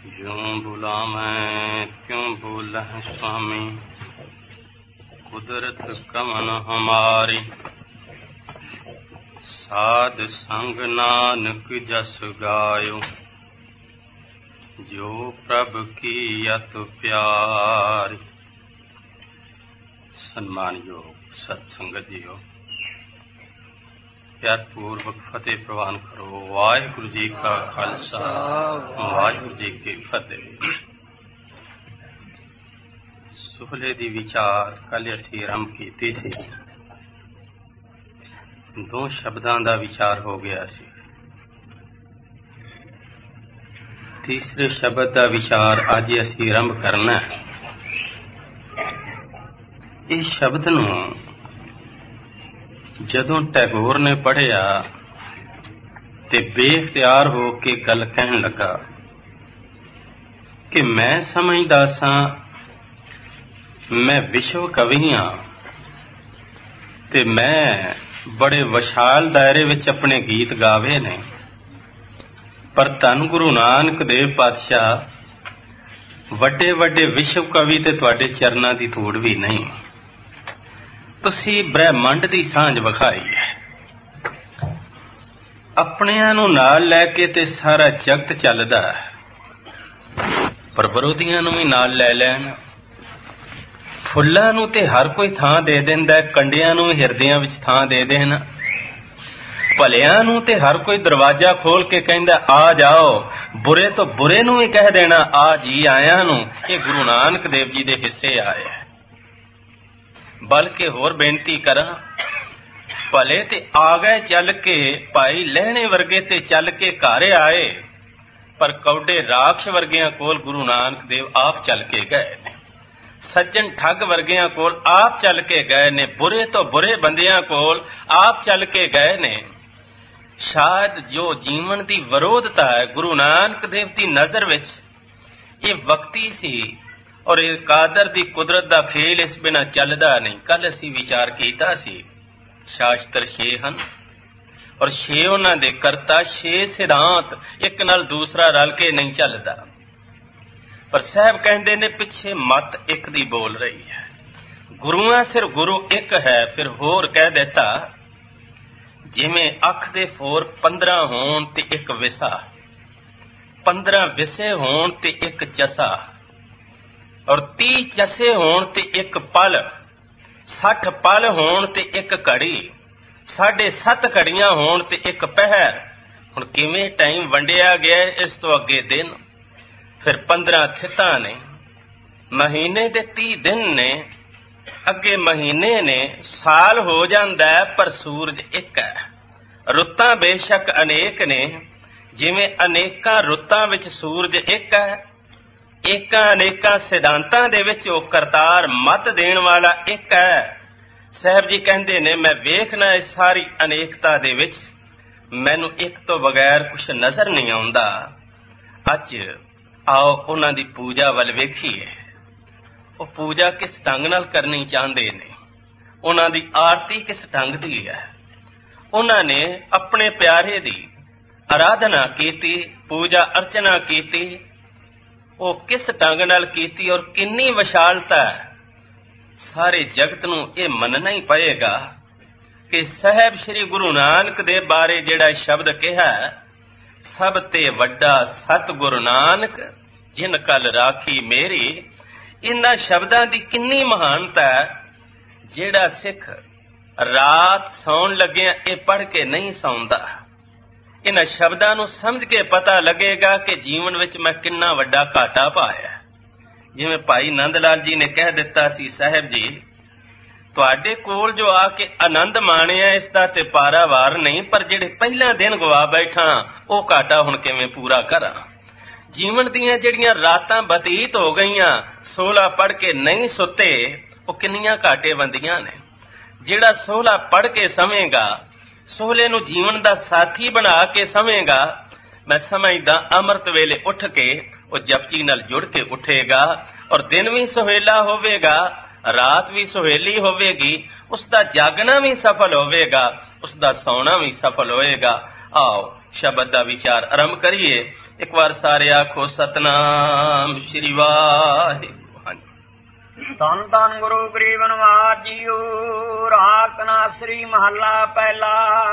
ज्यों बुलावैं त्यों बोलह स्वामी, कुदरत कमन हमारी। साध संग नानक जस गायो, जो प्रभ की अत प्यारी। सन्मानयोग सत्संगत जीओ, प्यार पूर्वक फतेह प्रवान करो। वाहिगुरु जी का खालसा, वाहिगुरु जी की फतेह। सुहले दी विचार कल असीं आरंभ कीती सी। दो शब्दां दा विचार हो गया सी। तीसरे शब्द का विचार अज असीं आरंभ करना है। इस शब्द नूं जदों टैगोर ने पढ़िया ते बेख्तियार हो के गल कहन लगा कि मैं समझदा सां मैं विश्व कवि हाँ ते मैं बड़े विशाल दायरे विच अपने गीत गावे ने, पर धन गुरु नानक देव पातशाह वड्डे वड्डे विश्व कवि ते तुहाडे चरनां दी धूड़ भी नहीं। तुसीं ब्रह्मंड दी सांझ विखाई है। अपनिआं नूं नाल लैके ते सारा जगत चलदा है, पर विरोधियां नूं भी नाल लै लैण। फुल्लां नूं ते हर कोई थां दे दिंदा, कंडियां नूं हिरदियां विच थां दे देण। भलियां नूं ते हर कोई दरवाजा खोल के कहंदा आ जाओ, बुरे तो बुरे नूं भी कह देना आ जी आयां नूं। ये गुरु नानक देव जी दे हिस्से आए। बल्कि होर बेनती करा, भले ते आ गए चल के, भाई लहणे वर्गे ते चल के घर आए, पर कौडे राक्ष वर्गियां कोल गुरु नानक देव आप चल के गए ने। सज्जन ठग वर्गियां कोल आप चल के गए ने। बुरे तो बुरे बंदियां कोल आप चल के गए ने। शायद जो जीवन की विरोधता है गुरु नानक देव की नजर विच ये वक्ती सी, और ये कादर दी कुदरत दा खेल इस बिना चलदा नहीं। कल असीं विचार कीता सी, शास्त्र छे हन और छे उन्हां दे करता, छे सिद्धांत एक नाल दूसरा रल के नहीं चलदा। पर साहब कहंदे ने पिछे मत एक दी बोल रही है। गुरुआं सिर गुरु एक है। फिर होर कह देता, जिवें अख दे फोर 15 होण ते एक विसा, 15 विसे होण ते एक चसा, और 30 चसे होण ते एक पल, 60 पल होण ते एक घड़ी, 7.5 घड़ियां होण ते एक पहर। हुण किवें टाइम वंडिया गया इस तो अगे दिन। फिर 15 थितां ने, महीने दे 30 दिन ने, अगे महीने ने, साल हो जांदा है पर सूरज एक है। रुत्तां बेशक अनेक ने, जिवें अनेकां रुत्तां विच सूरज एक है। एकां अनेकां सिद्धांतां दे विच ओ करतार मत देण वाला एक है। साहब जी कहंदे ने, मैं वेखना इस सारी अनेकता दे विच मैनूं एक तो बगैर कुछ नजर नहीं आउंदा। अज आओ उन्हां दी पूजा वल वेखीए। ਉਹ पूजा किस ढंग नाल करनी चाहते ने, उन्हां दी आरती किस ढंग दी है। उन्होंने अपने प्यारे दी आराधना कीती, पूजा अर्चना कीती। वो किस ढंग नाल कीती और किन्नी विशालता है। सारे जगत नूं ये मनना ही पएगा कि साहब श्री गुरु नानक देव बारे जिहड़ा शब्द कहा, सब ते वड्डा सत गुरु नानक जिन कल राखी मेरी। इन्हां शब्दां दी किन्नी महानता है। जिहड़ा सिख रात सौण लग्गिया ये पढ़ के नहीं सौंदा, इन्हां शब्दां नूं समझ के पता लगेगा कि जीवन विच मैं किन्ना वड्डा घाटा पाया। जिवें भाई नंद लाल जी ने कह दिता सी, साहब जी तुहाडे कोल जो आके आनंद माणिया इसदा ते पारावार नहीं, पर जिहड़े पहला दिन गवा बैठा वो घाटा हुण किवें पूरा करा। जीवन दीयां जिहड़ियां रातां बतीत हो गईयां, 16 पढ़ के नहीं सुते, वो किन्नियां घाटे बंदियां ने। जिहड़ा 16 पढ़ के सवेगा, 16 नूं जीवन दा साथी बना के सवेगा, मैं समझदा अमृत वेले उठ के वो जपजी नाल जुड़ के उठेगा, और दिन भी सुहेला होवेगा, रात भी सुहेली होवेगी। उसका जागना भी सफल होवेगा, उसका सौना भी सफल होएगा। आओ ਸ਼ਬਦ ਦਾ ਵਿਚਾਰ ਆਰੰਭ ਕਰੀਏ। ਇੱਕ ਵਾਰ ਸਾਰੇ ਆਖੋ ਸਤਨਾਮ ਸ਼੍ਰੀ ਵਾਹਿਗੁਰੂ। ਹਾਂਜੀ। ਧੰਨ ਧੰਨ ਗੁਰੂ ਗਰੀਬ ਨਿਵਾਜ ਜੀਓ। ਰਾਗ ਨਾਸਰੀ ਮਹੱਲਾ ਪਹਿਲਾ।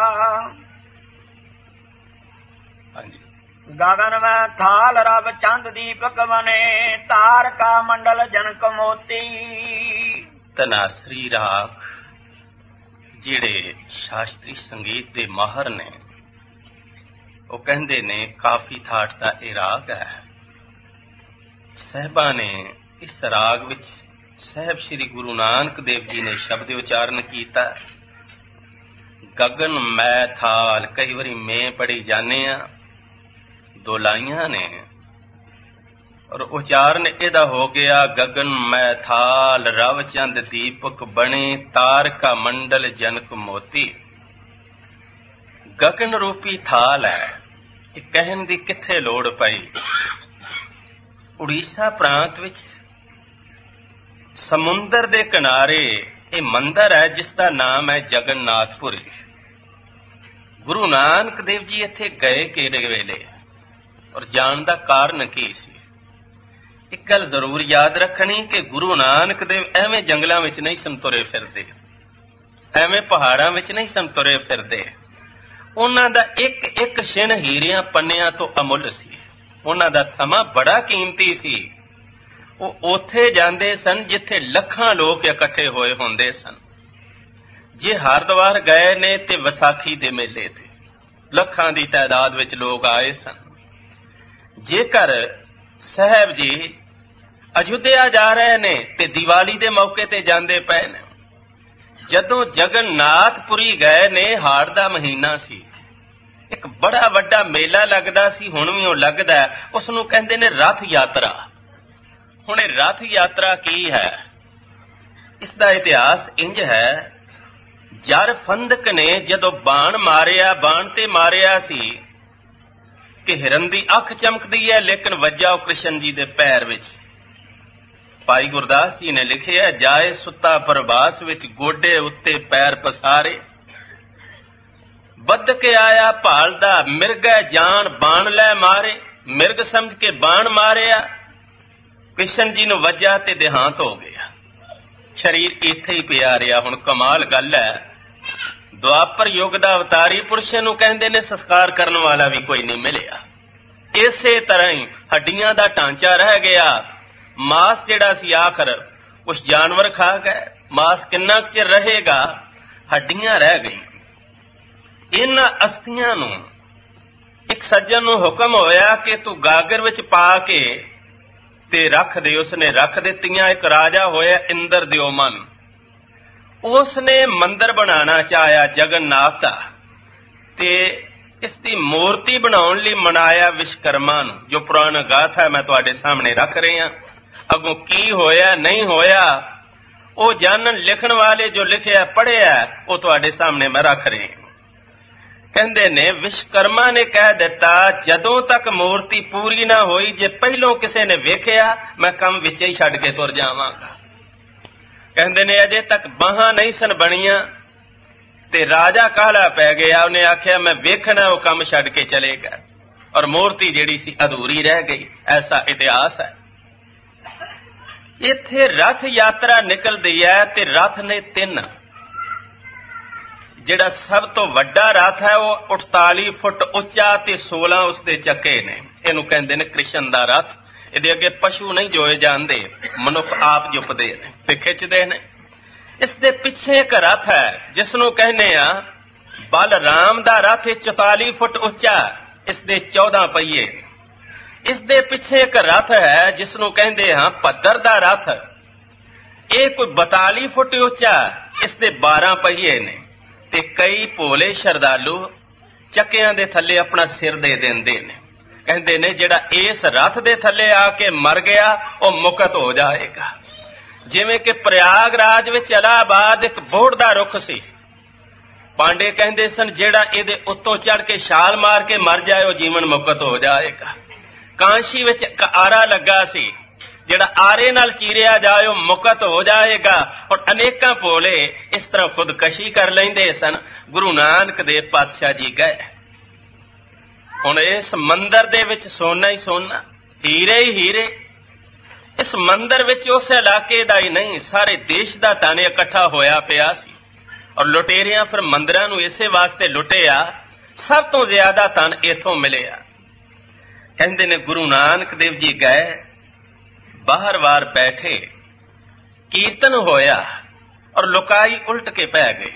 ਹਾਂਜੀ। ਗਗਨ ਮੈਂ ਥਾਲ ਰਬ ਚੰਦ ਦੀਪਕ ਬਨੇ, ਤਾਰਕਾ ਮੰਡਲ ਜਨਕ ਮੋਤੀ। ਧਨਾਸਰੀ ਰਾਗ ਜਿਹੜੇ ਸ਼ਾਸਤਰੀ ਸੰਗੀਤ ਦੇ ਮਾਹਰ ਨੇ ਉਹ ਕਹਿੰਦੇ ਨੇ ਕਾਫੀ ਠਾਠ ਦਾ ਇਹ ਰਾਗ ਹੈ। ਸਾਹਿਬਾਂ ਨੇ ਇਸ ਰਾਗ ਵਿੱਚ ਸਾਹਿਬ ਸ੍ਰੀ ਗੁਰੂ ਨਾਨਕ ਦੇਵ ਜੀ ਨੇ ਸ਼ਬਦ ਉਚਾਰਨ ਕੀਤਾ। ਗਗਨ ਮੈਂ ਥਾਲ, ਕਈ ਵਾਰੀ ਮੈਂ ਪੜ੍ਹੀ ਜਾਂਦੇ ਆ, ਦੋ ਲਾਈਆਂ ਨੇ ਔਰ ਉਚਾਰਨ ਇਹਦਾ ਹੋ ਗਿਆ ਗਗਨ ਮੈਂ ਥਾਲ ਰਵ ਚੰਦ ਦੀਪਕ ਬਣੇ, ਤਾਰਕਾ ਮੰਡਲ ਜਨਕ ਮੋਤੀ। ਗਗਨ ਰੂਪੀ ਥਾਲ ਹੈ, ਇਹ ਕਹਿਣ ਦੀ ਕਿੱਥੇ ਲੋੜ ਪਈ। ਉੜੀਸਾ ਪ੍ਰਾਂਤ ਵਿੱਚ ਸਮੁੰਦਰ ਦੇ ਕਿਨਾਰੇ ਇਹ ਮੰਦਰ ਹੈ ਜਿਸ ਦਾ ਨਾਮ ਹੈ ਜਗਨਨਾਥਪੁਰੀ। ਗੁਰੂ ਨਾਨਕ ਦੇਵ ਜੀ ਇੱਥੇ ਗਏ ਕਿਹੜੇ ਵੇਲੇ ਔਰ ਜਾਣ ਦਾ ਕਾਰਨ ਕੀ ਸੀ। ਇੱਕ ਗੱਲ ਜ਼ਰੂਰ ਯਾਦ ਰੱਖਣੀ ਕਿ ਗੁਰੂ ਨਾਨਕ ਦੇਵ ਐਵੇਂ ਜੰਗਲਾਂ ਵਿੱਚ ਨਹੀਂ ਸਨ ਤੁਰੇ ਫਿਰਦੇ, ਐਵੇਂ ਪਹਾੜਾਂ ਵਿੱਚ ਨਹੀਂ ਸਨ ਤੁਰੇ ਫਿਰਦੇ। ਉਹਨਾਂ ਦਾ ਇੱਕ ਇੱਕ ਛਿਣ ਹੀਰਿਆਂ ਪੰਨਿਆਂ ਤੋਂ ਅਮੁੱਲ ਸੀ। ਉਹਨਾਂ ਦਾ ਸਮਾਂ ਬੜਾ ਕੀਮਤੀ ਸੀ। ਉਹ ਉੱਥੇ ਜਾਂਦੇ ਸਨ ਜਿੱਥੇ ਲੱਖਾਂ ਲੋਕ ਇਕੱਠੇ ਹੋਏ ਹੁੰਦੇ ਸਨ। ਜੇ ਹਰਿਦੁਆਰ ਗਏ ਨੇ ਤੇ ਵਿਸਾਖੀ ਦੇ ਮੇਲੇ ਤੇ ਲੱਖਾਂ ਦੀ ਤਾਦਾਦ ਵਿੱਚ ਲੋਕ ਆਏ ਸਨ। ਜੇਕਰ ਸਾਹਿਬ ਜੀ ਅਯੁੱਧਿਆ ਜਾ ਰਹੇ ਨੇ ਤੇ ਦੀਵਾਲੀ ਦੇ ਮੌਕੇ ਤੇ ਜਾਂਦੇ ਪਏ ਨੇ। ਜਦੋਂ ਜਗਨਨਾਥਪੁਰੀ ਗਏ ਨੇ, ਹਾੜ ਦਾ ਮਹੀਨਾ ਸੀ, ਇੱਕ ਬੜਾ ਵੱਡਾ ਮੇਲਾ ਲੱਗਦਾ ਸੀ, ਹੁਣ ਵੀ ਉਹ ਲੱਗਦਾ, ਉਸ ਨੂੰ ਕਹਿੰਦੇ ਨੇ ਰਥ ਯਾਤਰਾ। ਹੁਣ ਇਹ ਰਥ ਯਾਤਰਾ ਕੀ ਹੈ? ਇਸ ਦਾ ਇਤਿਹਾਸ ਇੰਜ ਹੈ, ਜਰ ਫੰਦਕ ਨੇ ਜਦੋਂ ਬਾਣ ਮਾਰਿਆ, ਬਾਣ ਤੇ ਮਾਰਿਆ ਸੀ ਕਿ ਹਿਰਨ ਦੀ ਅੱਖ ਚਮਕਦੀ ਹੈ, ਲੇਕਿਨ ਵੱਜਾ ਉਹ ਕ੍ਰਿਸ਼ਨ ਜੀ ਦੇ ਪੈਰ ਵਿੱਚ। ਭਾਈ ਗੁਰਦਾਸ ਜੀ ਨੇ ਲਿਖਿਆ, ਜਾਏ ਸੁੱਤਾ ਪ੍ਰਭਾਸ ਵਿੱਚ, ਗੋਡੇ ਉੱਤੇ ਪੈਰ ਪਸਾਰੇ, ਬੱਧ ਕੇ ਆਇਆ ਭਾਲਦਾ, ਮਿਰਗੈ ਜਾਨ ਬਾਣ ਲੈ ਮਾਰੇ। ਮਿਰਗ ਸਮਝ ਕੇ ਬਾਣ ਮਾਰਿਆ, ਕ੍ਰਿਸ਼ਨ ਜੀ ਨੂੰ ਵੱਜਾ ਤੇ ਦੇਹਾਂਤ ਹੋ ਗਿਆ। ਸਰੀਰ ਇੱਥੇ ਹੀ ਪਿਆ ਰਿਹਾ। ਹੁਣ ਕਮਾਲ ਗੱਲ ਹੈ, ਦੁਆਪਰ ਯੁੱਗ ਦਾ ਅਵਤਾਰੀ ਪੁਰਸ਼ ਨੂੰ ਕਹਿੰਦੇ ਨੇ ਸੰਸਕਾਰ ਕਰਨ ਵਾਲਾ ਵੀ ਕੋਈ ਨਹੀਂ ਮਿਲਿਆ। ਇਸੇ ਤਰ੍ਹਾਂ ਹੀ ਹੱਡੀਆਂ ਦਾ ਢਾਂਚਾ ਰਹਿ ਗਿਆ। ਮਾਸ ਜਿਹੜਾ ਸੀ ਆਖਰ ਕੁਛ ਜਾਨਵਰ ਖਾ ਗਏ। ਮਾਸ ਕਿੰਨਾ ਕੁ ਚਿਰ ਰਹੇਗਾ? ਹੱਡੀਆਂ ਰਹਿ ਗਈਆਂ। ਇਹਨਾਂ ਅਸਥੀਆਂ ਨੂੰ ਇੱਕ ਸੱਜਣ ਨੂੰ ਹੁਕਮ ਹੋਇਆ ਕਿ ਤੂੰ ਗਾਗਰ ਵਿੱਚ ਪਾ ਕੇ ਤੇ ਰੱਖ ਦੇ। ਉਸਨੇ ਰੱਖ ਦਿੱਤੀਆਂ। ਇੱਕ ਰਾਜਾ ਹੋਇਆ ਇੰਦਰ ਦਿਓਮਨ, ਉਸਨੇ ਮੰਦਰ ਬਣਾਉਣਾ ਚਾਹਿਆ ਜਗਨਨਾਥ ਦਾ, ਤੇ ਇਸ ਦੀ ਮੂਰਤੀ ਬਣਾਉਣ ਲਈ ਮਨਾਇਆ ਵਿਸ਼ਕਰਮਾ ਨੂੰ। ਜੋ ਪੁਰਾਣਾ ਗਾਥਾ ਮੈਂ ਤੁਹਾਡੇ ਸਾਹਮਣੇ ਰੱਖ ਰਿਹਾ। ਅੱਗੋਂ ਕੀ ਹੋਇਆ ਨਹੀਂ ਹੋਇਆ ਉਹ ਜਾਣਨ ਲਿਖਣ ਵਾਲੇ ਜੋ ਲਿਖਿਆ ਪੜ੍ਹਿਆ ਉਹ ਤੁਹਾਡੇ ਸਾਹਮਣੇ ਮੈਂ ਰੱਖ ਰਿਹਾ। ਕਹਿੰਦੇ ਨੇ ਵਿਸ਼ਕਰਮਾ ਨੇ ਕਹਿ ਦਿੱਤਾ, ਜਦੋਂ ਤੱਕ ਮੂਰਤੀ ਪੂਰੀ ਨਾ ਹੋਈ, ਜੇ ਪਹਿਲੋਂ ਕਿਸੇ ਨੇ ਵੇਖਿਆ ਮੈਂ ਕੰਮ ਵਿੱਚ ਹੀ ਛੱਡ ਕੇ ਤੁਰ ਜਾਵਾਂਗਾ। ਕਹਿੰਦੇ ਨੇ ਅਜੇ ਤੱਕ ਬਾਹਾਂ ਨਹੀਂ ਸਨ ਬਣੀਆਂ ਤੇ ਰਾਜਾ ਕਾਹਲਾ ਪੈ ਗਿਆ। ਉਹਨੇ ਆਖਿਆ ਮੈਂ ਵੇਖਣਾ, ਉਹ ਕੰਮ ਛੱਡ ਕੇ ਚਲੇਗਾ ਔਰ ਮੂਰਤੀ ਜਿਹੜੀ ਸੀ ਅਧੂਰੀ ਰਹਿ ਗਈ। ਐਸਾ ਇਤਿਹਾਸ ਹੈ। ਇੱਥੇ ਰਥ ਯਾਤਰਾ ਨਿਕਲਦੀ ਹੈ ਤੇ ਰਥ ਨੇ ਤਿੰਨ। ਜਿਹੜਾ ਸਭ ਤੋਂ ਵੱਡਾ ਰਥ ਹੈ ਉਹ 48 ਫੁੱਟ ਉੱਚਾ ਤੇ 16 ਉਸਦੇ ਚੱਕੇ ਨੇ। ਇਹਨੂੰ ਕਹਿੰਦੇ ਨੇ ਕ੍ਰਿਸ਼ਨ ਦਾ ਰਥ। ਇਹਦੇ ਅੱਗੇ ਪਸ਼ੂ ਨਹੀਂ ਜੋਏ ਜਾਂਦੇ, ਮਨੁੱਖ ਆਪ ਜੁਪਦੇ ਨੇ ਤੇ ਖਿੱਚਦੇ ਨੇ। ਇਸ ਦੇ ਪਿੱਛੇ ਇੱਕ ਰਥ ਹੈ ਜਿਸ ਨੂੰ ਕਹਿੰਦੇ ਆ ਬਲਰਾਮ ਦਾ ਰਥ। 44 ਫੁੱਟ ਉੱਚਾ, ਇਸ ਦੇ 14 ਪਹੀਏ। ਇਸ ਦੇ ਪਿੱਛੇ ਇੱਕ ਰਥ ਹੈ ਜਿਸ ਨੂੰ ਕਹਿੰਦੇ ਹਾਂ ਭੱਦਰ ਦਾ ਰਥ। ਇਹ ਕੋਈ 42 ਫੁੱਟ ਉੱਚਾ, ਇਸ ਦੇ 12 ਪਹੀਏ ਨੇ। ਤੇ ਕਈ ਭੋਲੇ ਸ਼ਰਧਾਲੂ ਚੱਕਿਆਂ ਦੇ ਥੱਲੇ ਆਪਣਾ ਸਿਰ ਦੇ ਦਿੰਦੇ ਨੇ। ਕਹਿੰਦੇ ਨੇ ਜਿਹੜਾ ਇਸ ਰਥ ਦੇ ਥੱਲੇ ਆ ਕੇ ਮਰ ਗਿਆ ਉਹ ਮੁਕਤ ਹੋ ਜਾਏਗਾ। ਜਿਵੇਂ ਕਿ ਪ੍ਰਯਾਗਰਾਜ ਵਿੱਚ ਇਲਾਹਾਬਾਦ ਇੱਕ ਬੋਹੜ ਦਾ ਰੁੱਖ ਸੀ। ਪਾਂਡੇ ਕਹਿੰਦੇ ਸਨ ਜਿਹੜਾ ਇਹਦੇ ਉੱਤੋਂ ਚੜ ਕੇ ਛਾਲ ਮਾਰ ਕੇ ਮਰ ਜਾਏ ਉਹ ਜੀਵਨ ਮੁਕਤ ਹੋ ਜਾਏਗਾ। ਕਾਂਸ਼ੀ ਵਿੱਚ ਇੱਕ ਆਰਾ ਲੱਗਾ ਸੀ, ਜਿਹੜਾ ਆਰੇ ਨਾਲ ਚੀਰਿਆ ਜਾਏ ਉਹ ਮੁਕਤ ਹੋ ਜਾਏਗਾ। ਔਰ ਅਨੇਕਾਂ ਭੋਲੇ ਇਸ ਤਰ੍ਹਾਂ ਖੁਦਕਸ਼ੀ ਕਰ ਲੈਂਦੇ ਸਨ। ਗੁਰੂ ਨਾਨਕ ਦੇਵ ਪਾਤਸ਼ਾਹ ਜੀ ਗਏ ਹੁਣ ਇਸ ਮੰਦਰ ਦੇ ਵਿੱਚ ਸੋਨਾ ਹੀ ਸੋਨਾ, ਹੀਰੇ ਹੀ ਹੀਰੇ। ਇਸ ਮੰਦਰ ਵਿੱਚ ਉਸ ਇਲਾਕੇ ਦਾ ਹੀ ਨਹੀਂ, ਸਾਰੇ ਦੇਸ਼ ਦਾ ਧਨ ਇਕੱਠਾ ਹੋਇਆ ਪਿਆ ਸੀ। ਔਰ ਲੁਟੇਰਿਆਂ ਫਿਰ ਮੰਦਰਾਂ ਨੂੰ ਇਸੇ ਵਾਸਤੇ ਲੁੱਟਿਆ, ਸਭ ਤੋਂ ਜ਼ਿਆਦਾ ਧਨ ਇੱਥੋਂ ਮਿਲਿਆ। ਕਹਿੰਦੇ ਨੇ ਗੁਰੂ ਨਾਨਕ ਦੇਵ ਜੀ ਗਏ, ਬਾਹਰ ਵਾਰ ਬੈਠੇ, ਕੀਰਤਨ ਹੋਇਆ ਔਰ ਲੁਕਾਈ ਉਲਟ ਕੇ ਪੈ ਗਈ।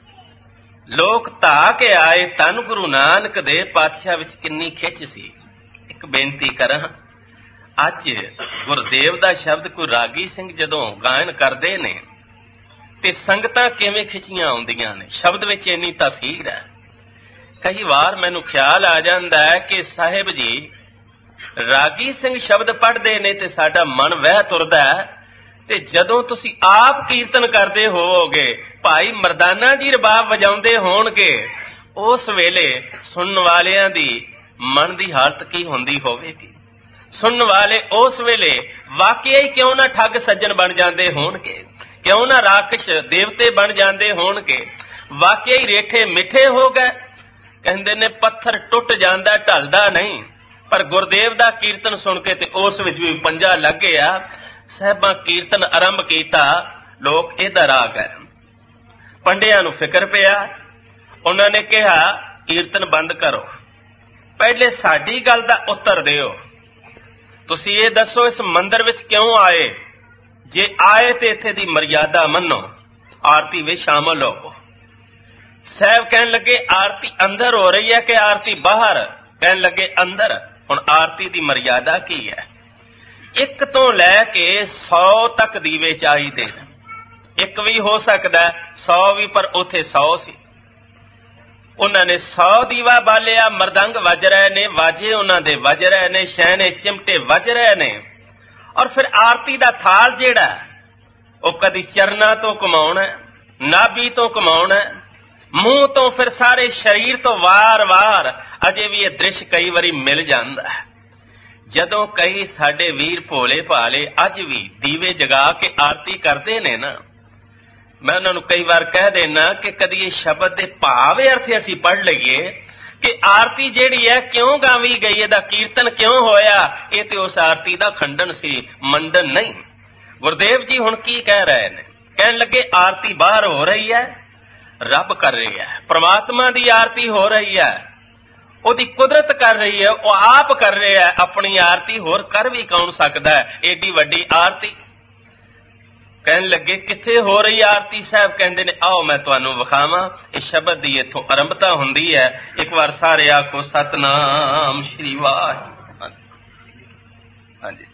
ਲੋਕ ਧਾ ਕੇ ਆਏ। ਧੰਨ ਗੁਰੂ ਨਾਨਕ ਦੇਵ ਪਾਤਸ਼ਾਹ ਵਿੱਚ ਕਿੰਨੀ ਖਿੱਚ ਸੀ। ਇੱਕ ਬੇਨਤੀ ਕਰਾਂ, ਅੱਜ ਗੁਰਦੇਵ ਦਾ ਸ਼ਬਦ ਕੋਈ ਰਾਗੀ ਸਿੰਘ ਜਦੋਂ ਗਾਇਨ ਕਰਦੇ ਨੇ ਤੇ ਸੰਗਤਾਂ ਕਿਵੇਂ ਖਿੱਚੀਆਂ ਆਉਂਦੀਆਂ ਨੇ। ਸ਼ਬਦ ਵਿੱਚ ਇੰਨੀ ਤਾਸੀਰ ਹੈ। ਕਈ ਵਾਰ ਮੈਨੂੰ ਖਿਆਲ ਆ ਜਾਂਦਾ ਹੈ ਕਿ ਸਾਹਿਬ ਜੀ ਰਾਗੀ ਸਿੰਘ ਸ਼ਬਦ ਪੜ੍ਹਦੇ ਨੇ ਤੇ ਸਾਡਾ ਮਨ ਵਹਿ ਤੁਰਦਾ ਹੈ, ਤੇ ਜਦੋਂ ਤੁਸੀਂ ਆਪ ਕੀਰਤਨ ਕਰਦੇ ਹੋਵੋਗੇ, ਭਾਈ ਮਰਦਾਨਾ ਜੀ ਰਬਾਬ ਵਜਾਉਂਦੇ ਹੋਣਗੇ, ਉਸ ਵੇਲੇ ਸੁਣਨ ਵਾਲਿਆਂ ਦੀ ਮਨ ਦੀ ਹਾਲਤ ਕੀ ਹੁੰਦੀ ਹੋਵੇਗੀ। ਸੁਣਨ ਵਾਲੇ ਉਸ ਵੇਲੇ ਵਾਕਿਆ ਹੀ ਕਿਉਂ ਨਾ ਠੱਗ ਸੱਜਣ ਬਣ ਜਾਂਦੇ ਹੋਣਗੇ, ਕਿਉਂ ਨਾ ਰਾਖਸ਼ ਦੇਵਤੇ ਬਣ ਜਾਂਦੇ ਹੋਣਗੇ, ਵਾਕਿਆ ਹੀ ਰੇਠੇ ਮਿੱਠੇ ਹੋ ਗਏ। ਕਹਿੰਦੇ ਨੇ ਪੱਥਰ ਟੁੱਟ ਜਾਂਦਾ, ਢਲਦਾ ਨਹੀਂ। ਪਰ ਗੁਰਦੇਵ ਦਾ ਕੀਰਤਨ ਸੁਣ ਕੇ ਤੇ ਉਸ ਵਿੱਚ ਵੀ ਪੰਜਾ ਲੱਗ ਗਿਆ। ਸਾਹਿਬਾਂ ਕੀਰਤਨ ਆਰੰਭ ਕੀਤਾ, ਲੋਕ ਇੱਧਰ ਆ ਗਏ। ਪੰਡਿਆਂ ਨੂੰ ਫਿਕਰ ਪਿਆ, ਉਹਨਾਂ ਨੇ ਕਿਹਾ ਕੀਰਤਨ ਬੰਦ ਕਰੋ, ਪਹਿਲੇ ਸਾਡੀ ਗੱਲ ਦਾ ਉੱਤਰ ਦਿਓ। ਤੁਸੀਂ ਇਹ ਦੱਸੋ ਇਸ ਮੰਦਰ ਵਿੱਚ ਕਿਉਂ ਆਏ? ਜੇ ਆਏ ਤੇ ਇੱਥੇ ਦੀ ਮਰਿਆਦਾ ਮੰਨੋ, ਆਰਤੀ ਵਿੱਚ ਸ਼ਾਮਲ ਹੋ। ਸਾਹਿਬ ਕਹਿਣ ਲੱਗੇ ਆਰਤੀ ਅੰਦਰ ਹੋ ਰਹੀ ਹੈ ਕਿ ਆਰਤੀ ਬਾਹਰ? ਕਹਿਣ ਲੱਗੇ ਅੰਦਰ। ਹੁਣ ਆਰਤੀ ਦੀ ਮਰਿਆਦਾ ਕੀ ਹੈ? 1 ਤੋਂ ਲੈ ਕੇ 100 ਤੱਕ ਦੀਵੇ ਚਾਹੀਦੇ ਨੇ। 1 ਵੀ ਹੋ ਸਕਦਾ, 100 ਵੀ, ਪਰ ਉੱਥੇ 100 ਸੀ। ਉਹਨਾਂ ਨੇ 100 ਦੀਵਾ ਬਾਲਿਆ। ਮਰਦੰਗ ਵੱਜ ਰਹੇ ਨੇ, ਵਾਜੇ ਉਹਨਾਂ ਦੇ ਵੱਜ ਰਹੇ ਨੇ, ਸ਼ੈਣੇ ਚਿਮਟੇ ਵੱਜ ਰਹੇ ਨੇ। ਔਰ ਫਿਰ ਆਰਤੀ ਦਾ ਥਾਲ ਜਿਹੜਾ ਉਹ ਕਦੀ ਚਰਨਾਂ ਤੋਂ ਘੁਮਾਉਣਾ, ਨਾਭੀ ਤੋਂ ਘੁਮਾਉਣਾ, ਮੂੰਹ ਤੋਂ, ਫਿਰ ਸਾਰੇ ਸਰੀਰ ਤੋਂ ਵਾਰ-ਵਾਰ। ਅਜੇ ਵੀ ਇਹ ਦ੍ਰਿਸ਼ ਕਈ ਵਾਰੀ ਮਿਲ ਜਾਂਦਾ ਹੈ। ਜਦੋਂ ਕਈ ਸਾਡੇ ਵੀਰ ਭੋਲੇ ਭਾਲੇ ਅੱਜ ਵੀ ਦੀਵੇ ਜਗਾ ਕੇ ਆਰਤੀ ਕਰਦੇ ਨੇ ਨਾ, ਮੈਂ ਉਹਨਾਂ ਨੂੰ ਕਈ ਵਾਰ ਕਹਿ ਦੇਣਾ ਕਿ ਕਦੀ ਇਹ ਸ਼ਬਦ ਦੇ ਭਾਵ ਅਰਥ ਅਸੀਂ ਪੜ੍ਹ ਲਈਏ ਕਿ ਆਰਤੀ ਜਿਹੜੀ ਹੈ ਕਿਉਂ ਗਾਵੀ ਗਈ, ਇਹਦਾ ਕੀਰਤਨ ਕਿਉਂ ਹੋਇਆ। ਇਹ ਤੇ ਉਸ ਆਰਤੀ ਦਾ ਖੰਡਨ ਸੀ, ਮੰਡਨ ਨਹੀਂ। ਗੁਰਦੇਵ ਜੀ ਹੁਣ ਕੀ ਕਹਿ ਰਹੇ ਨੇ? ਕਹਿਣ ਲੱਗੇ ਆਰਤੀ ਬਾਹਰ ਹੋ ਰਹੀ ਹੈ, ਰੱਬ ਕਰ ਰਿਹਾ ਹੈ। ਪ੍ਰਮਾਤਮਾ ਦੀ ਆਰਤੀ ਹੋ ਰਹੀ ਹੈ, ਉਹਦੀ ਕੁਦਰਤ ਕਰ ਰਹੀ ਹੈ, ਉਹ ਆਪ ਕਰ ਰਿਹਾ ਹੈ ਆਪਣੀ ਆਰਤੀ। ਹੋਰ ਕਰ ਵੀ ਕੌਣ ਸਕਦਾ ਹੈ ਏਡੀ ਵੱਡੀ ਆਰਤੀ? ਕਹਿਣ ਲੱਗੇ ਕਿੱਥੇ ਹੋ ਰਹੀ ਆਰਤੀ? ਸਾਹਿਬ ਕਹਿੰਦੇ ਨੇ ਆਓ ਮੈਂ ਤੁਹਾਨੂੰ ਵਿਖਾਵਾਂ। ਇਹ ਸ਼ਬਦ ਦੀ ਇੱਥੋਂ ਆਰੰਭਤਾ ਹੁੰਦੀ ਹੈ। ਇੱਕ ਵਾਰ ਸਾਰੇ ਆਖੋ ਸਤਨਾਮ ਸ਼੍ਰੀ ਵਾਹਿਗੁਰੂ। ਹਾਂਜੀ।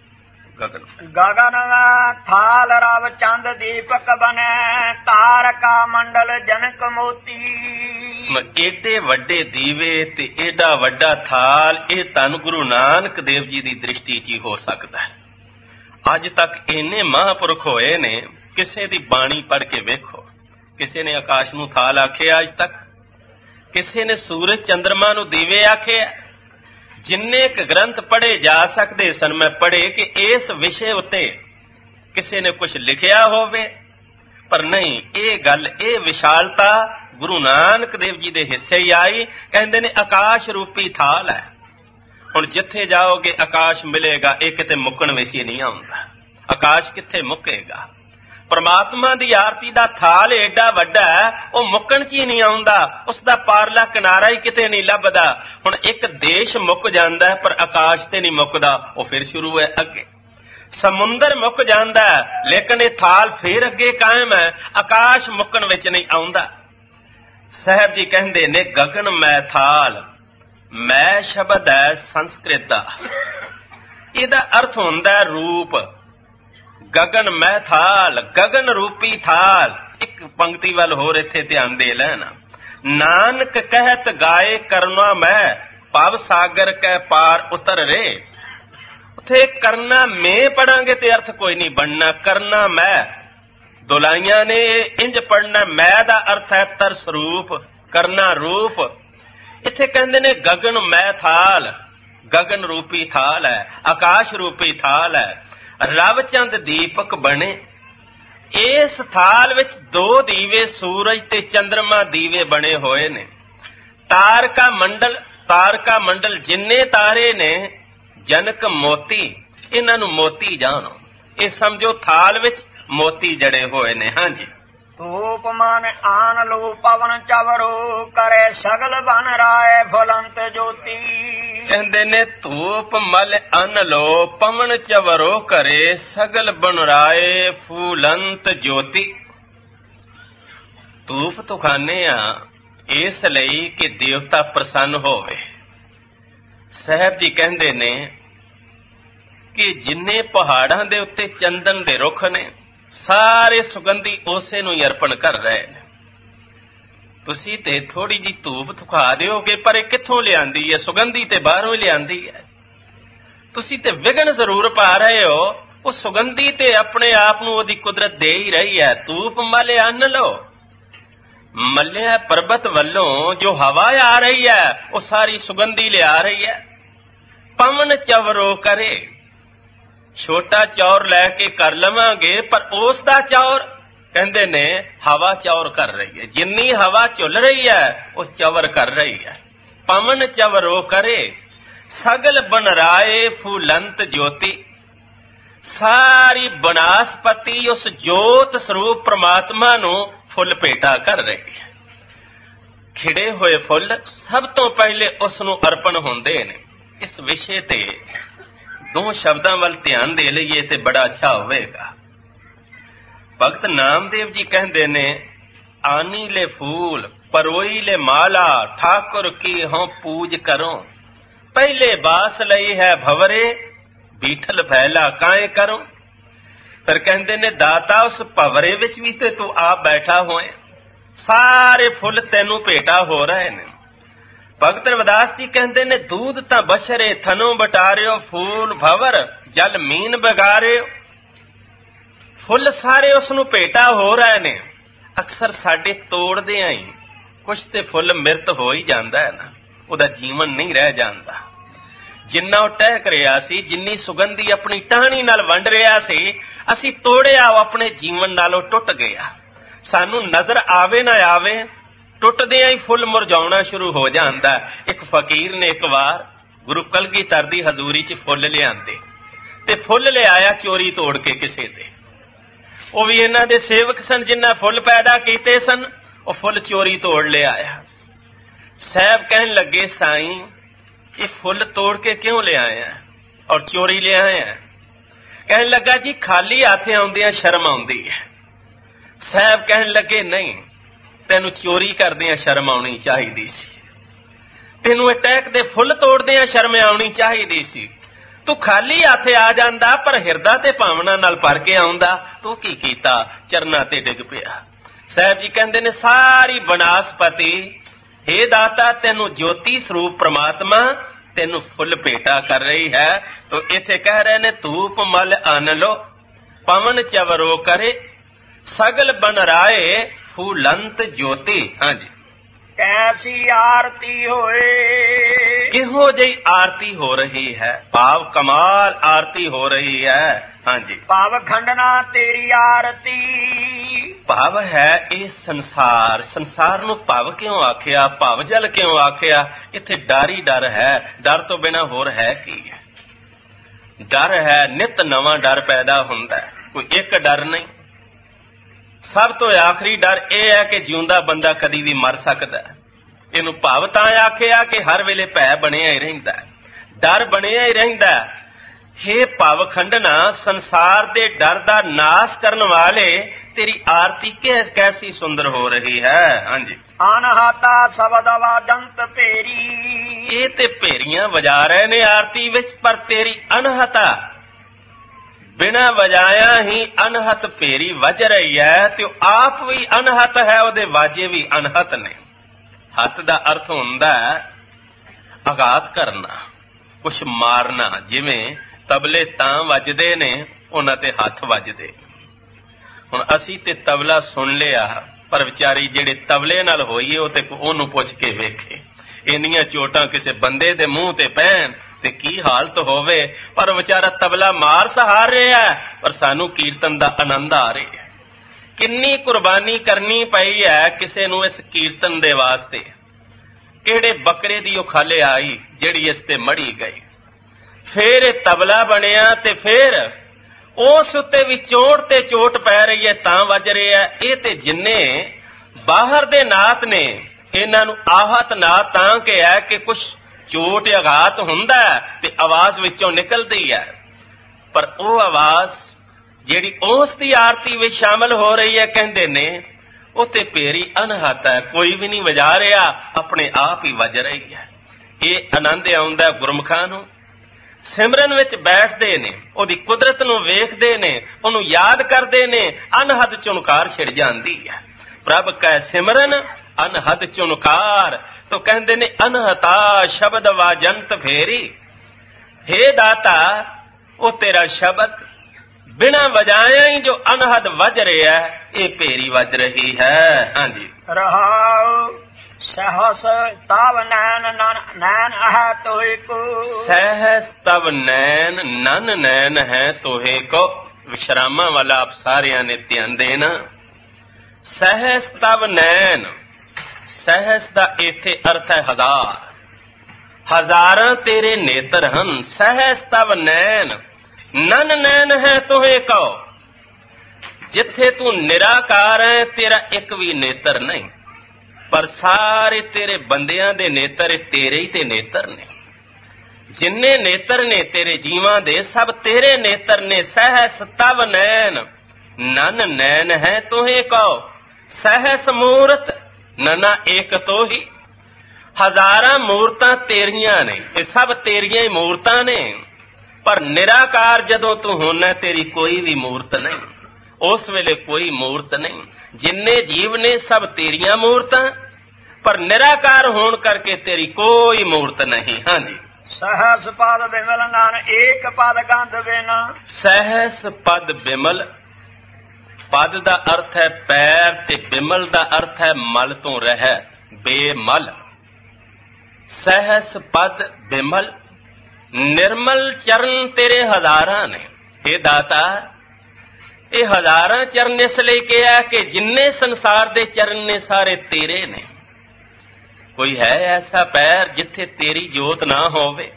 ਗਗਨ ਥਾਲ ਰਵ ਚੰਦ ਦੀਪਕ ਬਨੇ, ਤਾਰਕਾ ਮੰਡਲ ਜਨਕ ਮੋਤੀ। ਏਡੇ ਵੱਡੇ ਦੀਵੇ ਤੇ ਏਡਾ ਵੱਡਾ ਥਾਲ, ਇਹ ਧੰਨ ਗੁਰੂ ਨਾਨਕ ਦੇਵ ਜੀ ਦੀ ਦ੍ਰਿਸ਼ਟੀ 'ਚ ਹੀ ਹੋ ਸਕਦਾ ਹੈ। ਅੱਜ ਤੱਕ ਇੰਨੇ ਮਹਾਂਪੁਰਖ ਹੋਏ ਨੇ, ਕਿਸੇ ਦੀ ਬਾਣੀ ਪੜ੍ਹ ਕੇ ਵੇਖੋ, ਕਿਸੇ ਨੇ ਆਕਾਸ਼ ਨੂੰ ਥਾਲ ਆਖਿਆ ਅੱਜ ਤੱਕ? ਕਿਸੇ ਨੇ ਸੂਰਜ ਚੰਦਰਮਾ ਨੂੰ ਦੀਵੇ ਆਖਿਆ? ਜਿੰਨੇ ਕੁ ਗ੍ਰੰਥ ਪੜ੍ਹੇ ਜਾ ਸਕਦੇ ਸਨ ਮੈਂ ਪੜ੍ਹੇ ਕਿ ਇਸ ਵਿਸ਼ੇ ਉੱਤੇ ਕਿਸੇ ਨੇ ਕੁਝ ਲਿਖਿਆ ਹੋਵੇ, ਪਰ ਨਹੀਂ। ਇਹ ਗੱਲ, ਇਹ ਵਿਸ਼ਾਲਤਾ ਗੁਰੂ ਨਾਨਕ ਦੇਵ ਜੀ ਦੇ ਹਿੱਸੇ ਹੀ ਆਈ। ਕਹਿੰਦੇ ਨੇ ਆਕਾਸ਼ ਰੂਪੀ ਥਾਲ ਹੈ। ਹੁਣ ਜਿੱਥੇ ਜਾਓਗੇ ਆਕਾਸ਼ ਮਿਲੇਗਾ, ਇਹ ਕਿਤੇ ਮੁੱਕਣ ਵਿੱਚ ਹੀ ਨਹੀਂ ਆਉਂਦਾ। ਆਕਾਸ਼ ਕਿੱਥੇ ਮੁੱਕੇਗਾ? ਪਰਮਾਤਮਾ ਦੀ ਆਰਤੀ ਦਾ ਥਾਲ ਏਡਾ ਵੱਡਾ ਹੈ, ਉਹ ਮੁੱਕਣ 'ਚ ਹੀ ਨਹੀਂ ਆਉਂਦਾ। ਉਸ ਦਾ ਪਾਰਲਾ ਕਿਨਾਰਾ ਹੀ ਕਿਤੇ ਨਹੀਂ ਲੱਭਦਾ। ਹੁਣ ਇੱਕ ਦੇਸ਼ ਮੁੱਕ ਜਾਂਦਾ ਪਰ ਆਕਾਸ਼ ਤੇ ਨਹੀਂ ਮੁੱਕਦਾ, ਉਹ ਫਿਰ ਸ਼ੁਰੂ ਹੈ ਅੱਗੇ। ਸਮੁੰਦਰ ਮੁੱਕ ਜਾਂਦਾ ਲੇਕਿਨ ਇਹ ਥਾਲ ਫਿਰ ਅੱਗੇ ਕਾਇਮ ਹੈ, ਆਕਾਸ਼ ਮੁੱਕਣ ਵਿੱਚ ਨਹੀਂ ਆਉਂਦਾ। ਸਾਹਿਬ ਜੀ ਕਹਿੰਦੇ ਨੇ ਗਗਨ ਮੈਂ ਥਾਲ। ਮੈਂ ਸ਼ਬਦ ਹੈ ਸੰਸਕ੍ਰਿਤ ਦਾ, ਇਹਦਾ ਅਰਥ ਹੁੰਦਾ ਰੂਪ। ਗਗਨ ਮੈਂ ਥਾਲ, ਗਗਨ ਰੂਪੀ ਥਾਲ। ਇੱਕ ਪੰਕਤੀ ਵੱਲ ਹੋਰ ਇੱਥੇ ਧਿਆਨ ਦੇ ਲੈਣਾ। ਨਾਨਕ ਕਹਿਤ ਗਾਏ ਕਰਨਾ ਮੈਂ, ਭਵ ਸਾਗਰ ਕੈ ਪਾਰ ਉਤਰ ਰੇ। ਉੱਥੇ ਕਰਨਾ ਮੈਂ ਪੜਾਂਗੇ ਤੇ ਅਰਥ ਕੋਈ ਨਹੀਂ ਬਣਨਾ। ਕਰਨਾ ਮੈਂ ਦੁਲਾਈਆਂ ਨੇ ਇੰਜ ਪੜਨਾ। ਮੈਂ ਦਾ ਅਰਥ ਹੈ ਤਰਸ ਰੂਪ, ਕਰਨਾ ਰੂਪ। ਇੱਥੇ ਕਹਿੰਦੇ ਨੇ ਗਗਨ ਮੈਂ ਥਾਲ, ਗਗਨ ਰੂਪੀ ਥਾਲ ਹੈ, ਆਕਾਸ਼ ਰੂਪੀ ਥਾਲ ਹੈ। ਰਵ ਚੰਦ ਦੀਪਕ ਬਣੇ। ਇਸ ਥਾਲ ਵਿੱਚ 2 ਦੀਵੇ ਸੂਰਜ ਤੇ ਚੰਦਰਮਾ ਦੀਵੇ ਬਣੇ ਹੋਏ ਨੇ। ਤਾਰਕਾ ਮੰਡਲ, ਤਾਰਕਾ ਮੰਡਲ ਜਿੰਨੇ ਤਾਰੇ ਨੇ ਜਨਕ ਮੋਤੀ, ਇਹਨਾਂ ਨੂੰ ਮੋਤੀ ਜਾਣੋ। ਇਹ ਸਮਝੋ ਥਾਲ ਵਿੱਚ ਮੋਤੀ ਜੜੇ ਹੋਏ ਨੇ। ਹਾਂਜੀ। ਧੂਪ ਮਨ ਆਨ ਲੋ ਪਵਨ ਚਵਰੋ ਕਰੇ ਸਗਲ ਬਨ ਰਾਏ ਫੁਲੰਤ ਜੋਤੀ। ਕਹਿੰਦੇ ਨੇ ਧੂਪ ਮਲ ਅਨ ਲੋ ਪਵਨ ਚਵਰੋ ਕਰੇ ਸਗਲ ਬਨ ਰਾਏ ਫੂਲੰਤ ਜੋਤੀ। ਧੂਪ ਤੋਂ ਖਾਂਦੇ ਆ ਇਸ ਲਈ ਕਿ ਦੇਵਤਾ ਪ੍ਰਸੰਨ ਹੋਵੇ। ਸਾਹਿਬ ਜੀ ਕਹਿੰਦੇ ਨੇ ਕਿ ਜਿੰਨੇ ਪਹਾੜਾਂ ਦੇ ਉੱਤੇ ਚੰਦਨ ਦੇ ਰੁੱਖ ਨੇ ਸਾਰੇ ਸੁਗੰਧੀ ਉਸੇ ਨੂੰ ਹੀ ਅਰਪਣ ਕਰ ਰਹੇ ਨੇ। ਤੁਸੀਂ ਤੇ ਥੋੜੀ ਜੀ ਧੂਪ ਥੁਕਾ ਦਿਓਗੇ, ਪਰ ਇਹ ਕਿੱਥੋਂ ਲਿਆਂਦੀ ਹੈ? ਸੁਗੰਧੀ ਤੇ ਬਾਹਰੋਂ ਹੀ ਲਿਆਂਦੀ ਹੈ। ਤੁਸੀਂ ਤੇ ਵਿਘਨ ਜ਼ਰੂਰ ਪਾ ਰਹੇ ਹੋ, ਉਹ ਸੁਗੰਧੀ ਤੇ ਆਪਣੇ ਆਪ ਨੂੰ ਉਹਦੀ ਕੁਦਰਤ ਦੇ ਹੀ ਰਹੀ ਹੈ। ਧੂਪ ਮਲ ਅੰਨ ਲਓ, ਮੱਲਿਆ ਪਰਬਤ ਵੱਲੋਂ ਜੋ ਹਵਾ ਆ ਰਹੀ ਹੈ ਉਹ ਸਾਰੀ ਸੁਗੰਧੀ ਲਿਆ ਰਹੀ ਹੈ। ਪਵਨ ਚਵਰੋ ਕਰੇ, ਛੋਟਾ ਚੌਰ ਲੈ ਕੇ ਕਰ ਲਵਾਂਗੇ, ਪਰ ਉਸ ਦਾ ਚੌਰ ਕਹਿੰਦੇ ਨੇ ਹਵਾ ਚੌਰ ਕਰ ਰਹੀ ਹੈ। ਜਿੰਨੀ ਹਵਾ ਝੁੱਲ ਰਹੀ ਹੈ ਉਹ ਚਵਰ ਕਰ ਰਹੀ ਹੈ। ਪਵਨ ਚਵਰੋ ਕਰੇ ਸਗਲ ਬਨਰਾਏ ਫੂਲੰਤ ਜੋਤੀ। ਸਾਰੀ ਬਨਾਸਪਤੀ ਉਸ ਜੋਤ ਸਰੂਪ ਪ੍ਰਮਾਤਮਾ ਨੂੰ ਫੁੱਲ ਭੇਟਾ ਕਰ ਰਹੀ ਹੈ। ਖਿੜੇ ਹੋਏ ਫੁੱਲ ਸਭ ਤੋਂ ਪਹਿਲੇ ਉਸ ਨੂੰ ਅਰਪਣ ਹੁੰਦੇ ਨੇ। ਇਸ ਵਿਸ਼ੇ ਤੇ ਦੋ ਸ਼ਬਦਾਂ ਵੱਲ ਧਿਆਨ ਦੇ ਲਈਏ ਤੇ ਬੜਾ ਅੱਛਾ ਹੋਵੇਗਾ। ਭਗਤ ਨਾਮਦੇਵ ਜੀ ਕਹਿੰਦੇ ਨੇ, ਆਨੀ ਲੈ ਫੂਲ ਪਰੋਈ ਲੈ ਮਾਲਾ ਠਾਕੁਰ ਕੀ ਹੋਂ ਪੂਜ ਕਰੋ। ਪਹਿਲੇ ਬਾਸ ਲਈ ਹੈ ਭਵਰੇ ਬੀਠਲ ਫੈਲਾ ਕਾਏ ਕਰੋ। ਫਿਰ ਕਹਿੰਦੇ ਨੇ ਦਾਤਾ ਉਸ ਭਵਰੇ ਵਿੱਚ ਵੀ ਤੇ ਤੂੰ ਆਪ ਬੈਠਾ ਹੋਏ, ਸਾਰੇ ਫੁੱਲ ਤੈਨੂੰ ਭੇਟਾ ਹੋ ਰਹੇ ਨੇ। ਭਗਤ ਰਵਿਦਾਸ ਜੀ ਕਹਿੰਦੇ ਨੇ ਦੂਧ ਤਾਂ ਬਸ਼ਰੇ ਥਨੋਂ ਬਟਾਰਿਓ ਫੂਲ ਭਵਰ ਜਲ ਮੀਨ ਬਗਾਰਿਓ। ਫੁੱਲ ਸਾਰੇ ਉਸ ਨੂੰ ਭੇਟਾ ਹੋ ਰਹੇ ਨੇ। ਅਕਸਰ ਸਾਡੇ ਤੋੜਦੇ ਆਂ ਹੀ ਕੁਛ ਤੇ ਫੁੱਲ ਮਿਰਤ ਹੋ ਹੀ ਜਾਂਦਾ ਹੈ ਨਾ, ਉਹਦਾ ਜੀਵਨ ਨਹੀਂ ਰਹਿ ਜਾਂਦਾ। ਜਿੰਨਾ ਉਹ ਟਹਿਕ ਰਿਹਾ ਸੀ, ਜਿੰਨੀ ਸੁਗੰਧੀ ਆਪਣੀ ਟਾਹਣੀ ਨਾਲ ਵੰਡ ਰਿਹਾ ਸੀ, ਅਸੀਂ ਤੋੜਿਆ ਉਹ ਆਪਣੇ ਜੀਵਨ ਨਾਲੋਂ ਟੁੱਟ ਗਿਆ। ਸਾਨੂੰ ਨਜ਼ਰ ਆਵੇ ਨਾ ਆਵੇ, ਟੁੱਟਦਿਆਂ ਹੀ ਫੁੱਲ ਮੁਰਝਾਉਣਾ ਸ਼ੁਰੂ ਹੋ ਜਾਂਦਾ। ਇੱਕ ਫਕੀਰ ਨੇ ਇੱਕ ਵਾਰ ਗੁਰੂ ਕਲਗੀਧਰ ਦੀ ਹਜ਼ੂਰੀ 'ਚ ਫੁੱਲ ਲਿਆਂਦੇ ਤੇ ਫੁੱਲ ਲਿਆਇਆ ਚੋਰੀ ਤੋੜ ਕੇ ਕਿਸੇ ਦੇ। ਉਹ ਵੀ ਇਹਨਾਂ ਦੇ ਸੇਵਕ ਸਨ ਜਿਨ੍ਹਾਂ ਫੁੱਲ ਪੈਦਾ ਕੀਤੇ ਸਨ, ਉਹ ਫੁੱਲ ਚੋਰੀ ਤੋੜ ਲਿਆਇਆ। ਸਾਹਿਬ ਕਹਿਣ ਲੱਗੇ, ਸਾਈਂ ਇਹ ਫੁੱਲ ਤੋੜ ਕੇ ਕਿਉਂ ਲਿਆਇਆ ਔਰ ਚੋਰੀ ਲਿਆਇਆ? ਕਹਿਣ ਲੱਗਾ, ਜੀ ਖਾਲੀ ਹੱਥ ਆਉਂਦਿਆਂ ਸ਼ਰਮ ਆਉਂਦੀ ਹੈ। ਸਾਹਿਬ ਕਹਿਣ ਲੱਗੇ, ਨਹੀਂ, ਤੈਨੂੰ ਚੋਰੀ ਕਰਦਿਆਂ ਸ਼ਰਮ ਆਉਣੀ ਚਾਹੀਦੀ ਸੀ, ਤੈਨੂੰ ਅਟੈਕ ਦੇ ਫੁੱਲ ਤੋੜਦਿਆਂ ਸ਼ਰਮ ਆਉਣੀ ਚਾਹੀਦੀ ਸੀ। ਤੂੰ ਖਾਲੀ ਹੱਥ ਆ ਜਾਂਦਾ, ਪਰ ਹਿਰਦਾ ਤੇ ਭਾਵਨਾ ਨਾਲ ਭਰ ਕੇ ਆਉਂਦਾ। ਤੂੰ ਕੀ ਕੀਤਾ? ਚਰਨਾਂ ਤੇ ਡਿੱਗ ਪਿਆ। ਸਾਹਿਬ ਜੀ ਕਹਿੰਦੇ ਨੇ ਸਾਰੀ ਬਨਾਸਪਤੀ, ਹੇ ਦਾਤਾ ਤੈਨੂੰ ਜੋਤੀ ਸਰੂਪ ਪ੍ਰਮਾਤਮਾ ਤੈਨੂੰ ਫੁੱਲ ਭੇਟਾ ਕਰ ਰਹੀ ਹੈ। ਤੋ ਇੱਥੇ ਕਹਿ ਰਹੇ ਨੇ ਧੂਪ ਮਲ ਅੰਨ ਲੋ ਪਵਨ ਚਵਰੋ ਕਰੇ ਸਗਲ ਬਨ ਰਾਏ ਫੂਲੰਤ ਜੋਤੀ। ਹਾਂਜੀ। ਕੈਸੀ ਆਰਤੀ ਹੋਏ, ਇਹੋ ਜਿਹੀ ਆਰਤੀ ਹੋ ਰਹੀ ਹੈ, ਭਾਵ ਕਮਾਲ ਆਰਤੀ ਹੋ ਰਹੀ ਹੈ। ਹਾਂਜੀ। ਭਾਵ ਖੰਡਨਾ ਤੇਰੀ ਆਰਤੀ। ਭਾਵ ਹੈ ਇਹ ਸੰਸਾਰ। ਸੰਸਾਰ ਨੂੰ ਭਾਵ ਕਿਉਂ ਆਖਿਆ, ਭਾਵ ਜਲ ਕਿਉਂ ਆਖਿਆ? ਇੱਥੇ ਡਰ ਹੀ ਡਰ ਹੈ। ਡਰ ਤੋਂ ਬਿਨਾਂ ਹੋਰ ਹੈ ਕੀ ਹੈ? ਡਰ ਹੈ, ਨਿਤ ਨਵਾਂ ਡਰ ਪੈਦਾ ਹੁੰਦਾ, ਕੋਈ ਇੱਕ ਡਰ ਨਹੀਂ। ਸਭ ਤੋਂ ਆਖਰੀ ਡਰ ਇਹ ਹੈ ਕਿ ਜਿਉਂਦਾ ਬੰਦਾ ਕਦੀ ਵੀ ਮਰ ਸਕਦਾ। ਇਹਨੂੰ ਭਾਵ ਤਾਂ ਆਖਿਆ ਕਿ ਹਰ ਵੇਲੇ ਭੈ ਬਣਿਆ ਹੀ ਰਹਿੰਦਾ, ਡਰ ਬਣਿਆ ਹੀ ਰਹਿੰਦਾ। ਹੇ ਭਾਵ ਖੰਡਨਾ, ਸੰਸਾਰ ਦੇ ਡਰ ਦਾ ਨਾਸ਼ ਕਰਨ ਵਾਲੇ ਤੇਰੀ ਆਰਤੀ ਕੈਸੀ ਸੁੰਦਰ ਹੋ ਰਹੀ ਹੈ। ਹਾਂਜੀ। ਅਨਹਤਾ ਸ਼ਬਦ ਵਾਜੰਤ ਭੇਰੀ। ਇਹ ਤੇ ਭੇਰੀਆਂ ਵਜਾ ਰਹੇ ਨੇ ਆਰਤੀ ਵਿੱਚ, ਪਰ ਤੇਰੀ ਅਨਹਤਾ ਬਿਨਾਂ ਵਜਾਇਆ ਹੀ ਅਨਹਤ ਭੇਰੀ ਵੱਜ ਰਹੀ ਹੈ, ਤੇ ਉਹ ਆਪ ਵੀ ਅਨਹਤ ਹੈ, ਉਹਦੇ ਵਾਜੇ ਵੀ ਅਨਹਤ ਨੇ। ਹੱਥ ਦਾ ਅਰਥ ਹੁੰਦਾ ਆਘਾਤ ਕਰਨਾ, ਕੁਛ ਮਾਰਨਾ। ਜਿਵੇਂ ਤਬਲੇ ਤਾਂ ਵੱਜਦੇ ਨੇ, ਉਹਨਾਂ ਤੇ ਹੱਥ ਵੱਜਦੇ। ਹੁਣ ਅਸੀਂ ਤੇ ਤਬਲਾ ਸੁਣ ਲਿਆ, ਪਰ ਵਿਚਾਰੀ ਜਿਹੜੇ ਤਬਲੇ ਨਾਲ ਹੋਈਏ ਉਹ ਤੇ ਉਹਨੂੰ ਪੁੱਛ ਕੇ ਵੇਖੇ, ਇੰਨੀਆਂ ਚੋਟਾਂ ਕਿਸੇ ਬੰਦੇ ਦੇ ਮੂੰਹ ਤੇ ਪੈਣ ਤੇ ਕੀ ਹਾਲਤ ਹੋਵੇ। ਪਰ ਵਿਚਾਰਾ ਤਬਲਾ ਮਾਰ ਸਹਾਰ ਰਿਹਾ, ਪਰ ਸਾਨੂੰ ਕੀਰਤਨ ਦਾ ਆਨੰਦ ਆ ਰਿਹਾ। ਕਿੰਨੀ ਕੁਰਬਾਨੀ ਕਰਨੀ ਪਈ ਹੈ ਕਿਸੇ ਨੂੰ ਇਸ ਕੀਰਤਨ ਦੇ ਵਾਸਤੇ। ਕਿਹੜੇ ਬੱਕਰੇ ਦੀ ਉਹ ਖਾਲੇ ਆਈ ਜਿਹੜੀ ਇਸ ਤੇ ਮੜੀ ਗਈ। ਫੇਰ ਇਹ ਤਬਲਾ ਬਣਿਆ ਤੇ ਫੇਰ ਉਸ ਉੱਤੇ ਵੀ ਚੋਟ ਤੇ ਚੋਟ ਪੈ ਰਹੀ ਹੈ, ਤਾਂ ਵੱਜ ਰਿਹਾ। ਇਹ ਤੇ ਜਿੰਨੇ ਬਾਹਰ ਦੇ ਨਾਤ ਨੇ ਇਹਨਾਂ ਨੂੰ ਆਹਤ ਨਾਤ ਤਾਂ ਕਿਹਾ ਕਿ ਕੁਛ ਚੋਟ ਆਘਾਤ ਹੁੰਦਾ ਤੇ ਆਵਾਜ਼ ਵਿੱਚੋਂ ਨਿਕਲਦੀ ਹੈ, ਪਰ ਉਹ ਆਵਾਜ਼ ਜਿਹੜੀ ਉਸ ਦੀ ਆਰਤੀ ਵਿੱਚ ਸ਼ਾਮਲ ਹੋ ਰਹੀ ਹੈ, ਕਹਿੰਦੇ ਨੇ ਉਹ ਤੇ ਭੇਰੀ ਅਨਹਤ ਹੈ, ਕੋਈ ਵੀ ਨਹੀਂ ਵਜਾ ਰਿਹਾ, ਆਪਣੇ ਆਪ ਹੀ ਵੱਜ ਰਹੀ ਹੈ। ਇਹ ਆਨੰਦ ਆਉਂਦਾ ਗੁਰਮੁਖਾਂ ਨੂੰ। ਸਿਮਰਨ ਵਿੱਚ ਬੈਠਦੇ ਨੇ, ਉਹਦੀ ਕੁਦਰਤ ਨੂੰ ਵੇਖਦੇ ਨੇ, ਉਹਨੂੰ ਯਾਦ ਕਰਦੇ ਨੇ, ਅਨਹਦ ਚੁਨਕਾਰ ਛਿੜ ਜਾਂਦੀ ਹੈ। ਪ੍ਰਭ ਕੈ ਸਿਮਰਨ ਅਨਹਦ ਚੁਨਕਾਰ, ਤੋ ਕਹਿੰਦੇ ਨੇ ਅਨਹਤਾ ਸ਼ਬਦ ਵਾਜੰਤ ਫੇਰੀ। ਹੇ ਦਾਤਾ, ਉਹ ਤੇਰਾ ਸ਼ਬਦ ਬਿਨਾਂ ਵਜਾਇਆ ਹੀ ਜੋ ਅਨਹਦ ਵੱਜ ਰਿਹਾ, ਇਹ ਭੇਰੀ ਵੱਜ ਰਹੀ ਹੈ। ਹਾਂਜੀ ਰਹਾਉ ਸਹਸ ਤਵ ਨੈਨ ਨੈਨ ਹੈ ਤੋਹਿ ਕੋ, ਸਹਿਸ ਤਵ ਨੈਨ ਨਨ ਨੈਨ ਹੈ ਤੋਹੇ ਕੋ। ਵਿਸ਼ਰਾਮਾਂ ਵਾਲਾ ਆਪ ਸਾਰਿਆਂ ਨੇ ਧਿਆਨ ਦੇਣਾ। ਸਹਿਸ ਤਵ ਨੈਨ, ਸਹਿਸ ਦਾ ਇੱਥੇ ਅਰਥ ਹੈ ਹਜ਼ਾਰ, ਹਜ਼ਾਰਾਂ ਤੇਰੇ ਨੇਤਰ ਹਨ। ਸਹਿਸ ਤਵ ਨੈਨ ਨਨ ਨੈਨ ਹੈ ਤੋਹੇ ਕੋ। ਜਿੱਥੇ ਤੂੰ ਨਿਰਾਕਾਰ ਹੈ ਤੇਰਾ ਇੱਕ ਵੀ ਨੇਤਰ ਨਹੀਂ, ਪਰ ਸਾਰੇ ਤੇਰੇ ਬੰਦਿਆਂ ਦੇ ਨੇਤਰ ਤੇਰੇ ਹੀ ਤੇ ਨੇਤਰ ਨੇ। ਜਿੰਨੇ ਨੇਤਰ ਨੇ ਤੇਰੇ ਜੀਵਾਂ ਦੇ, ਸਭ ਤੇਰੇ ਨੇਤਰ ਨੇ। ਸਹਿਸ ਤਵ ਨੈਨ ਨਨ ਨੈਨ ਹੈ ਤੋਹੇ ਕੋ। ਸਹਿਸ ਮੂਰਤ ਨਨਾ ਏਕ ਤੋਹੀ। ਹਜ਼ਾਰਾਂ ਮੂਰਤਾਂ ਤੇਰੀਆਂ ਨੇ, ਇਹ ਸਭ ਤੇਰੀਆਂ ਹੀ ਮੂਰਤਾਂ ਨੇ, ਪਰ ਨਿਰਾਕਾਰ ਜਦੋਂ ਤੂੰ ਹੋਣਾ ਤੇਰੀ ਕੋਈ ਵੀ ਮੂਰਤ ਨਹੀਂ। ਉਸ ਵੇਲੇ ਕੋਈ ਮੂਰਤ ਨਹੀਂ। ਜਿੰਨੇ ਜੀਵ ਨੇ ਸਭ ਤੇਰੀਆਂ ਮੂਰਤਾਂ, ਪਰ ਨਿਰਾਕਾਰ ਹੋਣ ਕਰਕੇ ਤੇਰੀ ਕੋਈ ਮੂਰਤ ਨਹੀਂ। ਹਾਂਜੀ ਸਹਸ ਪਦ ਬਿਮਲ ਨਾਨ ਏਕ ਪਦ ਗੰਧ ਬਿਨ। ਸਹਿਸ ਪਦ ਬਿਮਲ, ਪਦ ਦਾ ਅਰਥ ਹੈ ਪੈਰ ਤੇ ਬਿਮਲ ਦਾ ਅਰਥ ਹੈ ਮਲ ਤੋਂ ਰਹਿਤ, ਬੇਮਲ। ਸਹਿਸ ਪਦ ਬਿਮਲ, ਨਿਰਮਲ ਚਰਨ ਤੇਰੇ ਹਜ਼ਾਰਾਂ ਨੇ। ਇਹ ਦਾਤਾ, ਇਹ ਹਜ਼ਾਰਾਂ ਚਰਨ ਇਸ ਲਈ ਕਿਹਾ ਕਿ ਜਿੰਨੇ ਸੰਸਾਰ ਦੇ ਚਰਨ ਨੇ ਸਾਰੇ ਤੇਰੇ ਨੇ। ਕੋਈ ਹੈ ਐਸਾ ਪੈਰ ਜਿੱਥੇ ਤੇਰੀ ਜੋਤ ਨਾ ਹੋਵੇ?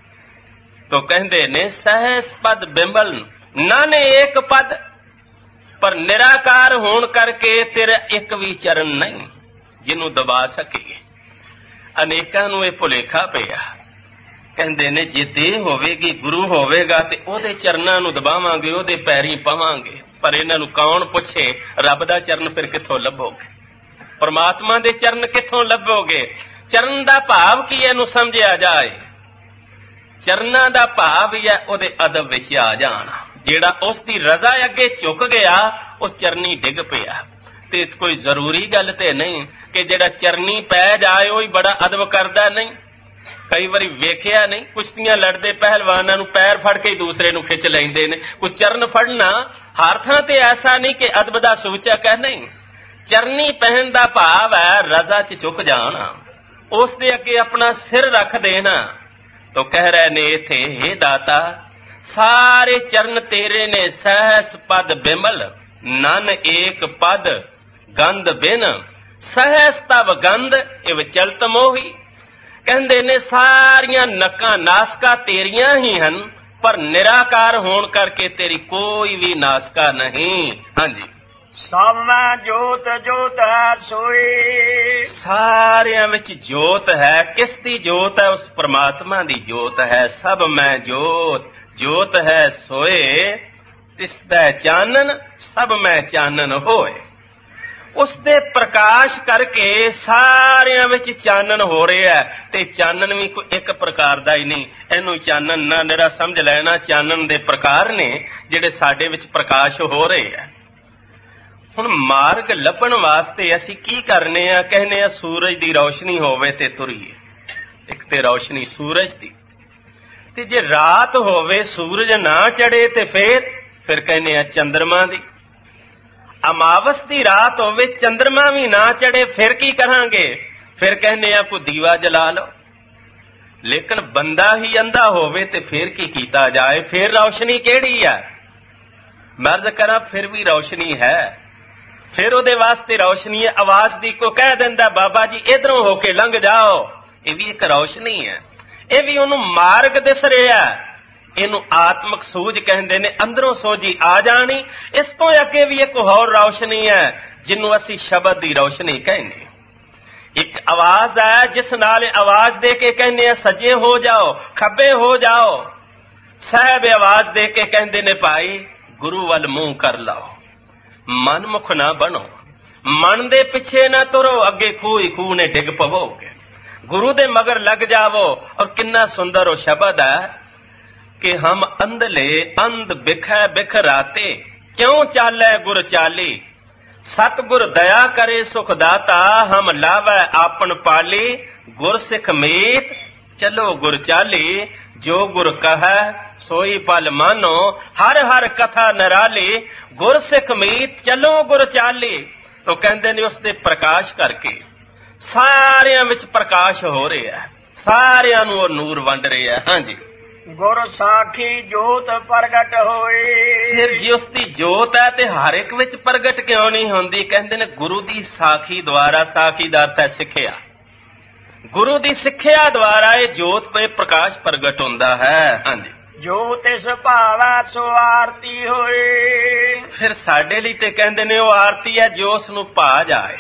ਤੋ ਕਹਿੰਦੇ ਨੇ ਸਹਿਸ ਪਦ ਬਿਮਲ ਨਨ ਏਕ ਪਦ, ਪਰ ਨਿਰਾਕਾਰ ਹੋਣ ਕਰਕੇ ਤੇਰਾ ਇੱਕ ਵੀ ਚਰਨ ਨਹੀਂ ਜਿਹਨੂੰ ਦਬਾ ਸਕੀਏ। ਅਨੇਕਾਂ ਨੂੰ ਇਹ ਭੁਲੇਖਾ ਪਿਆ, ਕਹਿੰਦੇ ਨੇ ਜੇ ਦੇਹ ਹੋਵੇਗੀ, ਗੁਰੂ ਹੋਵੇਗਾ ਤੇ ਉਹਦੇ ਚਰਨਾਂ ਨੂੰ ਦਬਾਵਾਂਗੇ, ਉਹਦੇ ਪੈਰੀਂ ਪਵਾਂਗੇ। ਪਰ ਇਹਨਾਂ ਨੂੰ ਕੌਣ ਪੁੱਛੇ ਰੱਬ ਦਾ ਚਰਨ ਫਿਰ ਕਿੱਥੋਂ ਲੱਭੋਗੇ? ਪਰਮਾਤਮਾ ਦੇ ਚਰਨ ਕਿੱਥੋਂ ਲੱਭੋਗੇ? ਚਰਨ ਦਾ ਭਾਵ ਕੀ ਇਹਨੂੰ ਸਮਝਿਆ ਜਾਏ। ਚਰਨਾਂ ਦਾ ਭਾਵ ਹੀ ਹੈ ਉਹਦੇ ਅਦਬ ਵਿੱਚ ਆ ਜਾਣਾ। ਜਿਹੜਾ ਉਸ ਦੀ ਰਜ਼ਾ ਅੱਗੇ ਝੁਕ ਗਿਆ ਉਹ ਚਰਨੀ ਡਿੱਗ ਪਿਆ। ਤੇ ਕੋਈ ਜ਼ਰੂਰੀ ਗੱਲ ਤੇ ਨਹੀਂ ਕਿ ਜਿਹੜਾ ਚਰਨੀ ਪੈ ਜਾਏ ਉਹ ਹੀ ਬੜਾ ਅਦਬ ਕਰਦਾ। ਨਹੀਂ, ਕਈ ਵਾਰੀ ਵੇਖਿਆ ਨਹੀਂ, ਕੁਸ਼ਤੀਆਂ ਲੜਦੇ ਪਹਿਲਵਾਨਾਂ ਨੂੰ ਪੈਰ ਫੜ ਕੇ ਦੂਸਰੇ ਨੂੰ ਖਿੱਚ ਲੈਂਦੇ ਨੇ। ਕੋਈ ਚਰਨ ਫੜਨਾ ਹਰ ਥਾਂ ਤੇ ਐਸਾ ਨਹੀਂ ਕਿ ਅਦਬ ਦਾ ਸੂਚਕ ਹੈ। ਨਹੀਂ, ਚਰਨੀ ਪਹਿਨ ਦਾ ਭਾਵ ਹੈ ਰਜ਼ਾ 'ਚ ਝੁਕ ਜਾਣਾ, ਉਸ ਦੇ ਅੱਗੇ ਆਪਣਾ ਸਿਰ ਰੱਖ ਦੇਣਾ। ਤੋ ਕਹਿ ਰਹੇ ਨੇ ਇੱਥੇ, ਹੇ ਦਾਤਾ, ਸਾਰੇ ਚਰਨ ਤੇਰੇ ਨੇ। ਸਹਿਸ ਪਦ ਬਿਮਲ ਨਨ ਏਕ ਪਦ ਗੰਧ ਬਿਨ। ਸਹਿਸ ਤਵ ਗੰਧ ਇਵ ਚਲਤ ਮੋਹੀ। ਕਹਿੰਦੇ ਨੇ ਸਾਰੀਆਂ ਨੱਕਾਂ ਨਾਸਕਾਂ ਤੇਰੀਆਂ ਹੀ ਹਨ, ਪਰ ਨਿਰਾਕਾਰ ਹੋਣ ਕਰਕੇ ਤੇਰੀ ਕੋਈ ਵੀ ਨਾਸਕਾ ਨਹੀਂ। ਹਾਂਜੀ ਸਭ ਮੈਂ ਜੋਤ ਜੋਤ ਹੈ ਸੋਈ। ਸਾਰਿਆਂ ਵਿੱਚ ਜੋਤ ਹੈ। ਕਿਸ ਦੀ ਜੋਤ ਹੈ? ਉਸ ਪਰਮਾਤਮਾ ਦੀ ਜੋਤ ਹੈ। ਸਭ ਮੈਂ ਜੋਤ, ਜੋਤ ਹੈ ਸੋਏ, ਤਿਸਦਾ ਚਾਨਣ ਸਭ ਮੈਂ ਚਾਨਣ ਹੋਏ। ਉਸ ਦੇ ਪ੍ਰਕਾਸ਼ ਕਰਕੇ ਸਾਰਿਆਂ ਵਿੱਚ ਚਾਨਣ ਹੋ ਰਿਹਾ। ਤੇ ਚਾਨਣ ਵੀ ਕੋਈ ਇੱਕ ਪ੍ਰਕਾਰ ਦਾ ਹੀ ਨਹੀਂ, ਇਹਨੂੰ ਚਾਨਣ ਨਾ ਨਿਰਾ ਸਮਝ ਲੈਣਾ। ਚਾਨਣ ਦੇ ਪ੍ਰਕਾਰ ਨੇ ਜਿਹੜੇ ਸਾਡੇ ਵਿੱਚ ਪ੍ਰਕਾਸ਼ ਹੋ ਰਹੇ ਆ। ਹੁਣ ਮਾਰਗ ਲੱਭਣ ਵਾਸਤੇ ਅਸੀਂ ਕੀ ਕਰਨੇ ਆ? ਕਹਿੰਦੇ ਆ ਸੂਰਜ ਦੀ ਰੌਸ਼ਨੀ ਹੋਵੇ ਤੇ ਤੁਰੀਏ। ਇੱਕ ਤੇ ਰੌਸ਼ਨੀ ਸੂਰਜ ਦੀ, ਤੇ ਜੇ ਰਾਤ ਹੋਵੇ ਸੂਰਜ ਨਾ ਚੜੇ ਤੇ ਫਿਰ ਕਹਿੰਦੇ ਆ ਚੰਦਰਮਾ ਦੀ। ਅਮਾਵਸ ਦੀ ਰਾਤ ਹੋਵੇ ਚੰਦਰਮਾ ਵੀ ਨਾ ਚੜੇ, ਫਿਰ ਕੀ ਕਰਾਂਗੇ? ਫਿਰ ਕਹਿੰਦੇ ਆ ਕੋਈ ਦੀਵਾ ਜਲਾ ਲਓ। ਲੇਕਿਨ ਬੰਦਾ ਹੀ ਅੰਧਾ ਹੋਵੇ ਤੇ ਫਿਰ ਕੀ ਕੀਤਾ ਜਾਏ? ਫਿਰ ਰੌਸ਼ਨੀ ਕਿਹੜੀ ਹੈ? ਮਰਜ਼ ਕਰਾਂ ਫਿਰ ਵੀ ਰੌਸ਼ਨੀ ਹੈ। ਫਿਰ ਉਹਦੇ ਵਾਸਤੇ ਰੌਸ਼ਨੀ ਹੈ ਆਵਾਜ਼ ਦੀ। ਕੋਈ ਕਹਿ ਦਿੰਦਾ ਬਾਬਾ ਜੀ ਇਧਰੋਂ ਹੋ ਕੇ ਲੰਘ ਜਾਓ, ਇਹ ਵੀ ਇੱਕ ਰੌਸ਼ਨੀ ਹੈ, ਇਹ ਵੀ ਉਹਨੂੰ ਮਾਰਗ ਦਿਸ ਰਿਹਾ। ਇਹਨੂੰ ਆਤਮਿਕ ਸੂਝ ਕਹਿੰਦੇ ਨੇ, ਅੰਦਰੋਂ ਸੋਝੀ ਆ ਜਾਣੀ। ਇਸ ਤੋਂ ਅੱਗੇ ਵੀ ਇੱਕ ਹੋਰ ਰੌਸ਼ਨੀ ਹੈ ਜਿਹਨੂੰ ਅਸੀਂ ਸ਼ਬਦ ਦੀ ਰੌਸ਼ਨੀ ਕਹਿੰਦੇ। ਇੱਕ ਆਵਾਜ਼ ਹੈ ਜਿਸ ਨਾਲ ਆਵਾਜ਼ ਦੇ ਕੇ ਕਹਿੰਦੇ ਆ ਸੱਜੇ ਹੋ ਜਾਓ, ਖੱਬੇ ਹੋ ਜਾਓ। ਸਾਹਿਬ ਆਵਾਜ਼ ਦੇ ਕੇ ਕਹਿੰਦੇ ਨੇ ਭਾਈ ਗੁਰੂ ਵੱਲ ਮੂੰਹ ਕਰ ਲਾਓ, ਮਨਮੁਖ ਨਾ ਬਣੋ, ਮਨ ਦੇ ਪਿੱਛੇ ਨਾ ਤੁਰੋ, ਅੱਗੇ ਖੂਹ ਹੀ ਖੂਹ ਨੇ ਡਿੱਗ ਪਵੋਗੇ। ਗੁਰੂ ਦੇ ਮਗਰ ਲੱਗ ਜਾਵੋ। ਔਰ ਕਿੰਨਾ ਸੁੰਦਰ ਉਹ ਸ਼ਬਦ ਹੈ ਕਿ ਹਮ ਅੰਧਲੇ ਅੰਧ ਬਿਖੈ ਬਿਖ ਰਾਤੇ, ਕਿਉਂ ਚਾਲੈ ਗੁਰ ਚਾਲੀ, ਸਤਿਗੁਰ ਦਇਆ ਕਰੇ ਸੁਖ ਦਾਤਾ, ਹਮ ਲਾਵੈ ਆਪਨ ਪਾਲੀ, ਗੁਰ ਸਿੱਖ ਮੀਤ ਚਲੋ ਗੁਰ ਚਾਲੀ, ਜੋ ਗੁਰ ਕਹੈ ਸੋਈ ਪਲ ਮਾਨੋ, ਹਰ ਹਰ ਕਥਾ ਨਿਰਾਲੀ, ਗੁਰ ਸਿੱਖ ਮੀਤ ਚਲੋ ਗੁਰ ਚਾਲੀ। ਉਹ ਕਹਿੰਦੇ ਨੇ ਉਸ ਦੇ ਪ੍ਰਕਾਸ਼ ਕਰਕੇ ਸਾਰਿਆਂ ਵਿੱਚ ਪ੍ਰਕਾਸ਼ ਹੋ ਰਿਹਾ, ਸਾਰਿਆਂ ਨੂੰ ਉਹ ਨੂਰ ਵੰਡ ਰਿਹਾ। ਹਾਂਜੀ, ਗੁਰ ਸਾਖੀ ਜੋਤ ਪ੍ਰਗਟ ਹੋਏ। ਫਿਰ ਜੇ ਉਸ ਦੀ ਜੋਤ ਹੈ ਤੇ ਹਰ ਇੱਕ ਵਿੱਚ ਪ੍ਰਗਟ ਕਿਉਂ ਨਹੀਂ ਹੁੰਦੀ? ਕਹਿੰਦੇ ਨੇ ਗੁਰੂ ਦੀ ਸਾਖੀ ਦੁਆਰਾ, ਸਾਖੀ ਦਾ ਅਰਥ ਹੈ ਸਿੱਖਿਆ, ਗੁਰੂ ਦੀ ਸਿੱਖਿਆ ਦੁਆਰਾ ਇਹ ਜੋਤ ਤੇ ਪ੍ਰਕਾਸ਼ ਪ੍ਰਗਟ ਹੁੰਦਾ ਹੈ। ਹਾਂਜੀ, ਜੋ ਤਿਸ ਭਾਵੈ ਸੋ ਆਰਤੀ ਹੋਏ। ਫਿਰ ਸਾਡੇ ਲਈ ਤੇ ਕਹਿੰਦੇ ਨੇ ਉਹ ਆਰਤੀ ਹੈ ਜੋ ਉਸ ਨੂੰ ਭਾ ਜਾਏ,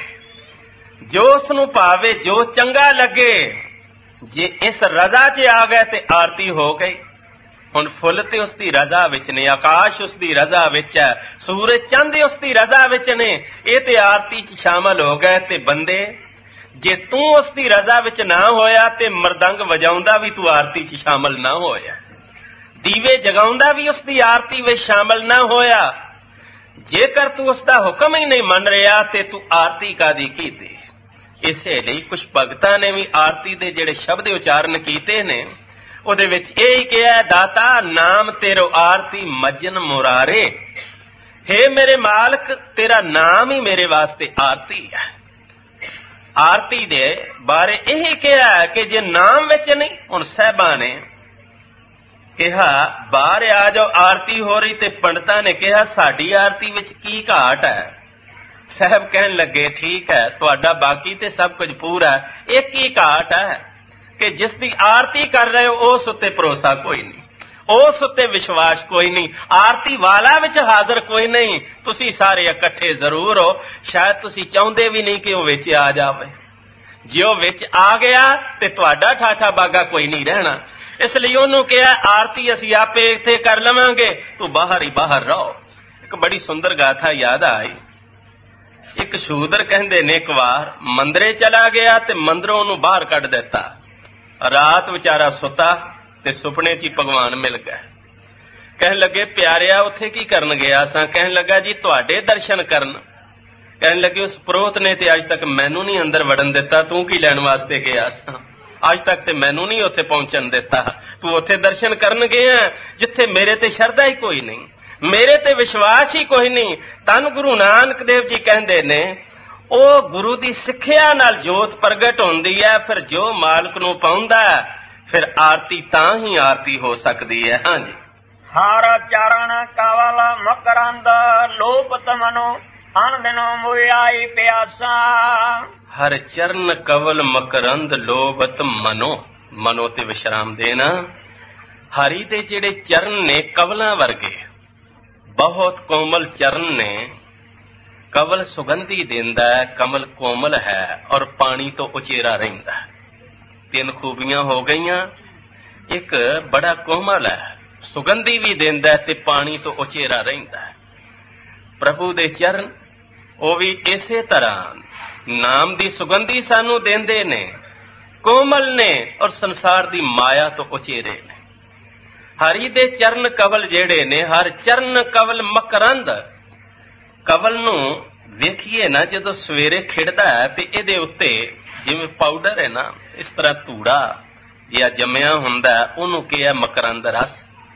ਜੋ ਉਸ ਨੂੰ ਭਾਵੇ, ਜੋ ਚੰਗਾ ਲੱਗੇ। ਜੇ ਇਸ ਰਜ਼ਾ 'ਚ ਆ ਗਏ ਤੇ ਆਰਤੀ ਹੋ ਗਈ। ਹੁਣ ਫੁੱਲ ਤੇ ਉਸ ਦੀ ਰਜ਼ਾ ਵਿੱਚ ਨੇ, ਆਕਾਸ਼ ਉਸ ਦੀ ਰਜ਼ਾ ਵਿੱਚ ਹੈ, ਸੂਰਜ ਚੰਦ ਉਸ ਦੀ ਰਜ਼ਾ ਵਿੱਚ ਨੇ, ਇਹ ਤੇ ਆਰਤੀ 'ਚ ਸ਼ਾਮਲ ਹੋ ਗਏ। ਤੇ ਬੰਦੇ ਜੇ ਤੂੰ ਉਸ ਦੀ ਰਜ਼ਾ ਵਿੱਚ ਨਾ ਹੋਇਆ ਤੇ ਮਰਦੰਗ ਵਜਾਉਂਦਾ ਵੀ ਤੂੰ ਆਰਤੀ 'ਚ ਸ਼ਾਮਲ ਨਾ ਹੋਇਆ, ਦੀਵੇ ਜਗਾਉਂਦਾ ਵੀ ਉਸ ਦੀ ਆਰਤੀ ਵਿੱਚ ਸ਼ਾਮਲ ਨਾ ਹੋਇਆ। ਜੇਕਰ ਤੂੰ ਉਸ ਦਾ ਹੁਕਮ ਹੀ ਨਹੀਂ ਮੰਨ ਰਿਹਾ ਤੇ ਤੂੰ ਆਰਤੀ ਕਾਦੀ ਕੀਤੀ? ਇਸੇ ਲਈ ਕੁਝ ਭਗਤਾਂ ਨੇ ਵੀ ਆਰਤੀ ਦੇ ਜਿਹੜੇ ਸ਼ਬਦ ਉਚਾਰਨ ਕੀਤੇ ਨੇ ਉਹਦੇ ਵਿੱਚ ਇਹ ਹੀ ਕਿਹਾ, ਦਾਤਾ ਨਾਮ ਤੇਰੋ ਆਰਤੀ ਮੱਜਨ ਮੁਰਾਰੇ, ਹੇ ਮੇਰੇ ਮਾਲਕ ਤੇਰਾ ਨਾਮ ਹੀ ਮੇਰੇ ਵਾਸਤੇ ਆਰਤੀ ਹੈ। ਆਰਤੀ ਦੇ ਬਾਰੇ ਇਹ ਕਿਹਾ ਕਿ ਜੇ ਨਾਮ ਵਿੱਚ ਨਹੀਂ, ਹੁਣ ਸਾਹਿਬਾਂ ਨੇ ਕਿਹਾ ਬਾਹਰ ਆ ਜਾਓ ਆਰਤੀ ਹੋ ਰਹੀ, ਤੇ ਪੰਡਤਾਂ ਨੇ ਕਿਹਾ ਸਾਡੀ ਆਰਤੀ ਵਿੱਚ ਕੀ ਘਾਟ ਹੈ? ਸਾਹਿਬ ਕਹਿਣ ਲੱਗੇ ਠੀਕ ਹੈ, ਤੁਹਾਡਾ ਬਾਕੀ ਤੇ ਸਭ ਕੁਝ ਪੂਰਾ, ਇੱਕ ਹੀ ਘਾਟ ਹੈ ਕਿ ਜਿਸ ਦੀ ਆਰਤੀ ਕਰ ਰਹੇ ਹੋ ਉਸ ਉੱਤੇ ਭਰੋਸਾ ਕੋਈ ਨਹੀਂ, ਉਸ ਉੱਤੇ ਵਿਸ਼ਵਾਸ ਕੋਈ ਨਹੀਂ, ਆਰਤੀ ਵਾਲਾ ਵਿੱਚ ਹਾਜ਼ਰ ਕੋਈ ਨਹੀਂ। ਤੁਸੀਂ ਸਾਰੇ ਇਕੱਠੇ ਜ਼ਰੂਰ ਹੋ, ਸ਼ਾਇਦ ਤੁਸੀਂ ਚਾਹੁੰਦੇ ਵੀ ਨਹੀਂ ਕਿ ਉਹ ਵਿੱਚ ਆ ਜਾਵੇ। ਜੇ ਉਹ ਵਿੱਚ ਆ ਗਿਆ ਤੇ ਤੁਹਾਡਾ ਠਾਠਾ ਬਾਗਾ ਕੋਈ ਨਹੀਂ ਰਹਿਣਾ। ਇਸ ਲਈ ਉਹਨੂੰ ਕਿਹਾ ਆਰਤੀ ਅਸੀਂ ਆਪੇ ਇੱਥੇ ਕਰ ਲਵਾਂਗੇ, ਤੂੰ ਬਾਹਰ ਹੀ ਬਾਹਰ ਰਹੋ। ਇੱਕ ਬੜੀ ਸੁੰਦਰ ਗਾਥਾ ਯਾਦ ਆਈ। ਇੱਕ ਸ਼ੂਦਰ ਕਹਿੰਦੇ ਨੇ ਇੱਕ ਵਾਰ ਮੰਦਰੇ ਚਲਾ ਗਿਆ ਤੇ ਮੰਦਰੋਂ ਉਹਨੂੰ ਬਾਹਰ ਕੱਢ ਦਿੱਤਾ। ਰਾਤ ਵਿਚਾਰਾ ਸੁੱਤਾ ਤੇ ਸੁਪਨੇ 'ਚ ਹੀ ਭਗਵਾਨ ਮਿਲ ਗਏ। ਕਹਿਣ ਲੱਗੇ ਪਿਆਰਿਆ ਉੱਥੇ ਕੀ ਕਰਨ ਗਿਆ ਸਾਂ? ਕਹਿਣ ਲੱਗਾ ਜੀ ਤੁਹਾਡੇ ਦਰਸ਼ਨ ਕਰਨ। ਕਹਿਣ ਲੱਗੇ ਉਸ ਪੁਰੋਹਿਤ ਨੇ ਤੇ ਅੱਜ ਤੱਕ ਮੈਨੂੰ ਨਹੀਂ ਅੰਦਰ ਵੜਨ ਦਿੱਤਾ, ਤੂੰ ਕੀ ਲੈਣ ਵਾਸਤੇ ਗਿਆ ਸਾਂ? ਅੱਜ ਤੱਕ ਤੇ ਮੈਨੂੰ ਨਹੀਂ ਉੱਥੇ ਪਹੁੰਚਣ ਦਿੱਤਾ, ਤੂੰ ਉੱਥੇ ਦਰਸ਼ਨ ਕਰਨ ਗਿਆ ਜਿੱਥੇ ਮੇਰੇ ਤੇ ਸ਼ਰਧਾ ਹੀ ਕੋਈ ਨਹੀਂ, ਮੇਰੇ ਤੇ ਵਿਸ਼ਵਾਸ ਹੀ ਕੋਈ ਨਹੀਂ। ਧੰਨ ਗੁਰੂ ਨਾਨਕ ਦੇਵ ਜੀ ਕਹਿੰਦੇ ਨੇ ਉਹ ਗੁਰੂ ਦੀ ਸਿੱਖਿਆ ਨਾਲ ਜੋਤ ਪ੍ਰਗਟ ਹੁੰਦੀ ਹੈ। ਫਿਰ ਜੋ ਮਾਲਕ ਨੂੰ ਪਾਉਂਦਾ ਫਿਰ ਆਰਤੀ ਤਾਂ ਹੀ ਆਰਤੀ ਹੋ ਸਕਦੀ ਹੈ। ਹਾਂਜੀ, ਹਰ ਚਰਨ ਕਵਲ ਮਕਰੰਦ ਲੋਪਤ ਮਨੋ ਅਨ ਦਿਨੋ ਮੁਆਈ ਪਿਆਸਾ। ਹਰ ਚਰਨ ਕਵਲ ਮਕਰੰਦ ਲੋਭਤ ਮਨੋ, ਮਨੋ ਤੇ ਵਿਸ਼ਰਾਮ ਦੇਣਾ। ਹਰੀ ਦੇ ਜਿਹੜੇ ਚਰਨ ਨੇ ਕਵਲਾਂ ਵਰਗੇ, ਬਹੁਤ ਕੋਮਲ ਚਰਨ ਨੇ। ਕਵਲ ਸੁਗੰਧੀ ਦਿੰਦਾ ਹੈ, ਕਮਲ ਕੋਮਲ ਹੈ ਔਰ ਪਾਣੀ ਤੋਂ ਉਚੇਰਾ ਰਹਿੰਦਾ ਹੈ। ਤਿੰਨ ਖੂਬੀਆਂ ਹੋ ਗਈਆਂ। ਇੱਕ ਬੜਾ ਕੋਮਲ ਹੈ, ਸੁਗੰਧੀ ਵੀ ਦਿੰਦਾ ਤੇ ਪਾਣੀ ਤੋਂ ਉਚੇਰਾ ਰਹਿੰਦਾ ਹੈ। ਪ੍ਰਭੂ ਦੇ ਚਰਨ ਉਹ ਵੀ ਇਸੇ ਤਰ੍ਹਾਂ ਨਾਮ ਦੀ ਸੁਗੰਧੀ ਸਾਨੂੰ ਦਿੰਦੇ ਨੇ, ਕੋਮਲ ਨੇ ਔਰ ਸੰਸਾਰ ਦੀ ਮਾਇਆ ਤੋਂ ਉਚੇਰੇ ਨੇ। ਹਰੀ ਦੇ ਚਰਨ ਕਵਲ ਜਿਹੜੇ ਨੇ, ਹਰ ਚਰਨ ਕਵਲ ਮਕਰੰਦ। ਕਵਲ ਨੂੰ ਵੇਖੀਏ ਨਾ ਜਦੋਂ ਸਵੇਰੇ ਖਿੜਦਾ ਹੈ ਤੇ ਇਹਦੇ ਉੱਤੇ ਜਿਵੇਂ ਪਾਊਡਰ ਹੈ ਨਾ, ਇਸ ਤਰ੍ਹਾਂ ਧੂੜਾ ਜਾਂ ਜੰਮਿਆ ਹੁੰਦਾ, ਉਹਨੂੰ ਕਿਹਾ ਮਕਰੰਦ ਰਸ।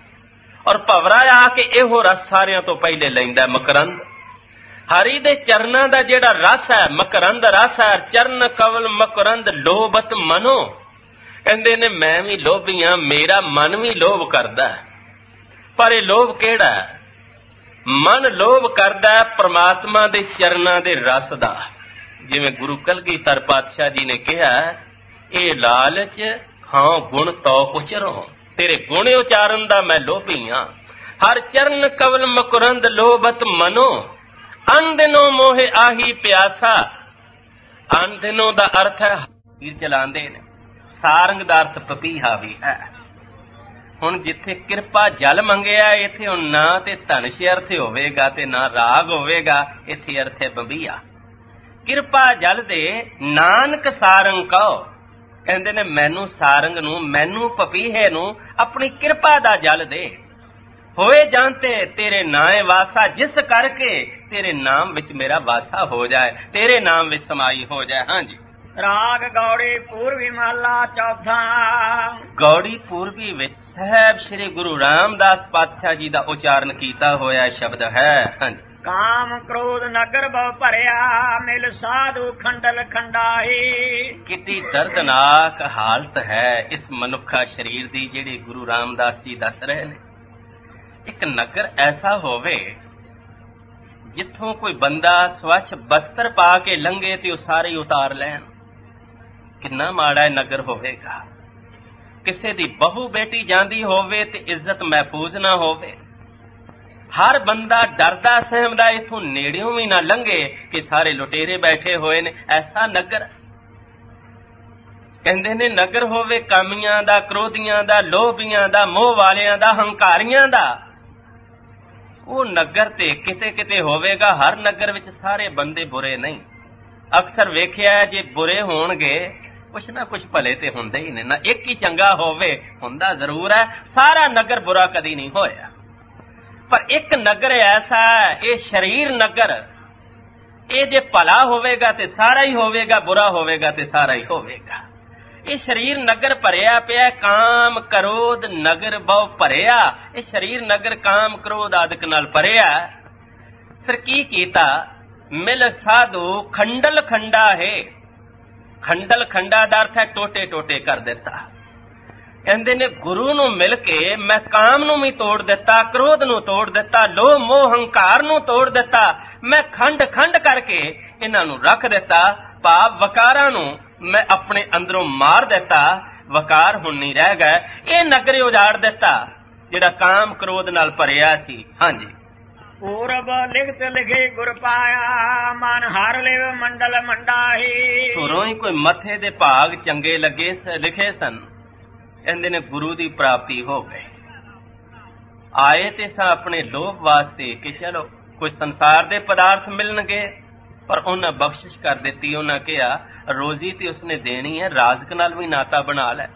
ਔਰ ਭਵਰਾ ਆ ਕੇ ਇਹੋ ਰਸ ਸਾਰਿਆਂ ਤੋਂ ਪਹਿਲੇ ਲੈਂਦਾ ਮਕਰੰਦ। ਹਰੀ ਦੇ ਚਰਨਾਂ ਦਾ ਜਿਹੜਾ ਰਸ ਹੈ ਮਕਰੰਦ ਰਸ ਹੈ। ਚਰਨ ਕਵਲ ਮਕਰੰਦ ਲੋਭਤ ਮਨੋ। ਕਹਿੰਦੇ ਨੇ ਮੈਂ ਵੀ ਲੋਭੀ ਹਾਂ, ਮੇਰਾ ਮਨ ਵੀ ਲੋਭ ਕਰਦਾ, ਪਰ ਇਹ ਲੋਭ ਕਿਹੜਾ ਹੈ? ਮਨ ਲੋਭ ਕਰਦਾ ਪ੍ਰਮਾਤਮਾ ਦੇ ਚਰਨਾਂ ਦੇ ਰਸ ਦਾ। ਜਿਵੇਂ ਗੁਰੂ ਕਲਗੀਧਰ ਪਾਤਸ਼ਾਹ ਜੀ ਨੇ ਕਿਹਾ, ਇਹ ਲਾਲਚ ਹਾਂ ਗੁਣ ਤੋ ਉਚਰੋ, ਤੇਰੇ ਗੁਣ ਉਚਾਰਨ ਦਾ ਮੈਂ ਲੋਭੀ ਹਾਂ। ਹਰ ਚਰਨ ਕਵਲ ਮਕੁਰੰਦ ਲੋਭਤ ਮਨੋ, ਅਨਦਿਨੋ ਮੋਹਿ ਆਹੀ ਪਿਆਸਾ। ਅਨਦਿਨੋ ਦਾ ਅਰਥ ਹੈ ਹੀਰ ਚਲਾਉਂਦੇ ਨੇ, ਸਾਰੰਗ ਦਾ ਅਰਥ ਪਪੀਹਾ ਵੀ ਹੈ। ਹੁਣ ਜਿੱਥੇ ਕਿਰਪਾ ਜਲ ਮੰਗਿਆ, ਇੱਥੇ ਹੁਣ ਨਾ ਤੇ ਧਨਸ਼ ਅਰਥ ਹੋਵੇਗਾ ਤੇ ਨਾ ਰਾਗ ਹੋਵੇਗਾ, ਇੱਥੇ ਅਰਥ ਹੈ ਬੰਬੀਆ। ਕਿਰਪਾ ਜਲ ਦੇ ਨਾਨਕ ਸਾਰੰਗ ਕਹੋ। ਕਹਿੰਦੇ ਨੇ ਮੈਨੂੰ ਸਾਰੰਗ ਨੂੰ, ਮੈਨੂੰ ਪਪੀਹੇ ਨੂੰ ਆਪਣੀ ਕਿਰਪਾ ਦਾ ਜਲ ਦੇ। ਹੋਏ ਜਾਂਤੇ ਤੇਰੇ ਨਾਏ ਵਾਸਾ, ਜਿਸ ਕਰਕੇ ਤੇਰੇ ਨਾਮ ਵਿੱਚ ਮੇਰਾ ਵਾਸਾ ਹੋ ਜਾਏ, ਤੇਰੇ ਨਾਮ ਵਿੱਚ ਸਮਾਈ ਹੋ ਜਾਏ। ਹਾਂਜੀ। ਰਾਗ ਗੌੜੀ ਪੂਰਬੀ ਮਹਲਾ ਚੌਥਾ। ਗੌੜੀ ਪੂਰਬੀ ਵਿੱਚ ਸਾਹਿਬ ਸ੍ਰੀ ਗੁਰੂ ਰਾਮਦਾਸ ਪਾਤਸ਼ਾਹ ਜੀ ਦਾ ਉਚਾਰਨ ਕੀਤਾ ਹੋਇਆ ਸ਼ਬਦ ਹੈ। ਹਾਂਜੀ। ਕਾਮ ਕ੍ਰੋਧ ਨਗਰ ਬਹੁ ਭਰਿਆ, ਮਿਲ ਸਾਧੂ ਖੰਡਲ ਖੰਡਾਹੀ। ਕਿੰਨੀ ਦਰਦਨਾਕ ਹਾਲਤ ਹੈ ਇਸ ਮਨੁੱਖਾ ਸਰੀਰ ਦੀ, ਜਿਹੜੀ ਗੁਰੂ ਰਾਮਦਾਸ ਜੀ ਦੱਸ ਰਹੇ ਨੇ। ਇੱਕ ਨਗਰ ਐਸਾ ਹੋਵੇ ਜਿੱਥੋਂ ਕੋਈ ਬੰਦਾ ਸਵੱਛ ਬਸਤਰ ਪਾ ਕੇ ਲੰਘੇ ਤੇ ਉਹ ਸਾਰੇ ਉਤਾਰ ਲੈਣ। ਕਿੰਨਾ ਮਾੜਾ ਨਗਰ ਹੋਵੇਗਾ। ਕਿਸੇ ਦੀ ਬਹੂ ਬੇਟੀ ਜਾਂਦੀ ਹੋਵੇ ਤੇ ਇੱਜ਼ਤ ਮਹਿਫੂਜ਼ ਨਾ ਹੋਵੇ। ਹਰ ਬੰਦਾ ਡਰਦਾ ਸਹਿਮਦਾ ਇਥੋਂ ਨੇੜਿਓਂ ਵੀ ਨਾ ਲੰਘੇ ਕਿ ਸਾਰੇ ਲੁਟੇਰੇ ਬੈਠੇ ਹੋਏ ਨੇ। ਐਸਾ ਨਗਰ ਕਹਿੰਦੇ ਨੇ ਨਗਰ ਹੋਵੇ ਕਾਮੀਆਂ ਦਾ, ਕ੍ਰੋਧੀਆਂ ਦਾ, ਲੋਭੀਆਂ ਦਾ, ਮੋਹ ਵਾਲਿਆਂ ਦਾ, ਹੰਕਾਰੀਆਂ ਦਾ। ਉਹ ਨਗਰ ਤੇ ਕਿਤੇ ਕਿਤੇ ਹੋਵੇਗਾ। ਹਰ ਨਗਰ ਵਿੱਚ ਸਾਰੇ ਬੰਦੇ ਬੁਰੇ ਨਹੀਂ। ਅਕਸਰ ਵੇਖਿਆ ਜੇ ਬੁਰੇ ਹੋਣਗੇ ਕੁਛ ਨਾ ਕੁਛ ਭਲੇ ਤੇ ਹੁੰਦੇ ਹੀ ਨੇ, ਨਾ ਇੱਕ ਹੀ ਚੰਗਾ ਹੋਵੇ, ਹੁੰਦਾ ਜ਼ਰੂਰ ਹੈ। ਸਾਰਾ ਨਗਰ ਬੁਰਾ ਕਦੀ ਨਹੀਂ ਹੋਇਆ, ਪਰ ਇੱਕ ਨਗਰ ਐਸਾ ਹੈ, ਇਹ ਸ਼ਰੀਰ ਨਗਰ, ਇਹ ਜੇ ਭਲਾ ਹੋਵੇਗਾ ਤੇ ਸਾਰਾ ਹੀ ਹੋਵੇਗਾ, ਬੁਰਾ ਹੋਵੇਗਾ ਤੇ ਸਾਰਾ ਹੀ ਹੋਵੇਗਾ। ਇਹ ਸ਼ਰੀਰ ਨਗਰ ਭਰਿਆ ਪਿਆ, ਕਾਮ ਕ੍ਰੋਧ ਨਗਰ ਬਹੁ ਭਰਿਆ। ਇਹ ਸ਼ਰੀਰ ਨਗਰ ਕਾਮ ਕ੍ਰੋਧ ਆਦਿਕ ਨਾਲ ਭਰਿਆ। ਫਿਰ ਕੀ ਕੀਤਾ? ਮਿਲ ਸਾਧੂ ਖੰਡਲ ਖੰਡਾ ਹੈ। ਖੰਡਲ ਖੰਡਾ ਦਾ ਅਰਥ ਹੈ ਟੋਟੇ ਟੋਟੇ ਕਰ ਦਿੱਤਾ। ਕਹਿੰਦੇ ਨੇ ਗੁਰੂ ਨੂੰ ਮਿਲ ਕੇ ਮੈਂ ਕਾਮ ਨੂੰ ਵੀ ਤੋੜ ਦਿੱਤਾ, ਕ੍ਰੋਧ ਨੂੰ ਤੋੜ ਦਿੱਤਾ, ਲੋਭ ਮੋਹ ਹੰਕਾਰ ਨੂੰ ਤੋੜ ਦਿੱਤਾ। ਮੈਂ ਖੰਡ ਖੰਡ ਕਰਕੇ ਇਹਨਾਂ ਨੂੰ ਰੱਖ ਦਿੱਤਾ। ਭਾਵ ਵਕਾਰਾਂ ਨੂੰ ਮੈਂ ਆਪਣੇ ਅੰਦਰੋਂ ਮਾਰ ਦਿੱਤਾ। ਵਕਾਰ ਹੁਣ ਨਹੀਂ ਰਹਿ ਗਏ। ਇਹ ਨਗਰ ਉਜਾੜ ਦਿੱਤਾ ਜਿਹੜਾ ਕਾਮ ਕ੍ਰੋਧ ਨਾਲ ਭਰਿਆ ਸੀ। ਹਾਂਜੀ। ਪੂਰਬ ਲਿਖਤ ਲਿਖੇ ਗੁਰ ਪਾਇਆ, ਮਨ ਹਰ ਲਿਵ ਮੰਡਲ ਮੰਡਾਹੀ। ਧੁਰੋਂ ਹੀ ਕੋਈ ਮੱਥੇ ਦੇ ਭਾਗ ਚੰਗੇ ਲੱਗੇ ਲਿਖੇ ਸਨ। ਕਹਿੰਦੇ ਨੇ ਗੁਰੂ ਦੀ ਪ੍ਰਾਪਤੀ ਹੋ ਗਈ। ਆਏ ਤੇ ਸਾਂ ਆਪਣੇ ਲੋਭ ਵਾਸਤੇ ਕਿ ਚਲੋ ਕੁਝ ਸੰਸਾਰ ਦੇ ਪਦਾਰਥ ਮਿਲਣਗੇ, ਪਰ ਉਹਨਾਂ ਬਖਸ਼ਿਸ਼ ਕਰ ਦਿੱਤੀ। ਉਹਨਾਂ ਕਿਹਾ ਰੋਜ਼ੀ ਤੇ ਉਸਨੇ ਦੇਣੀ ਹੈ, ਰਾਜ਼ਕ ਨਾਲ ਵੀ ਨਾਤਾ ਬਣਾ ਲੈ।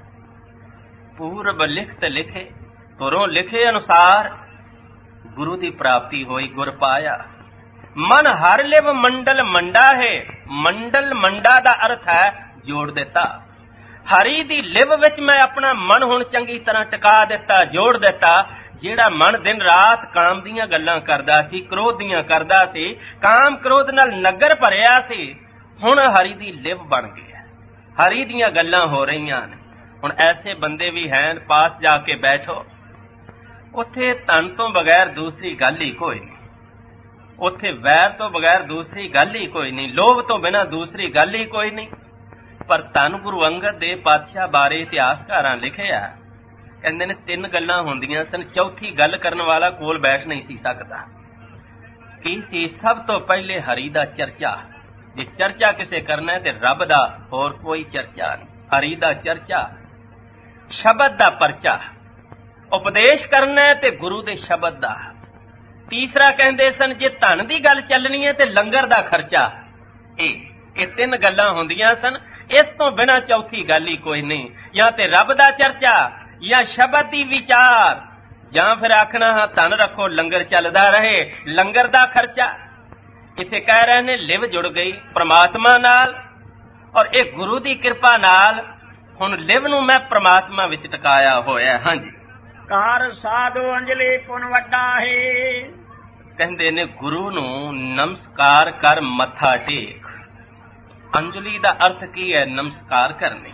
ਪੂਰਬ ਲਿਖਤ ਲਿਖੇ, ਧੁਰੋਂ ਲਿਖੇ ਅਨੁਸਾਰ ਗੁਰੂ ਦੀ ਪ੍ਰਾਪਤੀ ਹੋਈ, ਗੁਰ ਪਾਇਆ। ਮਨ ਹਰ ਲਿਵ ਮੰਡਲ ਮੰਡਾ ਹੈ। ਮੰਡਲ ਮੰਡਾ ਦਾ ਅਰਥ ਹੈ ਜੋੜ ਦਿੱਤਾ। ਹਰੀ ਦੀ ਲਿਵ ਵਿੱਚ ਮੈਂ ਆਪਣਾ ਮਨ ਹੁਣ ਚੰਗੀ ਤਰ੍ਹਾਂ ਟਿਕਾ ਦਿੱਤਾ, ਜੋੜ ਦਿੱਤਾ। ਜਿਹੜਾ ਮਨ ਦਿਨ ਰਾਤ ਕਾਮ ਦੀਆਂ ਗੱਲਾਂ ਕਰਦਾ ਸੀ, ਕ੍ਰੋਧ ਦੀਆਂ ਕਰਦਾ ਸੀ, ਕਾਮ ਕ੍ਰੋਧ ਨਾਲ ਨਗਰ ਭਰਿਆ ਸੀ, ਹੁਣ ਹਰੀ ਦੀ ਲਿਵ ਬਣ ਗਿਆ। ਹਰੀ ਦੀਆਂ ਗੱਲਾਂ ਹੋ ਰਹੀਆਂ ਨੇ। ਹੁਣ ਐਸੇ ਬੰਦੇ ਵੀ ਹਨ, ਪਾਸ ਜਾ ਕੇ ਬੈਠੋ, ਉੱਥੇ ਧਨ ਤੋਂ ਬਗੈਰ ਦੂਸਰੀ ਗੱਲ ਹੀ ਕੋਈ ਨਹੀਂ। ਉੱਥੇ ਵੈਰ ਤੋਂ ਬਗੈਰ ਦੂਸਰੀ ਗੱਲ ਹੀ ਕੋਈ ਨਹੀਂ, ਲੋਭ ਤੋਂ ਬਿਨਾਂ ਦੂਸਰੀ ਗੱਲ ਹੀ ਕੋਈ ਨਹੀਂ। ਪਰ ਧੰਨ ਗੁਰੂ ਅੰਗਦ ਦੇਵ ਪਾਤਸ਼ਾਹ ਬਾਰੇ ਇਤਿਹਾਸਕਾਰਾਂ ਲਿਖਿਆ, ਕਹਿੰਦੇ ਨੇ 3 ਗੱਲਾਂ ਹੁੰਦੀਆਂ ਸਨ, ਚੌਥੀ ਗੱਲ ਕਰਨ ਵਾਲਾ ਕੋਲ ਬੈਠ ਨਹੀਂ ਸੀ ਸਕਦਾ। ਕੀ ਸੀ? ਸਭ ਤੋਂ ਪਹਿਲੇ ਹਰੀ ਦਾ ਚਰਚਾ। ਜੇ ਚਰਚਾ ਕਿਸੇ ਕਰਨਾ ਹੈ ਤੇ ਰੱਬ ਦਾ, ਹੋਰ ਕੋਈ ਚਰਚਾ ਨਹੀਂ। ਹਰੀ ਦਾ ਚਰਚਾ, ਸ਼ਬਦ ਦਾ ਪਰਚਾ। ਉਪਦੇਸ਼ ਕਰਨਾ ਹੈ ਤੇ ਗੁਰੂ ਦੇ ਸ਼ਬਦ ਦਾ। ਤੀਸਰਾ ਕਹਿੰਦੇ ਸਨ ਜੇ ਧਨ ਦੀ ਗੱਲ ਚੱਲਣੀ ਹੈ ਤੇ ਲੰਗਰ ਦਾ ਖਰਚਾ। ਇਹ 3 ਗੱਲਾਂ ਹੁੰਦੀਆਂ ਸਨ। ਇਸ ਤੋਂ ਬਿਨਾਂ ਚੌਥੀ ਗੱਲ ਹੀ ਕੋਈ ਨਹੀਂ। ਜਾਂ ਤੇ ਰੱਬ ਦਾ ਚਰਚਾ, ਜਾਂ ਸ਼ਬਦ ਦੀ ਵਿਚਾਰ, ਜਾਂ ਫਿਰ ਆਖਣਾ ਹਾਂ ਧਨ ਰੱਖੋ ਲੰਗਰ ਚੱਲਦਾ ਰਹੇ, ਲੰਗਰ ਦਾ ਖਰਚਾ। ਇੱਥੇ ਕਹਿ ਰਹੇ ਨੇ ਲਿਵ ਜੁੜ ਗਈ ਪ੍ਰਮਾਤਮਾ ਨਾਲ, ਔਰ ਇਹ ਗੁਰੂ ਦੀ ਕਿਰਪਾ ਨਾਲ ਹੁਣ ਲਿਵ ਨੂੰ ਮੈਂ ਪ੍ਰਮਾਤਮਾ ਵਿੱਚ ਟਿਕਾਇਆ ਹੋਇਆ। ਹਾਂਜੀ। ਕਾਰ ਸਾਧੂ ਅੰਜਲੀ ਪੁਨ ਵੱਡਾ ਹੈ। ਕਹਿੰਦੇ ਨੇ ਗੁਰੂ ਨੂੰ ਨਮਸਕਾਰ ਕਰ, ਮੱਥਾ ਟੇਕ। ਅੰਜਲੀ ਦਾ ਅਰਥ ਕੀ ਹੈ? ਨਮਸਕਾਰ ਕਰਨੇ,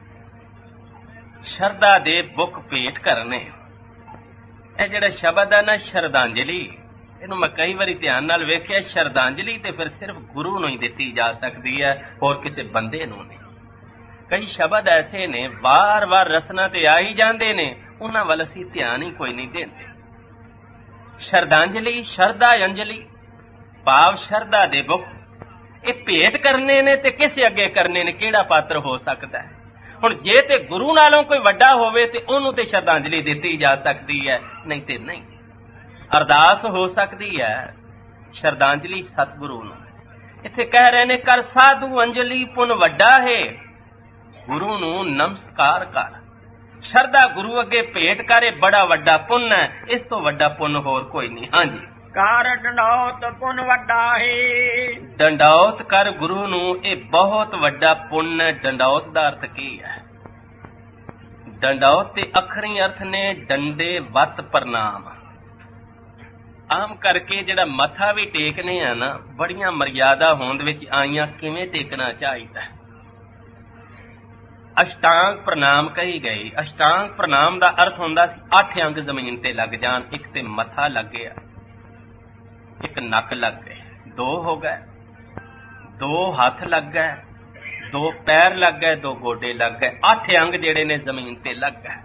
ਸ਼ਰਧਾ ਦੇ ਬੁੱਕ ਭੇਟ ਕਰਨੇ। ਇਹ ਜਿਹੜਾ ਸ਼ਬਦ ਹੈ ਨਾ ਸ਼ਰਧਾਂਜਲੀ, ਇਹਨੂੰ ਮੈਂ ਕਈ ਵਾਰੀ ਧਿਆਨ ਨਾਲ ਵੇਖਿਆ, ਸ਼ਰਧਾਂਜਲੀ ਤੇ ਫਿਰ ਸਿਰਫ ਗੁਰੂ ਨੂੰ ਹੀ ਦਿੱਤੀ ਜਾ ਸਕਦੀ ਹੈ, ਹੋਰ ਕਿਸੇ ਬੰਦੇ ਨੂੰ ਨਹੀਂ। ਕਈ ਸ਼ਬਦ ਐਸੇ ਨੇ ਵਾਰ-ਵਾਰ ਰਸਨਾ ਤੇ ਆ ਹੀ ਜਾਂਦੇ ਨੇ, ਉਹਨਾਂ ਵੱਲ ਅਸੀਂ ਧਿਆਨ ਹੀ ਕੋਈ ਨਹੀਂ ਦਿੰਦੇ। ਸ਼ਰਧਾਂਜਲੀ, ਸ਼ਰਧਾ ਅੰਜਲੀ ਭਾਵ ਸ਼ਰਧਾ ਦੇ ਬੁੱਕ, ਇਹ ਭੇਟ ਕਰਨੇ ਨੇ ਤੇ ਕਿਸੇ ਅੱਗੇ ਕਰਨੇ ਨੇ, ਕਿਹੜਾ ਪਾਤਰ ਹੋ ਸਕਦਾ ਹੈ? ਹੁਣ ਜੇ ਤੇ ਗੁਰੂ ਨਾਲੋਂ ਕੋਈ ਵੱਡਾ ਹੋਵੇ ਤੇ ਉਹਨੂੰ ਤੇ ਸ਼ਰਧਾਂਜਲੀ ਦਿੱਤੀ ਜਾ ਸਕਦੀ ਹੈ, ਨਹੀਂ ਤੇ ਨਹੀਂ। ਅਰਦਾਸ ਹੋ ਸਕਦੀ ਹੈ, ਸ਼ਰਧਾਂਜਲੀ ਸਤਿਗੁਰੂ ਨੂੰ। ਇੱਥੇ ਕਹਿ ਰਹੇ ਨੇ ਕਰ ਸਾਧੂ ਅੰਜਲੀ ਪੁੰਨ ਵੱਡਾ ਹੈ, ਗੁਰੂ ਨੂੰ ਨਮਸਕਾਰ ਕਰ। ਸ਼ਰਧਾ ਗੁਰੂ ਅੱਗੇ ਭੇਟ ਕਰੇ ਬੜਾ ਵੱਡਾ ਪੁੰਨ ਹੈ, ਇਸ ਤੋਂ ਵੱਡਾ ਪੁੰਨ ਹੋਰ ਕੋਈ ਨਹੀਂ। ਹਾਂਜੀ, ਕਰ ਡੰਡੌਤ ਪੁੰਨ ਵੱਡਾ ਹੈ, ਡੰਡੌਤ ਕਰ ਗੁਰੂ ਨੂੰ, ਇਹ ਬਹੁਤ ਵੱਡਾ ਪੁੰਨ ਹੈ। ਡੰਡੌਤ ਦਾ ਅਰਥ ਕੀ ਹੈ? ਡੰਡੌਤ ਦੇ ਅੱਖਰੀ ਅਰਥ ਨੇ ਡੰਡੇ ਵੱਤ ਪ੍ਰਣਾਮ। ਆਮ ਕਰਕੇ ਜਿਹੜਾ ਮੱਥਾ ਵੀ ਟੇਕਨੇ ਆ ਨਾ, ਬੜੀਆਂ ਮਰਿਆਦਾ ਹੋਂਦ ਵਿੱਚ ਆਈਆਂ ਕਿਵੇਂ ਟੇਕਣਾ ਚਾਹੀਦਾ। ਅਸ਼ਟਾਂਗ ਪ੍ਰਣਾਮ ਕਹੀ ਗਈ। ਅਸ਼ਟਾਂਗ ਪ੍ਰਣਾਮ ਦਾ ਅਰਥ ਹੁੰਦਾ ਸੀ 8 ਅੰਗ ਜ਼ਮੀਨ ਤੇ ਲੱਗ ਜਾਣ। ਇੱਕ ਤੇ ਮੱਥਾ ਲੱਗ ਗਿਆ, ਇੱਕ ਨੱਕ ਲੱਗ ਗਏ, 2 ਹੋ ਗਏ, 2 ਹੱਥ ਲੱਗ ਗਏ, 2 ਪੈਰ ਲੱਗ ਗਏ, 2 ਗੋਡੇ ਲੱਗ ਗਏ, 8 ਅੰਗ ਜਿਹੜੇ ਨੇ ਜ਼ਮੀਨ ਤੇ ਲੱਗ ਗਏ।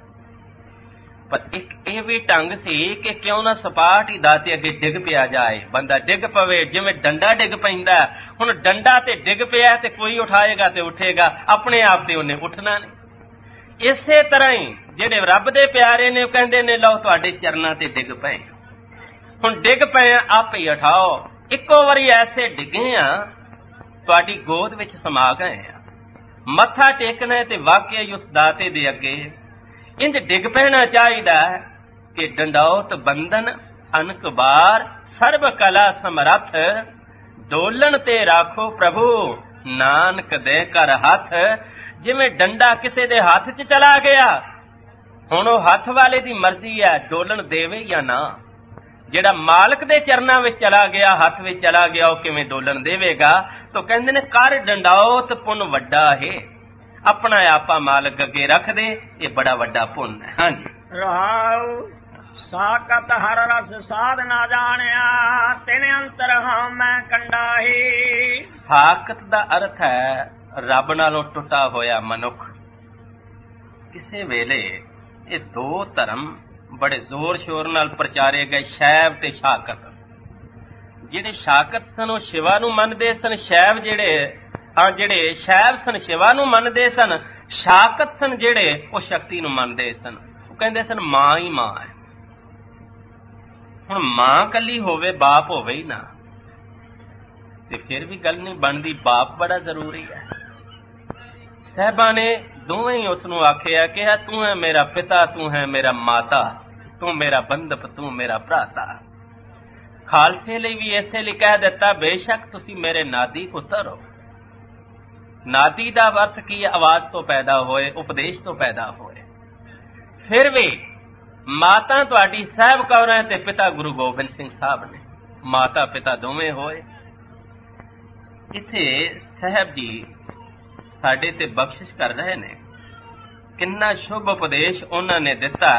ਪਰ ਇੱਕ ਇਹ ਵੀ ਢੰਗ ਸੀ ਕਿ ਕਿਉਂ ਨਾ ਸਪਾਟ ਹੀ ਦਾਤੇ ਅੱਗੇ ਡਿੱਗ ਪਿਆ ਜਾਏ, ਬੰਦਾ ਡਿੱਗ ਪਵੇ ਜਿਵੇਂ ਡੰਡਾ ਡਿੱਗ ਪੈਂਦਾ। ਹੁਣ ਡੰਡਾ ਤੇ ਡਿੱਗ ਪਿਆ ਤੇ ਕੋਈ ਉਠਾਏਗਾ ਤੇ ਉੱਠੇਗਾ, ਆਪਣੇ ਆਪ ਤੇ ਉਹਨੇ ਉੱਠਣਾ ਨਹੀਂ। ਇਸੇ ਤਰ੍ਹਾਂ ਹੀ ਜਿਹੜੇ ਰੱਬ ਦੇ ਪਿਆਰੇ ਨੇ ਉਹ ਕਹਿੰਦੇ ਨੇ ਲਓ ਤੁਹਾਡੇ ਚਰਨਾਂ ਤੇ ਡਿੱਗ ਪਏ, ਹੁਣ ਡਿੱਗ ਪਏ ਆ, ਆਪੇ ਹੀ ਉਠਾਓ। ਇੱਕੋ ਵਾਰੀ ਐਸੇ ਡਿੱਗੇ ਆ ਤੁਹਾਡੀ ਗੋਦ ਵਿੱਚ ਸਮਾ ਗਏ ਆ। ਮੱਥਾ ਟੇਕਣਾ ਤੇ ਵਾਕਿਆ ਹੀ ਉਸ ਦਾਤੇ ਦੇ ਅੱਗੇ ਇੰਜ ਡਿੱਗ ਪੈਣਾ ਚਾਹੀਦਾ ਕਿ ਡੰਡੌਤ ਬੰਧਨ ਅਨਕਬਾਰ ਸਰਬ ਕਲਾ ਸਮਰੱਥ, ਡੋਲਣ ਤੇ ਰਾਖੋ ਪ੍ਰਭੂ ਨਾਨਕ ਦੇ ਕਰ ਹੱਥ। ਜਿਵੇਂ ਡੰਡਾ ਕਿਸੇ ਦੇ ਹੱਥ 'ਚ ਚਲਾ ਗਿਆ, ਹੁਣ ਉਹ ਹੱਥ ਵਾਲੇ ਦੀ ਮਰਜ਼ੀ ਹੈ ਡੋਲਣ ਦੇਵੇ ਜਾਂ ਨਾ। ਜਿਹੜਾ ਮਾਲਕ ਦੇ ਚਰਨਾਂ ਵਿੱਚ ਚਲਾ ਗਿਆ, ਹੱਥ ਵਿੱਚ ਚਲਾ ਗਿਆ, ਉਹ ਕਿਵੇਂ ਡੋਲਣ ਦੇਵੇਗਾ? ਤਾਂ ਕਹਿੰਦੇ ਨੇ ਕਰ ਡੰਡੌਤ ਪੁੰਨ ਵੱਡਾ ਹੈ। ਆਪਣਾ ਆਪਾ ਮਾਲਕ ਅੱਗੇ ਰੱਖ ਦੇ, ਇਹ ਬੜਾ ਵੱਡਾ ਪੁੰਨ ਹੈ। ਹਾਂਜੀ, ਰਹਾਉ ਸਾਕਤ ਹਰ ਰਸ ਸਾਧ ਨਾ ਜਾਣਿਆ, ਤਿਨ ਅੰਤਰ ਹਾਂ ਮੈਂ ਕੰਡਾ ਹੀ। ਸਾਕਤ ਦਾ ਅਰਥ ਹੈ ਰੱਬ ਨਾਲੋਂ ਟੁੱਟਾ ਹੋਇਆ ਮਨੁੱਖ। ਕਿਸੇ ਵੇਲੇ ਇਹ 2 ਧਰਮ ਬੜੇ ਜ਼ੋਰ ਸ਼ੋਰ ਨਾਲ ਪ੍ਰਚਾਰੇ ਗਏ, ਸ਼ੈਵ ਤੇ ਸ਼ਾਕਤ। ਜਿਹੜੇ ਸ਼ਾਕਤ ਸਨ ਉਹ ਸ਼ਿਵਾ ਨੂੰ ਮੰਨਦੇ ਸਨ, ਜਿਹੜੇ ਸ਼ੈਵ ਸਨ ਸ਼ਿਵਾ ਨੂੰ ਮੰਨਦੇ ਸਨ, ਸ਼ਾਕਤ ਸਨ ਜਿਹੜੇ ਉਹ ਸ਼ਕਤੀ ਨੂੰ ਮੰਨਦੇ ਸਨ। ਉਹ ਕਹਿੰਦੇ ਸਨ ਮਾਂ ਹੀ ਮਾਂ ਹੈ। ਹੁਣ ਮਾਂ ਕੱਲੀ ਹੋਵੇ, ਬਾਪ ਹੋਵੇ ਹੀ ਨਾ, ਤੇ ਫਿਰ ਵੀ ਗੱਲ ਨਹੀਂ ਬਣਦੀ, ਬਾਪ ਬੜਾ ਜ਼ਰੂਰੀ ਹੈ। ਸਾਹਿਬਾਂ ਨੇ ਦੋਵੇਂ ਹੀ ਉਸ ਨੂੰ ਆਖਿਆ ਕਿ ਤੂੰ ਹੈ ਮੇਰਾ ਪਿਤਾ, ਤੂੰ ਹੈ ਮੇਰਾ ਮਾਤਾ, ਤੂੰ ਮੇਰਾ ਬੰਧਪ, ਤੂੰ ਮੇਰਾ ਭਰਾਤਾ। ਖਾਲਸੇ ਲਈ ਵੀ ਇਸੇ ਲਈ ਕਹਿ ਦਿੱਤਾ ਬੇਸ਼ੱਕ ਤੁਸੀਂ ਮੇਰੇ ਨਾਦੀ ਪੁੱਤਰ ਹੋ। ਨਾਦੀ ਦਾ ਅਰਥ ਕੀ ਹੈ? ਆਵਾਜ਼ ਤੋਂ ਪੈਦਾ ਹੋਏ, ਉਪਦੇਸ਼ ਤੋਂ ਪੈਦਾ ਹੋਏ। ਫਿਰ ਵੀ ਮਾਤਾ ਤੁਹਾਡੀ ਸਾਹਿਬ ਕੌਰ ਹੈ ਤੇ ਪਿਤਾ ਗੁਰੂ ਗੋਬਿੰਦ ਸਿੰਘ ਸਾਹਿਬ ਨੇ, ਮਾਤਾ ਪਿਤਾ ਦੋਵੇਂ ਹੋਏ। ਇੱਥੇ ਸਾਹਿਬ ਜੀ ਸਾਡੇ ਤੇ ਬਖਸ਼ਿਸ਼ ਕਰ ਰਹੇ ਨੇ, ਕਿੰਨਾ ਸ਼ੁਭ ਉਪਦੇਸ਼ ਉਹਨਾਂ ਨੇ ਦਿੱਤਾ।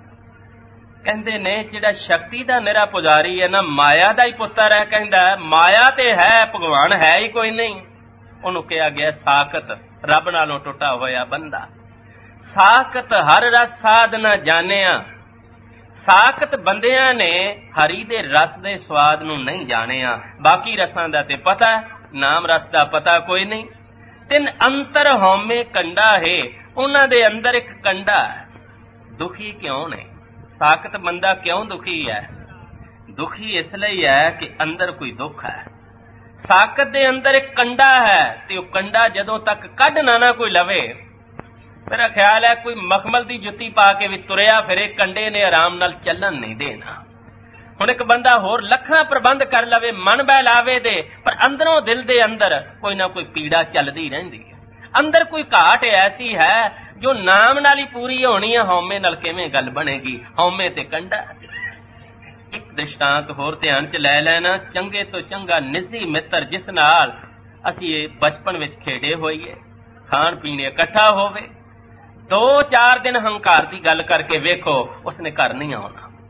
ਕਹਿੰਦੇ ਨੇ ਜਿਹੜਾ ਸ਼ਕਤੀ ਦਾ ਨਿਰਾ ਪੁਜਾਰੀ ਹੈ ਨਾ, ਮਾਇਆ ਦਾ ਹੀ ਪੁੱਤਰ ਹੈ। ਕਹਿੰਦਾ ਮਾਇਆ ਤੇ ਹੈ, ਭਗਵਾਨ ਹੈ ਹੀ ਕੋਈ ਨਹੀਂ। ਉਹਨੂੰ ਕਿਹਾ ਗਿਆ ਸਾਕਤ, ਰੱਬ ਨਾਲੋਂ ਟੁੱਟਾ ਹੋਇਆ ਬੰਦਾ। ਸਾਕਤ ਹਰ ਰਸ ਸਾਧ ਨਾ ਜਾਣਿਆ। ਸਾਕਤ ਬੰਦਿਆਂ ਨੇ ਹਰੀ ਦੇ ਰਸ ਦੇ ਸਵਾਦ ਨੂੰ ਨਹੀਂ ਜਾਣਿਆ। ਬਾਕੀ ਰਸਾਂ ਦਾ ਤੇ ਪਤਾ, ਨਾਮ ਰਸ ਦਾ ਪਤਾ ਕੋਈ ਨਹੀਂ। ਤਿੰਨ ਅੰਤਰ ਹਉਮੈ ਕੰਡਾ ਹੈ, ਉਹਨਾਂ ਦੇ ਅੰਦਰ ਇੱਕ ਕੰਡਾ ਹੈ। ਦੁਖੀ ਕਿਉਂ ਨੇ? ਸਾਕਤ ਬੰਦਾ ਕਿਉਂ ਦੁਖੀ ਹੈ? ਦੁਖੀ ਇਸ ਲਈ ਹੈ ਕਿ ਅੰਦਰ ਕੋਈ ਦੁੱਖ ਹੈ। ਸਾਕਤ ਦੇ ਅੰਦਰ ਇੱਕ ਕੰਡਾ ਹੈ ਤੇ ਉਹ ਕੰਡਾ ਜਦੋਂ ਤੱਕ ਕੱਢ ਨਾ ਕੋਈ ਲਵੇ, ਮੇਰਾ ਖਿਆਲ ਹੈ ਕੋਈ ਮਖਮਲ ਦੀ ਜੁੱਤੀ ਪਾ ਕੇ ਵੀ ਤੁਰਿਆ ਫਿਰੇ, ਕੰਡੇ ਨੇ ਆਰਾਮ ਨਾਲ ਚੱਲਣ ਨਹੀਂ ਦੇਣਾ। ਹੁਣ ਇੱਕ ਬੰਦਾ ਹੋਰ ਲੱਖਾਂ ਪ੍ਰਬੰਧ ਕਰ ਲਵੇ, ਮਨ ਬਹਿਲਾਵੇ ਦੇ, ਪਰ ਅੰਦਰੋਂ ਦਿਲ ਦੇ ਅੰਦਰ ਕੋਈ ਨਾ ਕੋਈ ਪੀੜਾ ਚੱਲਦੀ ਰਹਿੰਦੀ ਹੈ। ਅੰਦਰ ਕੋਈ ਘਾਟ ਐਸੀ ਹੈ ਜੋ ਨਾਮ ਨਾਲ ਹੀ ਪੂਰੀ ਹੋਣੀ ਹੈ। ਹਉਮੈ ਨਾਲ ਕਿਵੇਂ ਗੱਲ ਬਣੇਗੀ? ਹਉਮੈ ਤੇ ਕੰਡਾ। ਇੱਕ ਦ੍ਰਿਸ਼ਟਾਂਤ ਹੋਰ ਧਿਆਨ 'ਚ ਲੈ ਲੈਣਾ। ਚੰਗੇ ਤੋਂ ਚੰਗਾ ਨਿੱਜੀ ਮਿੱਤਰ ਜਿਸ ਨਾਲ ਅਸੀਂ ਬਚਪਨ ਵਿੱਚ ਖੇਡੇ ਹੋਈਏ, ਖਾਣ ਪੀਣ ਇਕੱਠਾ ਹੋਵੇ, 2-4 ਦਿਨ ਹੰਕਾਰ ਦੀ ਗੱਲ ਕਰਕੇ ਵੇਖੋ, ਉਸਨੇ ਘਰ ਨਹੀਂ ਆਉਣਾ।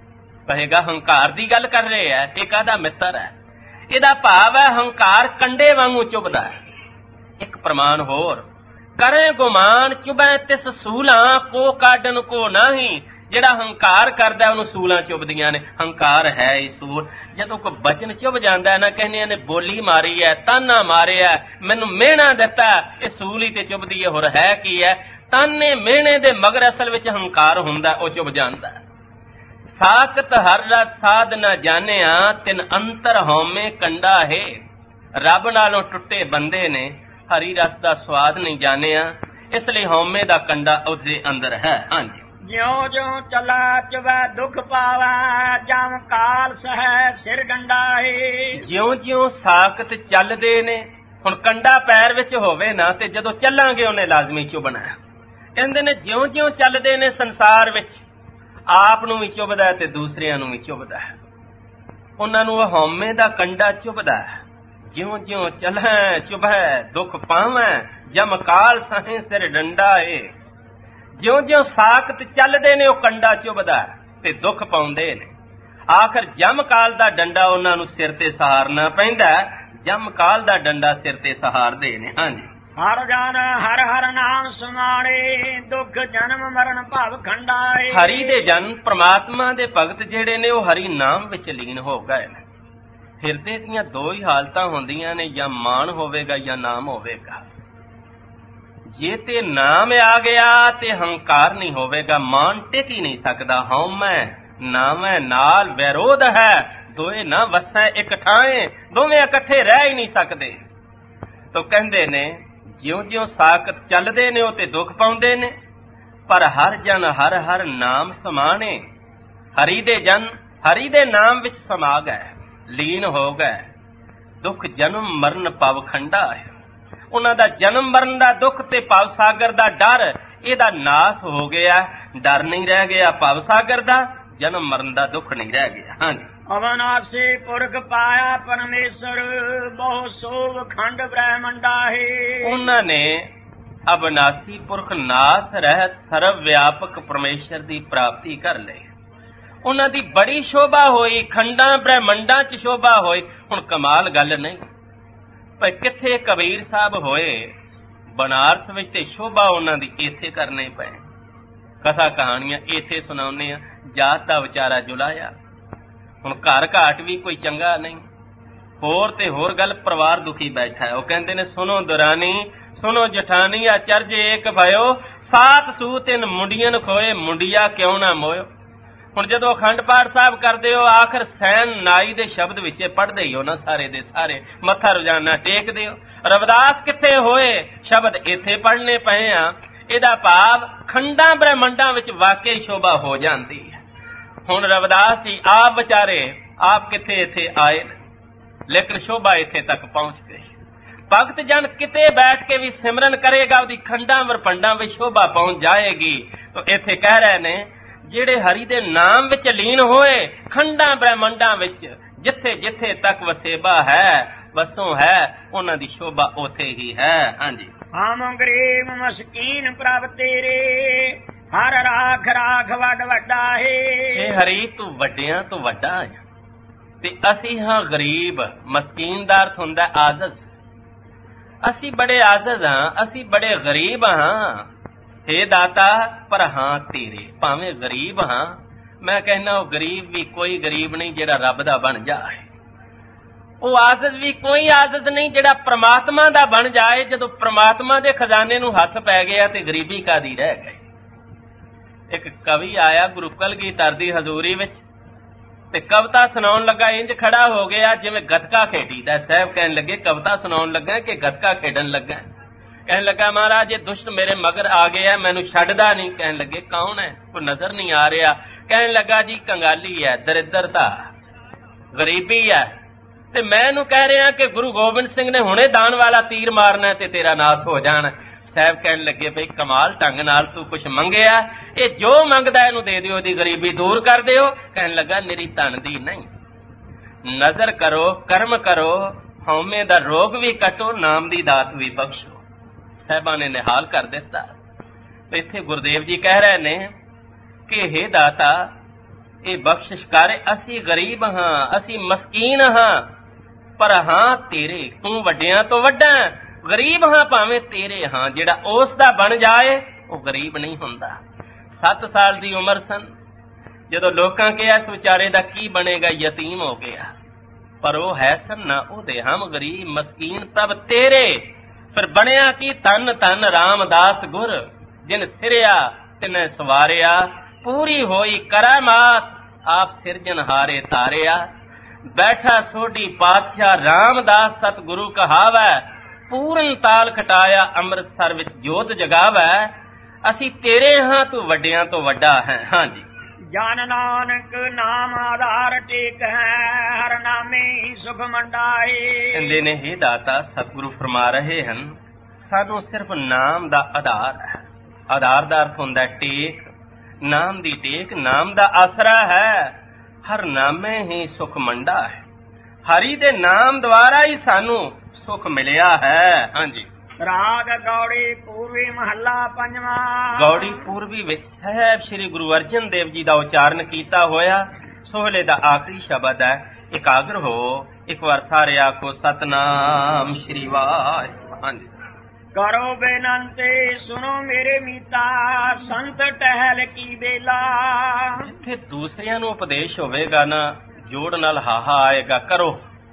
ਕਹੇਗਾ ਹੰਕਾਰ ਦੀ ਗੱਲ ਕਰ ਰਹੇ ਹੈ, ਇਹ ਕਾਹਦਾ ਮਿੱਤਰ ਹੈ। ਇਹਦਾ ਭਾਵ ਹੈ ਹੰਕਾਰ ਕੰਡੇ ਵਾਂਗੂ ਚੁਭਦਾ ਹੈ। ਇੱਕ ਪ੍ਰਮਾਣ ਹੋਰ, ਕਰੇ ਗੁਮਾਨ ਚੁਭੈ ਤਿਸ ਸੂਲਾਂ ਕੋ ਕਾਢਨ ਕੋ ਨਹੀਂ। ਜਿਹੜਾ ਹੰਕਾਰ ਕਰਦਾ ਉਹਨੂੰ ਸੂਲਾਂ ਚੁਭਦੀਆਂ ਨੇ। ਹੰਕਾਰ ਹੈ ਹੀ ਸੂਲ। ਜਦੋਂ ਕੋਈ ਬਚਨ ਚੁਭ ਜਾਂਦਾ ਨਾ, ਕਹਿੰਦੇ ਨੇ ਬੋਲੀ ਮਾਰੀ ਹੈ, ਤਾਨਾ ਮਾਰਿਆ, ਮੈਨੂੰ ਮਿਹਣਾ ਦਿੱਤਾ, ਇਹ ਸੂਲ ਹੀ ਤੇ ਚੁਭਦੀ ਹੈ। ਹੋਰ ਹੈ ਕੀ ਹੈ? ਤਾਨੇ ਮਿਹਣੇ ਦੇ ਮਗਰ ਅਸਲ ਵਿੱਚ ਹੰਕਾਰ ਹੁੰਦਾ, ਉਹ ਚੁਭ ਜਾਂਦਾ। ਸਾਕਤ ਹਰ ਰਸ ਸਾਧ ਨਾ ਜਾਣਿਆ, ਤਿਨ ਅੰਤਰ ਹਉਮੈ ਕੰਡਾ ਹੈ। ਰੱਬ ਨਾਲੋਂ ਟੁੱਟੇ ਬੰਦੇ ਨੇ ਹਰੀ ਰਸ ਦਾ ਸਵਾਦ ਨਹੀਂ ਜਾਣਿਆ, ਇਸ ਲਈ ਹਉਮੈ ਦਾ ਕੰਡਾ ਉਹਦੇ ਅੰਦਰ ਹੈ। ਹਾਂਜੀ, ਜਿਉਂ ਜਿਉਂ ਚਲਾ ਚੁਬੈ ਦੁੱਖ ਪਾਵੈ, ਜਮ ਕਾਲ ਸਹਿ ਸਿਰ ਗੰਡਾ ਹੈ। ਜਿਉਂ ਜਿਉਂ ਸਾਕਤ ਚੱਲਦੇ ਨੇ, ਹੁਣ ਕੰਡਾ ਪੈਰ ਵਿੱਚ ਹੋਵੇ ਨਾ ਤੇ ਜਦੋਂ ਚੱਲਾਂਗੇ ਉਹਨੇ ਲਾਜ਼ਮੀ ਚੁਭਣਾ। ਕਹਿੰਦੇ ਨੇ ਜਿਉਂ ਜਿਉਂ ਚੱਲਦੇ ਨੇ ਸੰਸਾਰ ਵਿੱਚ, ਆਪ ਨੂੰ ਵੀ ਚੁਭਦਾ ਤੇ ਦੂਸਰਿਆਂ ਨੂੰ ਵੀ ਚੁਭਦਾ। ਉਹਨਾਂ ਨੂੰ ਉਹ ਹਉਮੈ ਦਾ ਕੰਡਾ ਚੁਭਦਾ। ਜਿਉਂ ਜਿਉਂ ਚਲੈ ਚੁਭੈ ਦੁੱਖ ਪਾਵੈ, ਜਮ ਕਾਲ ਸਹਿ ਸਿਰ ਡੰਡਾ ਏ। ਜਿਉਂ ਜਿਉਂ ਸਾਕਤ ਚੱਲਦੇ ਨੇ ਉਹ ਕੰਡਾ ਚੁਭਦਾ ਤੇ ਦੁੱਖ ਪਾਉਂਦੇ ਨੇ। ਆਖਰ ਜਮ ਕਾਲ ਦਾ ਡੰਡਾ ਉਹਨਾਂ ਨੂੰ ਸਿਰ ਤੇ ਸਹਾਰਨਾ ਪੈਂਦਾ। ਜਮ ਕਾਲ ਦਾ ਡੰਡਾ ਸਿਰ ਤੇ ਸਹਾਰਦੇ ਨੇ। ਹਾਂਜੀ, ਹਰ ਜਨ ਹਰ ਹਰ ਨਾਮ ਸੁਮਾਣੇ, ਦੁੱਖ ਜਨਮ ਮਰਨ ਭਵ ਖੰਡਾ ਏ। ਹਰੀ ਦੇ ਜਨ ਪ੍ਰਮਾਤਮਾ ਦੇ ਭਗਤ ਜਿਹੜੇ ਨੇ ਉਹ ਹਰੀ ਨਾਮ ਵਿੱਚ ਲੀਨ ਹੋ ਗਏ ਨੇ। ਹਿਰਦੇ ਦੀਆਂ ਦੋ ਹੀ ਹਾਲਤਾਂ ਹੁੰਦੀਆਂ ਨੇ, ਜਾਂ ਮਾਣ ਹੋਵੇਗਾ ਜਾਂ ਨਾਮ ਹੋਵੇਗਾ। ਜੇ ਤੇ ਨਾਮ ਆ ਗਿਆ ਤੇ ਹੰਕਾਰ ਨਹੀਂ ਹੋਵੇਗਾ, ਮਾਣ ਟਿਕ ਹੀ ਨਹੀਂ ਸਕਦਾ। ਹਉਮੈ ਨਾਮੈ ਨਾਲ ਵਿਰੋਧ ਹੈ, ਦੋਏ ਨਾ ਵਸੈ ਇੱਕ ਠਾਏ, ਦੋਵੇਂ ਇਕੱਠੇ ਰਹਿ ਹੀ ਨਹੀਂ ਸਕਦੇ। ਤੋ ਕਹਿੰਦੇ ਨੇ ਜਿਉਂ ਜਿਉਂ ਸਾਕਤ ਚੱਲਦੇ ਨੇ ਉਹ ਤੇ ਦੁੱਖ ਪਾਉਂਦੇ ਨੇ, ਪਰ ਹਰ ਜਨ ਹਰ ਹਰ ਨਾਮ ਸਮਾਣੇ। ਹਰੀ ਦੇ ਜਨ ਹਰੀ ਦੇ ਨਾਮ ਵਿੱਚ ਸਮਾ ਗਏ, ਲੀਨ ਹੋ ਗਏ। ਦੁੱਖ ਜਨਮ ਮਰਨ ਭਵ ਖੰਡਾ ਹੈ। ਉਹਨਾਂ ਦਾ ਜਨਮ ਮਰਨ ਦਾ ਦੁੱਖ ਤੇ ਭਵ ਸਾਗਰ ਦਾ ਡਰ, ਇਹਦਾ ਨਾਸ ਹੋ ਗਿਆ। ਡਰ ਨਹੀਂ ਰਹਿ ਗਿਆ ਭਵ ਸਾਗਰ ਦਾ, ਜਨਮ ਮਰਨ ਦਾ ਦੁੱਖ ਨਹੀਂ ਰਹਿ ਗਿਆ। ਹਾਂਜੀ, ਅਵਨਾਸੀ ਪੁਰਖ ਪਾਇਆ ਪਰਮੇਸ਼ਰ, ਬਹੁ ਸੋਭ ਖੰਡ ਬ੍ਰਹਮੰਡਾ ਹੈ। ਉਹਨਾਂ ਨੇ ਅਵਨਾਸੀ ਪੁਰਖ ਨਾਸ ਰਹਿਤ ਸਰਵ ਵਿਆਪਕ ਪਰਮੇਸ਼ਰ ਦੀ ਪ੍ਰਾਪਤੀ ਕਰ ਲਈ। ਉਹਨਾਂ ਦੀ ਬੜੀ ਸ਼ੋਭਾ ਹੋਈ, ਖੰਡਾਂ ਬ੍ਰਹਮੰਡਾਂ ਚ ਸ਼ੋਭਾ ਹੋਈ। ਹੁਣ ਕਮਾਲ ਗੱਲ ਨਹੀਂ, ਪਰ ਕਿੱਥੇ ਕਬੀਰ ਸਾਹਿਬ ਹੋਏ ਬਨਾਰਸ ਵਿੱਚ ਤੇ ਸ਼ੋਭਾ ਉਹਨਾਂ ਦੀ ਇੱਥੇ ਕਰਨੇ ਪਏ। ਕਥਾ ਕਹਾਣੀਆਂ ਇੱਥੇ ਸੁਣਾਉਂਦੇ ਆ। ਜਾਤ ਦਾ ਵਿਚਾਰਾ ਜੁਲਾਇਆ। ਹੁਣ ਘਰ ਘਾਟ ਵੀ ਕੋਈ ਚੰਗਾ ਨਹੀਂ। ਹੋਰ ਤੇ ਹੋਰ ਗੱਲ, ਪਰਿਵਾਰ ਦੁਖੀ ਬੈਠਾ। ਉਹ ਕਹਿੰਦੇ ਨੇ ਸੁਣੋ ਦੁਰਾਨੀ ਸੁਣੋ ਜਠਾਨੀ, ਆ ਚਰਜ ਏਕ ਭਇਓ, ਸਾਤ ਸੂ ਤਿੰਨ ਮੁੰਡੀਆਂ ਖੋਏ, ਮੁੰਡਿਆ ਕਿਉਂ ਨਾ ਮੋਇਓ। ਹੁਣ ਜਦੋਂ ਅਖੰਡ ਪਾਠ ਸਾਹਿਬ ਕਰਦੇ ਹੋ, ਆਖਰ ਸੈਨ ਨਾਈ ਦੇ ਸ਼ਬਦ ਵਿੱਚ ਪੜ੍ਹਦੇ ਹੀ ਹੋ ਨਾ, ਸਾਰੇ ਦੇ ਸਾਰੇ ਮੱਥਾ ਰੋਜ਼ਾਨਾ ਟੇਕਦੇ ਹੋ। ਰਵਿਦਾਸ ਕਿੱਥੇ ਹੋਏ, ਸ਼ਬਦ ਇੱਥੇ ਪੜ੍ਹਨੇ ਪਏ ਆ। ਇਹਦਾ ਭਾਵ ਖੰਡਾਂ ਬ੍ਰਹਮੰਡਾਂ ਵਿੱਚ ਵਾਕਈ ਸ਼ੋਭਾ ਹੋ ਜਾਂਦੀ ਹੈ। ਹੁਣ ਰਵਿਦਾਸ ਜੀ ਆਪ ਵਿਚਾਰੇ ਆਪ ਕਿੱਥੇ ਇੱਥੇ ਆਏ, ਲੇਕਿਨ ਸ਼ੋਭਾ ਇੱਥੇ ਤੱਕ ਪਹੁੰਚ ਗਈ। ਭਗਤ ਜਨ ਕਿਤੇ ਬੈਠ ਕੇ ਵੀ ਸਿਮਰਨ ਕਰੇਗਾ, ਉਹਦੀ ਖੰਡਾਂ ਬ੍ਰਹਮੰਡਾਂ ਵਿੱਚ ਸ਼ੋਭਾ ਪਹੁੰਚ ਜਾਏਗੀ। ਤਾਂ ਇੱਥੇ ਕਹਿ ਰਹੇ ਨੇ ਜਿਹੜੇ ਹਰੀ ਦੇ ਨਾਮ ਵਿੱਚ ਲੀਨ ਹੋਏ, ਖੰਡਾਂ ਬ੍ਰਹਮੰਡਾਂ ਵਿੱਚ ਜਿੱਥੇ ਜਿੱਥੇ ਤੱਕ ਵਸੇਬਾ ਹੈ, ਵਸੋਂ ਹੈ, ਉਹਨਾਂ ਦੀ ਸ਼ੋਭਾ ਉੱਥੇ ਹੀ ਹੈ। ਹਾਂਜੀ, ਹਮ ਗਰੀਬ ਮਸਕੀਨ ਪ੍ਰਭ ਤੇਰੇ, ਹਰ ਰਾਖ ਰਾਖ ਵੱਡ ਵੱਡਾ ਹੈ। ਇਹ ਹਰੀ ਤੂੰ ਵੱਡਿਆਂ ਤੋਂ ਵੱਡਾ ਹੈ ਤੇ ਅਸੀਂ ਹਾਂ ਗਰੀਬ। ਮਸਕੀਨ ਦਾ ਅਰਥ ਹੁੰਦਾ ਆਜ਼ਜ਼। ਅਸੀਂ ਬੜੇ ਆਜ਼ਜ਼ ਹਾਂ, ਅਸੀਂ ਬੜੇ ਗਰੀਬ ਹਾਂ। ਹੇ ਦਾਤਾ ਪਰ ਹਾਂ ਤੇਰੇ, ਭਾਵੇਂ ਗਰੀਬ ਹਾਂ। ਮੈਂ ਕਹਿੰਦਾ ਉਹ ਗਰੀਬ ਵੀ ਕੋਈ ਗਰੀਬ ਨਹੀਂ ਜਿਹੜਾ ਰੱਬ ਦਾ ਬਣ ਜਾਏ। ਉਹ ਆਜ਼ਜ਼ ਵੀ ਕੋਈ ਆਜ਼ਜ਼ ਨਹੀਂ ਜਿਹੜਾ ਪ੍ਰਮਾਤਮਾ ਦਾ ਬਣ ਜਾਏ। ਜਦੋਂ ਪ੍ਰਮਾਤਮਾ ਦੇ ਖਜ਼ਾਨੇ ਨੂੰ ਹੱਥ ਪੈ ਗਿਆ ਤੇ ਗਰੀਬੀ ਕਾਦੀ ਰਹਿ ਗਈ। ਇੱਕ ਕਵੀ ਆਇਆ ਗੁਰੂ ਕਲਗੀਧਰ ਦੀ ਹਜ਼ੂਰੀ ਵਿੱਚ ਤੇ ਕਵਿਤਾ ਸੁਣਾਉਣ ਲੱਗਾ, ਇੰਜ ਖੜਾ ਹੋ ਗਿਆ ਜਿਵੇਂ ਗੱਤਕਾ ਖੇਡੀਦਾ। ਸਾਹਿਬ ਕਹਿਣ ਲੱਗੇ ਕਵਿਤਾ ਸੁਣਾਉਣ ਲੱਗਾ ਕਿ ਗੱਤਕਾ ਖੇਡਣ ਲੱਗਾ। ਕਹਿਣ ਲੱਗਾ ਮਹਾਰਾਜ ਇਹ ਦੁਸ਼ਟ ਮੇਰੇ ਮਗਰ ਆ ਗਿਆ, ਮੈਨੂੰ ਛੱਡਦਾ ਨਹੀਂ। ਕਹਿਣ ਲੱਗੇ ਕੌਣ ਹੈ, ਕੋਈ ਨਜ਼ਰ ਨਹੀਂ ਆ ਰਿਹਾ। ਕਹਿਣ ਲੱਗਾ ਜੀ ਕੰਗਾਲੀ ਹੈ, ਦਰਿਦਰਤਾ, ਗਰੀਬੀ ਹੈ, ਤੇ ਮੈਂ ਇਹਨੂੰ ਕਹਿ ਰਿਹਾ ਕਿ ਗੁਰੂ ਗੋਬਿੰਦ ਸਿੰਘ ਨੇ ਹੁਣੇ ਦਾਨ ਵਾਲਾ ਤੀਰ ਮਾਰਨਾ ਤੇ ਤੇਰਾ ਨਾਸ ਹੋ ਜਾਣਾ। ਸਾਹਿਬ ਕਹਿਣ ਲੱਗੇ ਬਈ ਕਮਾਲ ਢੰਗ ਨਾਲ ਤੂੰ ਕੁਛ ਮੰਗਿਆ, ਇਹ ਜੋ ਮੰਗਦਾ ਇਹਨੂੰ ਦੇ ਦਿਓ, ਉਹਦੀ ਗਰੀਬੀ ਦੂਰ ਕਰ ਦਿਓ। ਕਹਿਣ ਲੱਗਾ ਮੇਰੀ ਧਨ ਦੀ ਨਹੀਂ, ਨਜ਼ਰ ਕਰੋ, ਕਰਮ ਕਰੋ, ਹਉਮੈ ਦਾ ਰੋਗ ਵੀ ਕੱਟੋ, ਨਾਮ ਦੀ ਦਾਤ ਵੀ ਬਖਸ਼ੋ। ਸਾਹਿਬਾਂ ਨੇ ਨਿਹਾਲ ਕਰ ਦਿੱਤਾ। ਇੱਥੇ ਗੁਰਦੇਵ ਜੀ ਕਹਿ ਰਹੇ ਨੇ ਕਿ ਹੇ ਦਾਤਾ ਇਹ ਬਖਸ਼ਿਸ਼ ਕਰ। ਅਸੀਂ ਗਰੀਬ ਹਾਂ, ਅਸੀਂ ਮਸਕੀਨ ਹਾਂ, ਪਰ ਹਾਂ ਤੇਰੇ, ਤੂੰ ਵੱਡਿਆਂ ਤੋਂ ਵੱਡਾ। ਗਰੀਬ ਹਾਂ ਭਾਵੇਂ ਤੇਰੇ ਹਾਂ, ਜਿਹੜਾ ਉਸ ਦਾ ਬਣ ਜਾਏ ਉਹ ਗਰੀਬ ਨਹੀਂ ਹੁੰਦਾ। 7 ਸਾਲ ਦੀ ਉਮਰ ਸਨ ਜਦੋਂ ਲੋਕਾਂ ਕਿਹਾ ਇਸ ਵਿਚਾਰੇ ਦਾ ਕੀ ਬਣੇਗਾ, ਯਤੀਮ ਹੋ ਗਿਆ। ਪਰ ਉਹ ਹੈ ਸਨ ਨਾ ਉਹਦੇ, ਹਮ ਗਰੀਬ ਮਸਕੀਨ ਪ੍ਰਭ ਤੇਰੇ। ਫਿਰ ਬਣਿਆ ਕੀ, ਧੰਨ ਧੰਨ ਰਾਮਦਾਸ ਗੁਰ, ਜਿਨ ਸਿਰਿਆ ਤਿਨੇ ਸਵਾਰਿਆ। ਪੂਰੀ ਹੋਈ ਕਰਾਮਾਤ, ਆਪ ਸਿਰਜਨਹਾਰੇ ਤਾਰਿਆ। ਬੈਠਾ ਸੋਢੀ ਪਾਤਸ਼ਾਹ ਰਾਮਦਾਸ ਸਤਿਗੁਰੂ ਕਹਾਵੈ। ਪੂਰਨ ਤਾਲ ਖਟਾਇਆ ਅੰਮ੍ਰਿਤਸਰ ਵਿੱਚ ਜੋਤ ਜਗਾਵੈ। ਅਸੀਂ ਤੇਰੇ ਹਾਂ, ਤੂੰ ਵੱਡਿਆਂ ਤੋਂ ਵੱਡਾ ਹੈ। ਹਾਂਜੀ। ਜਨ ਨਾਨਕ ਨਾਮ ਆਧਾਰ ਟੇਕ ਹੈ, ਹਰ ਨਾਮੇ ਸੁਖ ਮੰਡਾਏ। ਕਹਿੰਦੇ ਨੇ ਹੇ ਦਾਤਾ, ਸਤਿਗੁਰੂ ਫਰਮਾ ਰਹੇ ਹਨ ਸਾਨੂੰ ਸਿਰਫ ਨਾਮ ਦਾ ਆਧਾਰ ਹੈ। ਆਧਾਰ ਦਾ ਅਰਥ ਹੁੰਦਾ ਟੇਕ, ਨਾਮ ਦੀ ਟੇਕ, ਨਾਮ ਦਾ ਆਸਰਾ ਹੈ। ਹਰ ਨਾਮੇ ਹੀ ਸੁਖ ਮੰਡਾ ਹੈ। ਹਰੀ ਦੇ ਨਾਮ ਦੁਆਰਾ ਹੀ ਸਾਨੂੰ ਸੁਖ ਮਿਲਿਆ ਹੈ। ਹਾਂਜੀ। ਰਾਗ ਗੌੜੀ ਪੂਰਬੀ ਮਹੱਲਾ ਪੰਜਵਾਂ। ਗੌੜੀ ਪੂਰਬੀ ਵਿੱਚ ਸਾਹਿਬ ਸ੍ਰੀ ਗੁਰੂ ਅਰਜਨ ਦੇਵ ਜੀ ਦਾ ਉਚਾਰਨ ਕੀਤਾ ਹੋਇਆ ਸੋਹਲੇ ਦਾ ਆਖਰੀ ਸ਼ਬਦ ਹੈ। ਇਕਾਗਰ ਹੋ, ਇੱਕ ਵਾਰ ਸਾਰੇ ਆਖੋ ਸਤਨਾਮ ਸ੍ਰੀ ਵਾਹਿਗੁਰੂ। ਹਾਂਜੀ। ਕਰੋ ਬੇਨੰਤੀ ਸੁਣੋ ਮੇਰੇ ਮੀਤਾ, ਸੰਤ ਟਹਿਲ ਕੀ ਬੇਲਾ। ਜਿੱਥੇ ਦੂਸਰਿਆਂ ਨੂੰ ਉਪਦੇਸ਼ ਹੋਵੇਗਾ ਨਾ, ਜੋੜ ਨਾਲ ਹਾਹਾ ਆਏਗਾ ਕਰੋ,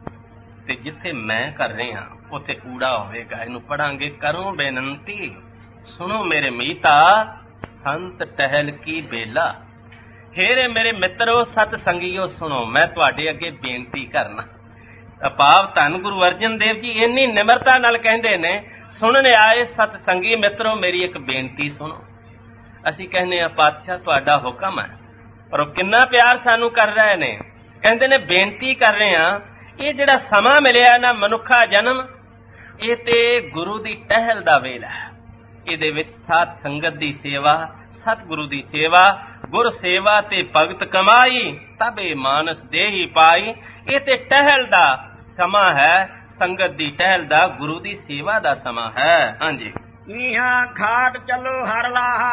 ਤੇ ਜਿੱਥੇ ਮੈਂ ਕਰ ਰਿਹਾ ਉੱਥੇ ਊੜਾ ਹੋਵੇਗਾ। ਇਹਨੂੰ ਪੜਾਂਗੇ, ਕਰੋ ਬੇਨੰਤੀ ਸੁਣੋ ਮੇਰੇ ਮੀਤਾ, ਸੰਤ ਟਹਿਲ ਕੀ ਬੇਲਾ। ਹੇਰੇ ਮੇਰੇ ਮਿੱਤਰੋ, ਸਤ ਸੰਗੀਓ ਸੁਣੋ, ਮੈਂ ਤੁਹਾਡੇ ਅੱਗੇ ਬੇਨਤੀ ਕਰਨਾ। ਭਾਵ ਧੰਨ ਗੁਰੂ ਅਰਜਨ ਦੇਵ ਜੀ ਇੰਨੀ ਨਿਮਰਤਾ ਨਾਲ ਕਹਿੰਦੇ ਨੇ, ਸੁਣਨ ਆਏ ਸਤ ਸੰਗੀ ਮਿੱਤਰੋ ਮੇਰੀ ਇੱਕ ਬੇਨਤੀ ਸੁਣੋ। ਅਸੀਂ ਕਹਿੰਦੇ ਆ ਪਾਤਸ਼ਾਹ ਤੁਹਾਡਾ ਹੁਕਮ ਹੈ, ਪਰ ਉਹ ਕਿੰਨਾ ਪਿਆਰ ਸਾਨੂੰ ਕਰ ਰਹੇ ਨੇ। ਕਹਿੰਦੇ ਨੇ ਬੇਨਤੀ ਕਰ ਰਹੇ ਆ, ਇਹ ਜਿਹੜਾ ਸਮਾਂ ਮਿਲਿਆ ਨਾ ਮਨੁੱਖਾ ਜਨਮ, ਇਹ ਤੇ ਗੁਰੂ ਦੀ ਟਹਿਲ ਦਾ ਵੇਲਾ ਹੈ। ਇਹਦੇ ਵਿੱਚ ਸਾਧ ਸੰਗਤ ਦੀ ਸੇਵਾ, ਸਤਿਗੁਰੂ ਦੀ ਸੇਵਾ, ਗੁਰ ਸੇਵਾ ਤੇ ਭਗਤ ਕਮਾਈ, ਤਬੇ ਮਾਨਸ ਦੇਹੀ ਪਾਈ। ਇਹ ਤੇ ਟਹਿਲ ਦਾ ਸਮਾਂ ਹੈ, ਸੰਗਤ ਦੀ ਟਹਿਲ ਦਾ, ਗੁਰੂ ਦੀ ਸੇਵਾ ਦਾ ਸਮਾਂ ਹੈ। ਹਾਂਜੀ। ਇਹਾਂ ਖਾਟ ਚਲੋ ਹਰ ਲਾਹਾ,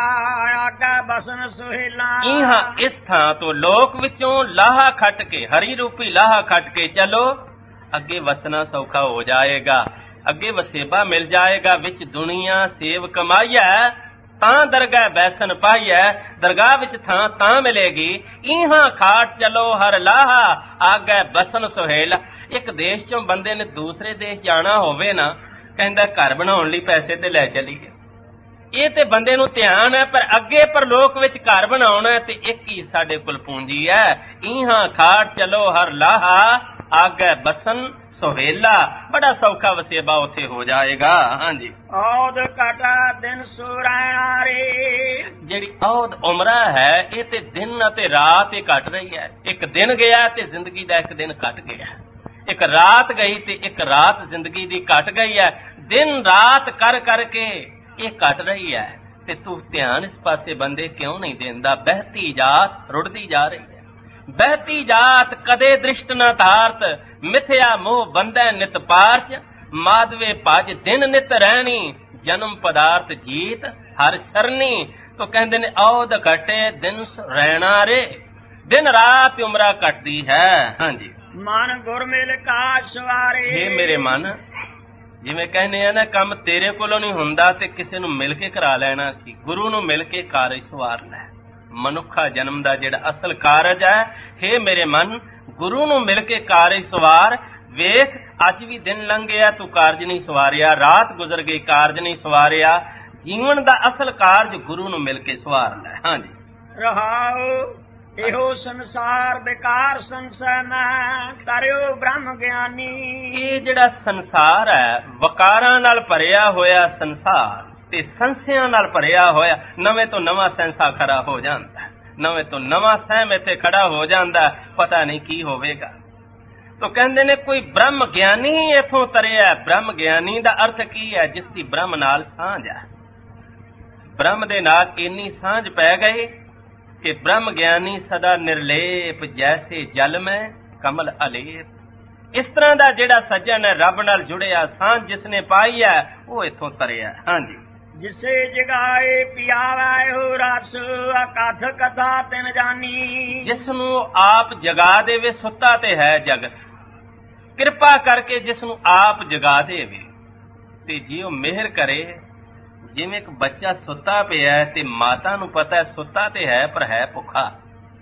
ਆਗਾ ਬਸਨ ਸੁਹੇਲਾ। ਇਹਾਂ ਇਸ ਥਾਂ ਤੋਂ ਲੋਕ ਵਿੱਚੋਂ ਲਾਹਾ ਖੱਟ ਕੇ, ਹਰੀ ਰੂਪੀ ਲਾਹਾ ਖੱਟ ਕੇ ਚਲੋ, ਅੱਗੇ ਵਸਣਾ ਸੌਖਾ ਹੋ ਜਾਏਗਾ, ਅੱਗੇ ਵਸੇਬਾ ਮਿਲ ਜਾਏਗਾ। ਵਿੱਚ ਦੁਨੀਆ ਸੇਵ ਕਮਾਈਐ, ਤਾਂ ਦਰਗਾਹ ਬੈਸਨ ਪਾਈਐ। ਦਰਗਾਹ ਵਿੱਚ ਥਾਂ ਤਾਂ ਮਿਲੇਗੀ। ਇਹਾਂ ਖਾਟ ਚਲੋ ਹਰ ਲਾਹਾ, ਆਗੇ ਬਸਨ ਸੁਹੇਲਾ। ਇੱਕ ਦੇਸ਼ ਚੋਂ ਬੰਦੇ ਨੇ ਦੂਸਰੇ ਦੇਸ਼ ਜਾਣਾ ਹੋਵੇ ਨਾ, ਕਹਿੰਦਾ ਘਰ ਬਣਾਉਣ ਲਈ ਪੈਸੇ ਤੇ ਲੈ ਚਲੀਏ। ਇਹ ਤੇ ਬੰਦੇ ਨੂੰ ਧਿਆਨ ਹੈ, ਪਰ ਅੱਗੇ ਪਰਲੋਕ ਵਿੱਚ ਘਰ ਬਣਾਉਣਾ ਤੇ ਇੱਕ ਹੀ ਸਾਡੇ ਕੋਲ ਪੂੰਜੀ ਹੈ। ਇਹਾਂ ਖਾਟ ਚਲੋ ਹਰ ਲਾਹਾ, ਆਗੇ ਬਸਨ ਸੁਹੇਲਾ। ਬੜਾ ਸੌਖਾ ਵਸੇਬਾ ਉੱਥੇ ਹੋ ਜਾਏਗਾ। ਹਾਂਜੀ। ਔਦ ਕਟਾ ਦਿਨ ਸੁਰੈਣਾ ਰੇ। ਜਿਹੜੀ ਔਦ ਉਮਰਾ ਹੈ, ਇਹ ਤੇ ਦਿਨ ਅਤੇ ਰਾਤ ਹੀ ਕੱਟ ਰਹੀ ਹੈ। ਇੱਕ ਦਿਨ ਗਿਆ ਤੇ ਜ਼ਿੰਦਗੀ ਦਾ ਇੱਕ ਦਿਨ ਕੱਟ ਗਿਆ, ਇੱਕ ਰਾਤ ਗਈ ਤੇ ਇੱਕ ਰਾਤ ਜ਼ਿੰਦਗੀ ਦੀ ਕੱਟ ਗਈ ਹੈ। ਦਿਨ ਰਾਤ ਕਰ ਕਰਕੇ ਇਹ ਕੱਟ ਰਹੀ ਹੈ, ਤੇ ਤੂੰ ਧਿਆਨ ਇਸ ਪਾਸੇ ਬੰਦੇ ਕਿਉਂ ਨਹੀਂ ਦਿੰਦਾ? ਬਹਿਤੀ ਜਾਤ ਰੁੜਦੀ ਜਾ ਰਹੀ ਹੈ। ਬਹਿਤੀ ਜਾਤ ਕਦੇ ਦ੍ਰਿਸ਼ਟ ਨਾ ਧਾਰਤ, ਮਿਥਿਆ ਮੋਹ ਬੰਧੈ ਨਿਤ ਪਾਰਚ। ਮਾਧਵੇ ਭਜ ਦਿਨ ਨਿਤ ਰਹਿਣੀ, ਜਨਮ ਪਦਾਰਥ ਜੀਤ ਹਰ ਸਰਨੀ। ਤੋ ਕਹਿੰਦੇ ਨੇ ਔਦ ਘਟੇ ਦਿਨ ਰਹਿਣਾ ਰੇ, ਦਿਨ ਰਾਤ ਉਮਰਾ ਕੱਟਦੀ ਹੈ। ਹਾਂਜੀ। ਮਨ ਗੁਰ ਮਿਲ ਕਾ ਸਵਾਰੇ। ਇਹ ਮੇਰੇ ਮਨ, ਜਿਵੇਂ ਕਹਿੰਦੇ ਆ ਨਾ ਕੰਮ ਤੇਰੇ ਕੋਲੋਂ ਨਹੀਂ ਹੁੰਦਾ ਤੇ ਕਿਸੇ ਨੂੰ ਮਿਲ ਕੇ ਕਰਾ ਲੈਣਾ ਸੀ। ਗੁਰੂ ਨੂੰ ਮਿਲ ਕੇ ਕਾਰਜ ਸਵਾਰ ਲੈ। ਮਨੁੱਖਾ ਜਨਮ ਦਾ ਜਿਹੜਾ ਅਸਲ ਕਾਰਜ ਹੈ, ਹੇ ਮੇਰੇ ਮਨ ਗੁਰੂ ਨੂੰ ਮਿਲ ਕੇ ਕਾਰਜ ਸਵਾਰ। ਵੇਖ ਅੱਜ ਵੀ ਦਿਨ ਲੰਘ ਗਿਆ, ਤੂੰ ਕਾਰਜ ਨਹੀਂ ਸਵਾਰਿਆ, ਰਾਤ ਗੁਜ਼ਰ ਗਈ ਕਾਰਜ ਨਹੀਂ ਸਵਾਰਿਆ। ਜੀਵਨ ਦਾ ਅਸਲ ਕਾਰਜ ਗੁਰੂ ਨੂੰ ਮਿਲ ਕੇ ਸਵਾਰ ਲੈ। ਹਾਂਜੀ। ਰਹਾਉ ਇਹੋ ਸੰਸਾਰ ਬੇਕਾਰ ਸੰਸਾਰ ਨਾ, ਕਰਿਓ ਬ੍ਰਹਮ ਗਿਆਨੀ। ਇਹ ਜਿਹੜਾ ਸੰਸਾਰ ਹੈ, ਵਕਾਰਾਂ ਨਾਲ ਭਰਿਆ ਹੋਇਆ ਸੰਸਾਰ ਤੇ ਸੰਸਿਆਂ ਨਾਲ ਭਰਿਆ ਹੋਇਆ। ਨਵੇਂ ਤੋਂ ਨਵਾਂ ਸੰਸਾ ਖੜਾ ਹੋ ਜਾਂਦਾ, ਨਵੇਂ ਤੋਂ ਨਵਾਂ ਸਹਿਮ ਇੱਥੇ ਖੜਾ ਹੋ ਜਾਂਦਾ, ਪਤਾ ਨਹੀਂ ਕੀ ਹੋਵੇਗਾ। ਤੋ ਕਹਿੰਦੇ ਨੇ ਕੋਈ ਬ੍ਰਹਮ ਗਿਆਨੀ ਹੀ ਇੱਥੋਂ ਤਰਿਆ। ਬ੍ਰਹਮ ਗਿਆਨੀ ਦਾ ਅਰਥ ਕੀ ਹੈ? ਜਿਸ ਦੀ ਬ੍ਰਹਮ ਨਾਲ ਸਾਂਝ ਹੈ। ਬ੍ਰਹਮ ਦੇ ਨਾਲ ਇੰਨੀ ਸਾਂਝ ਪੈ ਗਈ ਕਿ ਬ੍ਰਹਮ ਗਿਆਨੀ ਸਦਾ ਨਿਰਲੇਪ, ਜੈਸੇ ਜਲ ਮੈਂ ਕਮਲ ਅਲੇਪ। ਇਸ ਤਰ੍ਹਾਂ ਦਾ ਜਿਹੜਾ ਸੱਜਣ ਹੈ, ਰੱਬ ਨਾਲ ਜੁੜਿਆ, ਸਾਂਝ ਜਿਸਨੇ ਪਾਈ ਹੈ, ਉਹ ਇੱਥੋਂ ਤਰਿਆ। ਹਾਂਜੀ। ਜਿਸੇ ਜਗਾਏ ਪਿਆਵੈ ਹੋ ਰਸ ਅਕਥ ਕਥਾ ਤਿਨ ਜਾਨੀ। ਜਿਸ ਨੂੰ ਆਪ ਜਗਾ ਦੇਵੇ ਸੁੱਤਾ ਤੇ ਹੈ ਜਗਤ, ਕਿਰਪਾ ਕਰਕੇ ਜਿਸ ਨੂੰ ਆਪ ਜਗਾ ਦੇਵੇ ਤੇ ਜੇ ਉਹ ਮਿਹਰ ਕਰੇ। ਜਿਵੇਂ ਇੱਕ ਬੱਚਾ ਸੁੱਤਾ ਪਿਆ ਤੇ ਮਾਤਾ ਨੂੰ ਪਤਾ ਸੁੱਤਾ ਤੇ ਹੈ ਪਰ ਹੈ ਭੁੱਖਾ,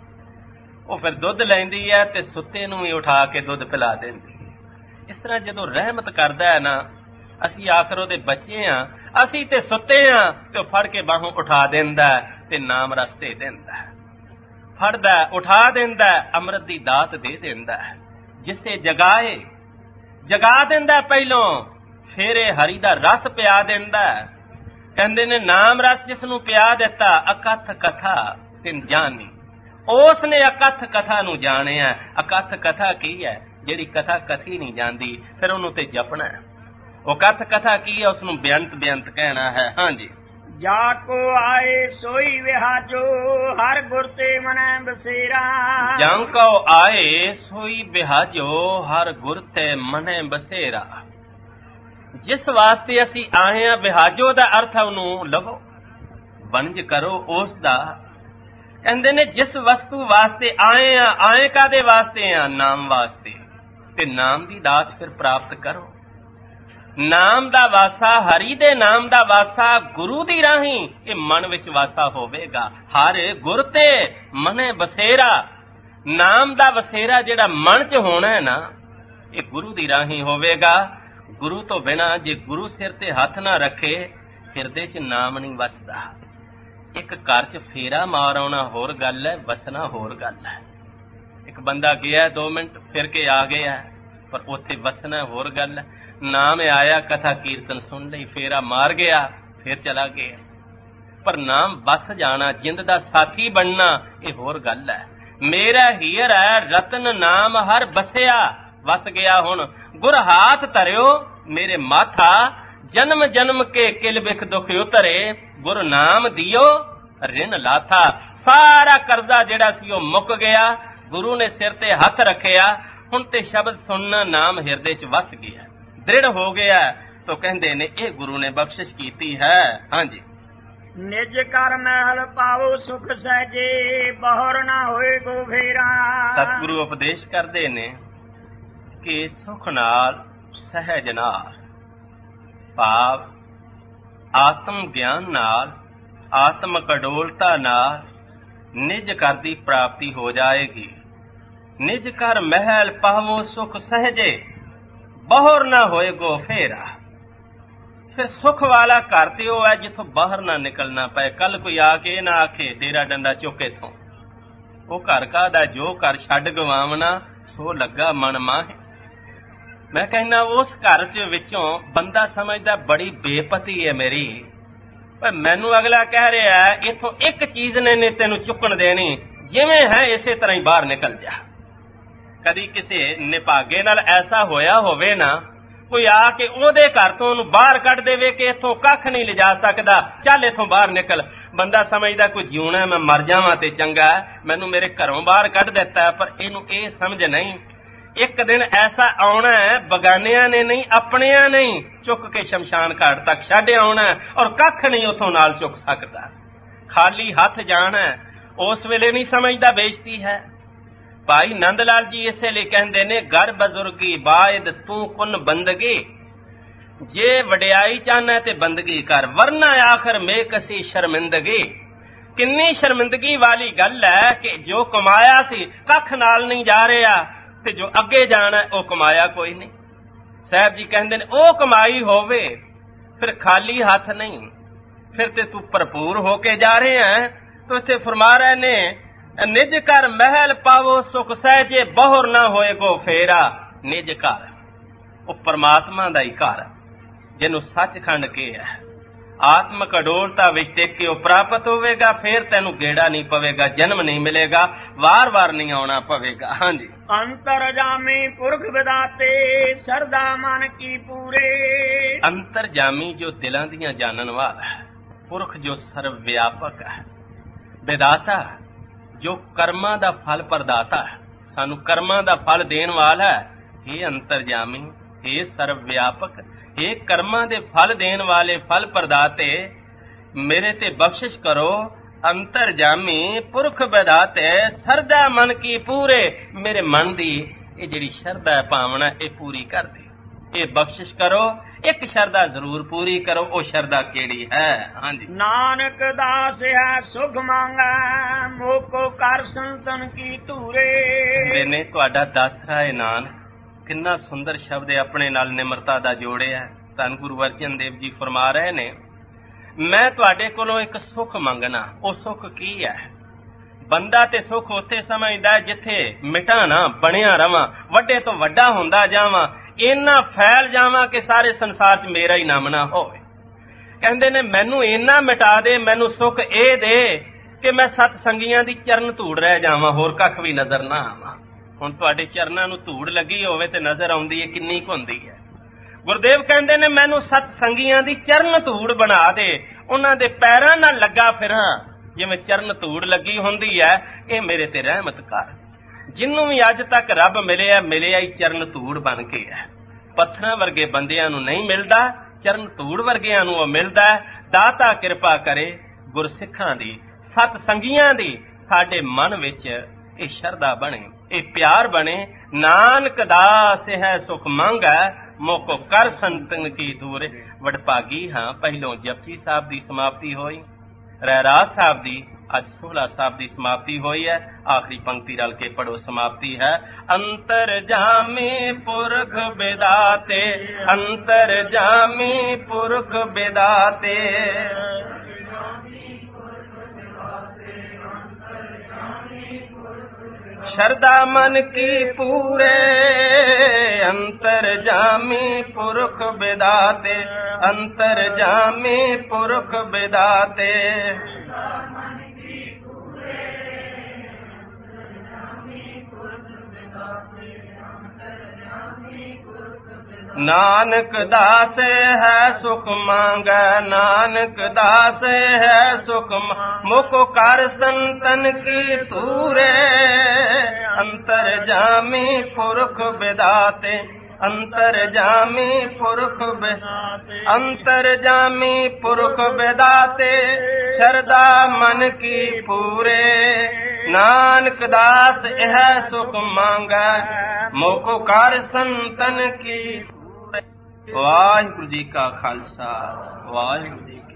ਉਹ ਫਿਰ ਦੁੱਧ ਲੈਂਦੀ ਹੈ ਤੇ ਸੁੱਤੇ ਨੂੰ ਵੀ ਉਠਾ ਕੇ ਦੁੱਧ ਪਿਲਾ ਦਿੰਦੀ। ਇਸ ਤਰ੍ਹਾਂ ਜਦੋਂ ਰਹਿਮਤ ਕਰਦਾ ਹੈ ਨਾ, ਅਸੀਂ ਆਖਰ ਉਹਦੇ ਬੱਚੇ ਆ, ਅਸੀਂ ਤੇ ਸੁੱਤੇ ਆ ਤੇ ਉਹ ਫੜ ਕੇ ਬਾਹੋਂ ਉਠਾ ਦਿੰਦਾ ਤੇ ਨਾਮ ਰਸਤੇ ਦਿੰਦਾ, ਫੜਦਾ ਉਠਾ ਦਿੰਦਾ, ਅੰਮ੍ਰਿਤ ਦੀ ਦਾਤ ਦੇ ਦਿੰਦਾ। ਜਿਸੇ ਜਗਾਏ ਜਗਾ ਦਿੰਦਾ ਪਹਿਲੋਂ, ਫਿਰ ਇਹ ਹਰੀ ਦਾ ਰਸ ਪਿਆ ਦਿੰਦਾ। ਕਹਿੰਦੇ ਨੇ ਨਾਮ ਰਸ ਜਿਸ ਨੂੰ ਪਿਆ ਦਿੱਤਾ ਅਕਥ ਕਥਾ ਤਿਨ ਜਾਨੀ, ਉਸ ਨੇ ਅਕਥ ਕਥਾ ਨੂੰ ਜਾਣਿਆ। ਅਕਥ ਕਥਾ ਕੀ ਹੈ? ਜਿਹੜੀ ਕਥਾ ਕਥੀ ਨਹੀਂ ਜਾਂਦੀ, ਫਿਰ ਉਹਨੂੰ ਤੇ ਜਪਣਾ ਹੈ। ਉਹ ਕਥ ਕਥਾ ਕੀ ਹੈ? ਉਸਨੂੰ ਬੇਅੰਤ ਬੇਅੰਤ ਕਹਿਣਾ ਹੈ। ਹਾਂਜੀ, ਜਾ ਕੋ ਆਏ ਸੋਈ ਵਿਹਾਜੋ ਹਰ ਗੁਰ ਤੇ ਮਨੈ ਬਸੇਰਾ। ਜਾਂ ਕੋ ਆਏ ਸੋਈ ਵਿਹਾਜੋ ਹਰ ਗੁਰ ਤੇ ਮਨੈ ਬਸੇਰਾ। ਜਿਸ ਵਾਸਤੇ ਅਸੀਂ ਆਏ ਆ, ਵਿਹਾਜੋ ਦਾ ਅਰਥ ਹੈ ਉਹਨੂੰ ਲਵੋ, ਵਣਜ ਕਰੋ ਉਸ ਦਾ। ਕਹਿੰਦੇ ਨੇ ਜਿਸ ਵਸਤੂ ਵਾਸਤੇ ਆਏ ਆ, ਆਏ ਕਾਦੇ ਵਾਸਤੇ ਆ? ਨਾਮ ਵਾਸਤੇ। ਤੇ ਨਾਮ ਦੀ ਦਾਤ ਫਿਰ ਪ੍ਰਾਪਤ ਕਰੋ। ਨਾਮ ਦਾ ਵਾਸਾ, ਹਰੀ ਦੇ ਨਾਮ ਦਾ ਵਾਸਾ ਗੁਰੂ ਦੀ ਰਾਹੀਂ ਇਹ ਮਨ ਵਿੱਚ ਵਾਸਾ ਹੋਵੇਗਾ। ਹਰ ਗੁਰ ਤੇ ਮਨੇ ਬਸੇਰਾ, ਨਾਮ ਦਾ ਵਸੇਰਾ ਜਿਹੜਾ ਮਨ 'ਚ ਹੋਣਾ ਹੈ ਨਾ, ਇਹ ਗੁਰੂ ਦੀ ਰਾਹੀਂ ਹੋਵੇਗਾ। ਗੁਰੂ ਤੋਂ ਬਿਨਾਂ ਜੇ ਗੁਰੂ ਸਿਰ ਤੇ ਹੱਥ ਨਾ ਰੱਖੇ, ਹਿਰਦੇ 'ਚ ਨਾਮ ਨਹੀਂ ਵਸਦਾ। ਇੱਕ ਘਰ 'ਚ ਫੇਰਾ ਮਾਰ ਆਉਣਾ ਹੋਰ ਗੱਲ ਹੈ, ਵਸਣਾ ਹੋਰ ਗੱਲ ਹੈ। ਇੱਕ ਬੰਦਾ ਗਿਆ 2 ਮਿੰਟ ਫਿਰ ਕੇ ਆ ਗਿਆ, ਪਰ ਉੱਥੇ ਵਸਣਾ ਹੋਰ ਗੱਲ ਹੈ। ਨਾਮ ਆਇਆ, ਕਥਾ ਕੀਰਤਨ ਸੁਣ ਲਈ, ਫੇਰਾ ਮਾਰ ਗਿਆ, ਫਿਰ ਚਲਾ ਗਿਆ। ਪਰ ਨਾਮ ਵਸ ਜਾਣਾ, ਜਿੰਦ ਦਾ ਸਾਥੀ ਬਣਨਾ, ਇਹ ਹੋਰ ਗੱਲ ਹੈ। ਮੇਰਾ ਹੀਰ ਹੈ ਰਤਨ ਨਾਮ ਹਰ ਬਸਿਆ, ਵਸ ਗਿਆ ਹੁਣ ਗੁਰ ਹਾਥ ਧਰਿਓ ਮੇਰੇ ਮਾਥਾ। ਜਨਮ ਜਨਮ ਕੇ ਕਿਲ ਬਿਖ ਦੁਖ ਉਤਰੇ, ਗੁਰ ਨਾਮ ਦਿਓ ਰਿਨ ਲਾਥਾ। ਸਾਰਾ ਕਰਜ਼ਾ ਜਿਹੜਾ ਸੀ ਉਹ ਮੁੱਕ ਗਿਆ, ਗੁਰੂ ਨੇ ਸਿਰ ਤੇ ਹੱਥ ਰੱਖਿਆ। ਹੁਣ ਤੇ ਸ਼ਬਦ ਸੁਣਨਾ, ਨਾਮ ਹਿਰਦੇ 'ਚ ਵਸ ਗਿਆ, ਦ੍ਰਿੜ ਹੋ ਗਿਆ। ਤਾਂ ਕਹਿੰਦੇ ਨੇ ਇਹ ਗੁਰੂ ਨੇ ਬਖਸ਼ਿਸ਼ ਕੀਤੀ ਹੈ। ਹਾਂਜੀ, ਨਿਜ ਕਰ ਮਹਿਲ ਪਾਵੋ ਸੁਖ ਸਹਿਜੇ ਬਹੁਰ ਨਾ ਹੋਏ ਗੋ ਫੇਰਾ। ਸਤਿਗੁਰੂ ਉਪਦੇਸ਼ ਕਰਦੇ ਨੇ ਕਿ ਸੁਖ ਨਾਲ, ਸਹਿਜ ਨਾਲ, ਭਾਵ ਆਤਮ ਗਿਆਨ ਨਾਲ, ਆਤਮਕ ਅਡੋਲਤਾ ਨਾਲ ਨਿਜ ਘਰ ਦੀ ਪ੍ਰਾਪਤੀ ਹੋ ਜਾਏਗੀ। ਨਿਜ ਘਰ ਮਹਿਲ ਪਾਵੋ ਸੁਖ ਸਹਿਜੇ ਬਹੁਰ ਨਾ ਹੋਏ ਗੋ ਫੇਰਾ। ਫਿਰ ਸੁਖ ਵਾਲਾ ਘਰ ਤੇ ਉਹ ਹੈ ਜਿੱਥੋਂ ਬਾਹਰ ਨਾ ਨਿਕਲਣਾ ਪਏ। ਕੱਲ ਕੋਈ ਆ ਕੇ ਨਾ ਆਖੇ ਡੇਰਾ ਡੰਡਾ ਚੁੱਕ ਇਥੋਂ, ਉਹ ਘਰ ਕਾਹਦਾ ਜੋ ਘਰ ਛੱਡ ਗਵਾਵਣਾ ਸੋ ਲੱਗਾ ਮਨ ਮਾਹੇ। ਮੈਂ ਕਹਿੰਦਾ ਉਸ ਘਰ 'ਚ ਵਿੱਚੋਂ ਬੰਦਾ ਸਮਝਦਾ ਬੜੀ ਬੇਪਤੀ ਹੈ ਮੇਰੀ, ਪਰ ਮੈਨੂੰ ਅਗਲਾ ਕਹਿ ਰਿਹਾ ਇੱਥੋਂ ਇੱਕ ਚੀਜ਼ ਨੇ ਤੈਨੂੰ ਚੁੱਕਣ ਦੇਣੀ, ਜਿਵੇਂ ਹੈ ਇਸੇ ਤਰ੍ਹਾਂ ਹੀ ਬਾਹਰ ਨਿਕਲ ਜਾ। ਕਦੀ ਕਿਸੇ ਨਿਭਾਗੇ ਨਾਲ ਐਸਾ ਹੋਇਆ ਹੋਵੇ ਨਾ, ਕੋਈ ਆ ਕੇ ਉਹਦੇ ਘਰ ਤੋਂ ਉਹਨੂੰ ਬਾਹਰ ਕੱਢ ਦੇਵੇ ਕਿ ਇੱਥੋਂ ਕੱਖ ਨਹੀਂ ਲਿਜਾ ਸਕਦਾ, ਚੱਲ ਇੱਥੋਂ ਬਾਹਰ ਨਿਕਲ। ਬੰਦਾ ਸਮਝਦਾ ਕੋਈ ਜਿਉਣਾ, ਮੈਂ ਮਰ ਜਾਵਾਂ ਤੇ ਚੰਗਾ, ਮੈਨੂੰ ਮੇਰੇ ਘਰੋਂ ਬਾਹਰ ਕੱਢ ਦਿੱਤਾ। ਪਰ ਇਹਨੂੰ ਇਹ ਸਮਝ ਨਹੀਂ, ਇੱਕ ਦਿਨ ਐਸਾ ਆਉਣਾ ਹੈ, ਬਗਾਨਿਆਂ ਨੇ ਨਹੀਂ, ਆਪਣਿਆਂ ਨਹੀਂ, ਚੁੱਕ ਕੇ ਸ਼ਮਸ਼ਾਨ ਘਾਟ ਤੱਕ ਛੱਡ ਆਉਣਾ, ਔਰ ਕੱਖ ਨਹੀਂ ਉਥੋਂ ਨਾਲ ਚੁੱਕ ਸਕਦਾ। ਖਾਲੀ ਹੱਥ ਜਾਣਾ, ਉਸ ਵੇਲੇ ਨਹੀਂ ਸਮਝਦਾ ਬੇਇੱਜ਼ਤੀ ਹੈ। ਭਾਈ ਨੰਦ ਲਾਲ ਜੀ ਇਸੇ ਲਈ ਕਹਿੰਦੇ ਨੇ, ਘਰ ਬਜ਼ੁਰਗੀ ਬਾਇਦ ਤੂੰ ਕੁਨ ਬੰਦਗੀ। ਜੇ ਵਡਿਆਈ ਚਾਹਨਾ ਤੇ ਬੰਦਗੀ ਕਰ, ਵਰਨਾ ਆਖਰ ਮੇ ਕਸੀ ਸ਼ਰਮਿੰਦਗੀ। ਕਿੰਨੀ ਸ਼ਰਮਿੰਦਗੀ ਵਾਲੀ ਗੱਲ ਹੈ ਕਿ ਜੋ ਕਮਾਇਆ ਸੀ ਕੱਖ ਨਾਲ ਨਹੀਂ ਜਾ ਰਿਹਾ, ਤੇ ਜੋ ਅੱਗੇ ਜਾਣਾ ਉਹ ਕਮਾਇਆ ਕੋਈ ਨਹੀਂ। ਸਾਹਿਬ ਜੀ ਕਹਿੰਦੇ ਨੇ ਉਹ ਕਮਾਈ ਹੋਵੇ ਫਿਰ ਖਾਲੀ ਹੱਥ ਨਹੀਂ, ਫਿਰ ਤੇ ਤੂੰ ਭਰਪੂਰ ਹੋ ਕੇ ਜਾ ਰਿਹਾ। ਤੋ ਇੱਥੇ ਫਰਮਾ ਰਹੇ ਨੇ, ਨਿਜ ਘਰ ਮਹਿਲ ਪਾਵੋ ਸੁਖ ਸਹਿਜੇ ਬਹੁਰ ਨਾ ਹੋਏ ਗੋ ਫੇਰਾ। ਨਿਜ ਘਰ ਉਹ ਪਰਮਾਤਮਾ ਦਾ ਹੀ ਘਰ, ਜਿਹਨੂੰ ਸੱਚਖੰਡ ਕਿਹਾ, ਆਤਮਕ ਅਡੋਲਤਾ ਵਿੱਚ ਟਿਕ ਕੇ ਉਹ ਪ੍ਰਾਪਤ ਹੋਵੇਗਾ। ਫਿਰ ਤੈਨੂੰ ਗੇੜਾ ਨਹੀਂ ਪਵੇਗਾ, ਜਨਮ ਨਹੀਂ ਮਿਲੇਗਾ, ਵਾਰ-ਵਾਰ ਨਹੀਂ ਆਉਣਾ ਪਵੇਗਾ। ਹਾਂਜੀ, ਅੰਤਰ ਜਾਮੀ ਪੁਰਖ ਵਿਦਾਤੇ ਸਰਦਾ ਮਨ ਕੀ ਪੂਰੇ। ਅੰਤਰ ਜਾਮੀ ਜੋ ਦਿਲਾਂ ਦੀਆਂ ਜਾਣਨ ਵਾਲਾ ਹੈ, ਪੁਰਖ ਜੋ ਸਰਵ ਵਿਆਪਕ ਹੈ, ਵਿਦਾਤਾ ਜੋ ਕਰਮਾਂ ਦਾ ਫਲ ਪ੍ਰਦਾਤਾ ਹੈ, ਸਾਨੂੰ ਕਰਮਾਂ ਦਾ ਫਲ ਦੇਣ ਵਾਲਾ ਹੈ। ਇਹ ਅੰਤਰਜਾਮੀ, ਇਹ ਸਰਵ ਵਿਆਪਕ, ਇਹ ਕਰਮਾਂ ਦੇ ਫਲ ਦੇਣ ਵਾਲੇ, ਫਲ ਪ੍ਰਦਾਤੇ, ਮੇਰੇ ਤੇ ਬਖਸ਼ਿਸ਼ ਕਰੋ। ਅੰਤਰ ਜਾਮੀ ਪੁਰਖ ਵਿਧਾਤੇ ਸਰਦਾ ਮਨ ਕੀ ਪੂਰੇ। ਮੇਰੇ ਮਨ ਦੀ ਇਹ ਜਿਹੜੀ ਸ਼ਰਧਾ ਹੈ ਭਾਵਨਾ ਇਹ ਪੂਰੀ ਕਰ ਦੇ। ਇਹ ਬਖਸ਼ਿਸ਼ ਕਰੋ। ਇੱਕ ਸ਼ਰਧਾ ਜ਼ਰੂਰ ਪੂਰੀ ਕਰੋ। ਉਹ ਸ਼ਰਧਾ ਕਿਹੜੀ ਹੈ? ਹਾਂਜੀ, ਨਾਨਕ ਦਾਸ ਹੈ ਸੁਖ ਮੰਗੈ ਮੋਕੋ ਕਰ ਸੰਤਨ ਕੀ ਧੂਰੇ। ਨੇ ਤੁਹਾਡਾ ਦਾਸਰਾ ਹੈ ਨਾਨਕ। ਕਿੰਨਾ ਸੁੰਦਰ ਸ਼ਬਦ ਹੈ, ਆਪਣੇ ਨਾਲ ਨਿਮਰਤਾ ਦਾ ਜੋੜਿਆ। ਧੰਨ ਗੁਰੂ ਅਰਜਨ ਦੇਵ ਜੀ ਫਰਮਾ ਰਹੇ ਨੇ, ਮੈਂ ਤੁਹਾਡੇ ਕੋਲੋਂ ਇੱਕ ਸੁੱਖ ਮੰਗਣਾ। ਉਹ ਸੁੱਖ ਕੀ ਹੈ? ਬੰਦਾ ਤੇ ਸੁੱਖ ਉੱਥੇ ਸਮਝਦਾ ਜਿੱਥੇ ਮਿਟਾ ਨਾ ਬਣਿਆ ਰਵਾਂ, ਵੱਡੇ ਤੋਂ ਵੱਡਾ ਹੁੰਦਾ ਜਾਵਾਂ, ਇੰਨਾ ਫੈਲ ਜਾਵਾਂ ਕਿ ਸਾਰੇ ਸੰਸਾਰ 'ਚ ਮੇਰਾ ਹੀ ਨਾਮ ਨਾ ਹੋਵੇ। ਕਹਿੰਦੇ ਨੇ ਮੈਨੂੰ ਇੰਨਾ ਮਿਟਾ ਦੇ, ਮੈਨੂੰ ਸੁੱਖ ਇਹ ਦੇ ਕਿ ਮੈਂ ਸਤ ਸੰਗੀਆਂ ਦੀ ਚਰਨ ਧੂੜ ਰਹਿ ਜਾਵਾਂ, ਹੋਰ ਕੱਖ ਵੀ ਨਜ਼ਰ ਨਾ ਆਵਾਂ। ਹੁਣ ਤੁਹਾਡੇ ਚਰਨਾਂ ਨੂੰ ਧੂੜ ਲੱਗੀ ਹੋਵੇ ਤੇ ਨਜ਼ਰ ਆਉਂਦੀ ਹੈ ਕਿੰਨੀ ਕੁ ਹੁੰਦੀ ਹੈ। ਗੁਰਦੇਵ ਕਹਿੰਦੇ ਨੇ ਮੈਨੂੰ ਸਤ ਸੰਗੀਆਂ ਦੀ ਚਰਨ ਧੂੜ ਬਣਾ ਦੇ, ਉਹਨਾਂ ਦੇ ਪੈਰਾਂ ਨਾਲ ਲੱਗਾ ਫਿਰਾਂ ਜਿਵੇਂ ਚਰਨ ਧੂੜ ਲੱਗੀ ਹੁੰਦੀ ਹੈ। ਇਹ ਮੇਰੇ ਤੇ ਰਹਿਮਤ ਕਰ। ਜਿਹਨੂੰ ਵੀ ਅੱਜ ਤੱਕ ਰੱਬ ਮਿਲਿਆ ਹੀ ਚਰਨ ਧੂੜ ਬਣ ਕੇ ਹੈ। ਪੱਥਰਾਂ ਵਰਗੇ ਬੰਦਿਆਂ ਨੂੰ ਨਹੀਂ ਮਿਲਦਾ, ਚਰਨ ਧੂੜ ਵਰਗਿਆਂ ਨੂੰ ਉਹ ਮਿਲਦਾ। ਦਾਤਾ ਕਿਰਪਾ ਕਰੇ ਗੁਰਸਿੱਖਾਂ ਦੀ, ਸਤ ਸੰਗੀਆਂ ਦੀ ਸਾਡੇ ਮਨ ਵਿੱਚ ਇਹ ਸ਼ਰਧਾ ਬਣੇ, ਇਹ ਪਿਆਰ ਬਣੇ। ਨਾਨਕ ਦਾਸ ਹੈ ਸੁਖ ਮੰਗੈ ਮੋਕੋ ਕਰ ਸੰਤਨ ਕੀ ਦੂਰੇ। ਵਡਭਾਗੀ ਹਾਂ। ਪਹਿਲੋਂ ਜਪਜੀ ਸਾਹਿਬ ਦੀ ਸਮਾਪਤੀ ਹੋਈ, ਰਹਿਰਾਸ ਸਾਹਿਬ ਦੀ ਅੱਜ ਸੋਹਲਾ ਸਾਹਿਬ ਦੀ ਸਮਾਪਤੀ ਹੋਈ ਹੈ। ਆਖਰੀ ਪੰਕਤੀ ਰਲ ਕੇ ਪੜੋ, ਸਮਾਪਤੀ ਹੈ। ਅੰਤਰ ਜਾਮੀ ਪੁਰਖ ਵਿਦਾਤੇ, ਅੰਤਰ ਜਾਮੀ ਪੁਰਖ ਵਿਦਾਤੇ। ਸ਼ਰਧਾ ਮਨ ਕੀ ਪੂਰੇ, ਅੰਤਰ ਜਾਮੀ ਪੁਰਖ ਵਿਦਾਤੇ, ਅੰਤਰ ਜਾਮੀ ਪੁਰਖ ਵਿਦਾਤੇ। ਨਾਨਕ ਦਾਸ ਹੈ ਸੁਖ ਮੰਗੈ, ਨਾਨਕ ਦਾਸ ਹੈ ਸੁਖ ਮੁਕੋ ਕਰ ਸੰਤਨ ਕੀ ਧੂਰੇ। ਅੰਤਰ ਜਾਮੀ ਪੁਰਖ ਵਿਦਾਤੇ, ਅੰਤਰ ਜਾਮੀ ਪੁਰਖ ਅੰਤਰ ਜਾਮੀ ਪੁਰਖ ਵਿਦਾਤੇ। ਸ਼ਰਧਾ ਮਨ ਕੀ ਪੂਰੇ, ਨਾਨਕ ਦਾਸ ਇਹ ਸੁਖ ਮੰਗੈ ਮੋਕੋ ਕਰ ਸੰਤਨ ਕੀ। ਵਾਹਿਗੁਰੂ ਜੀ ਕਾ ਖਾਲਸਾ, ਵਾਹਿਗੁਰੂ ਜੀ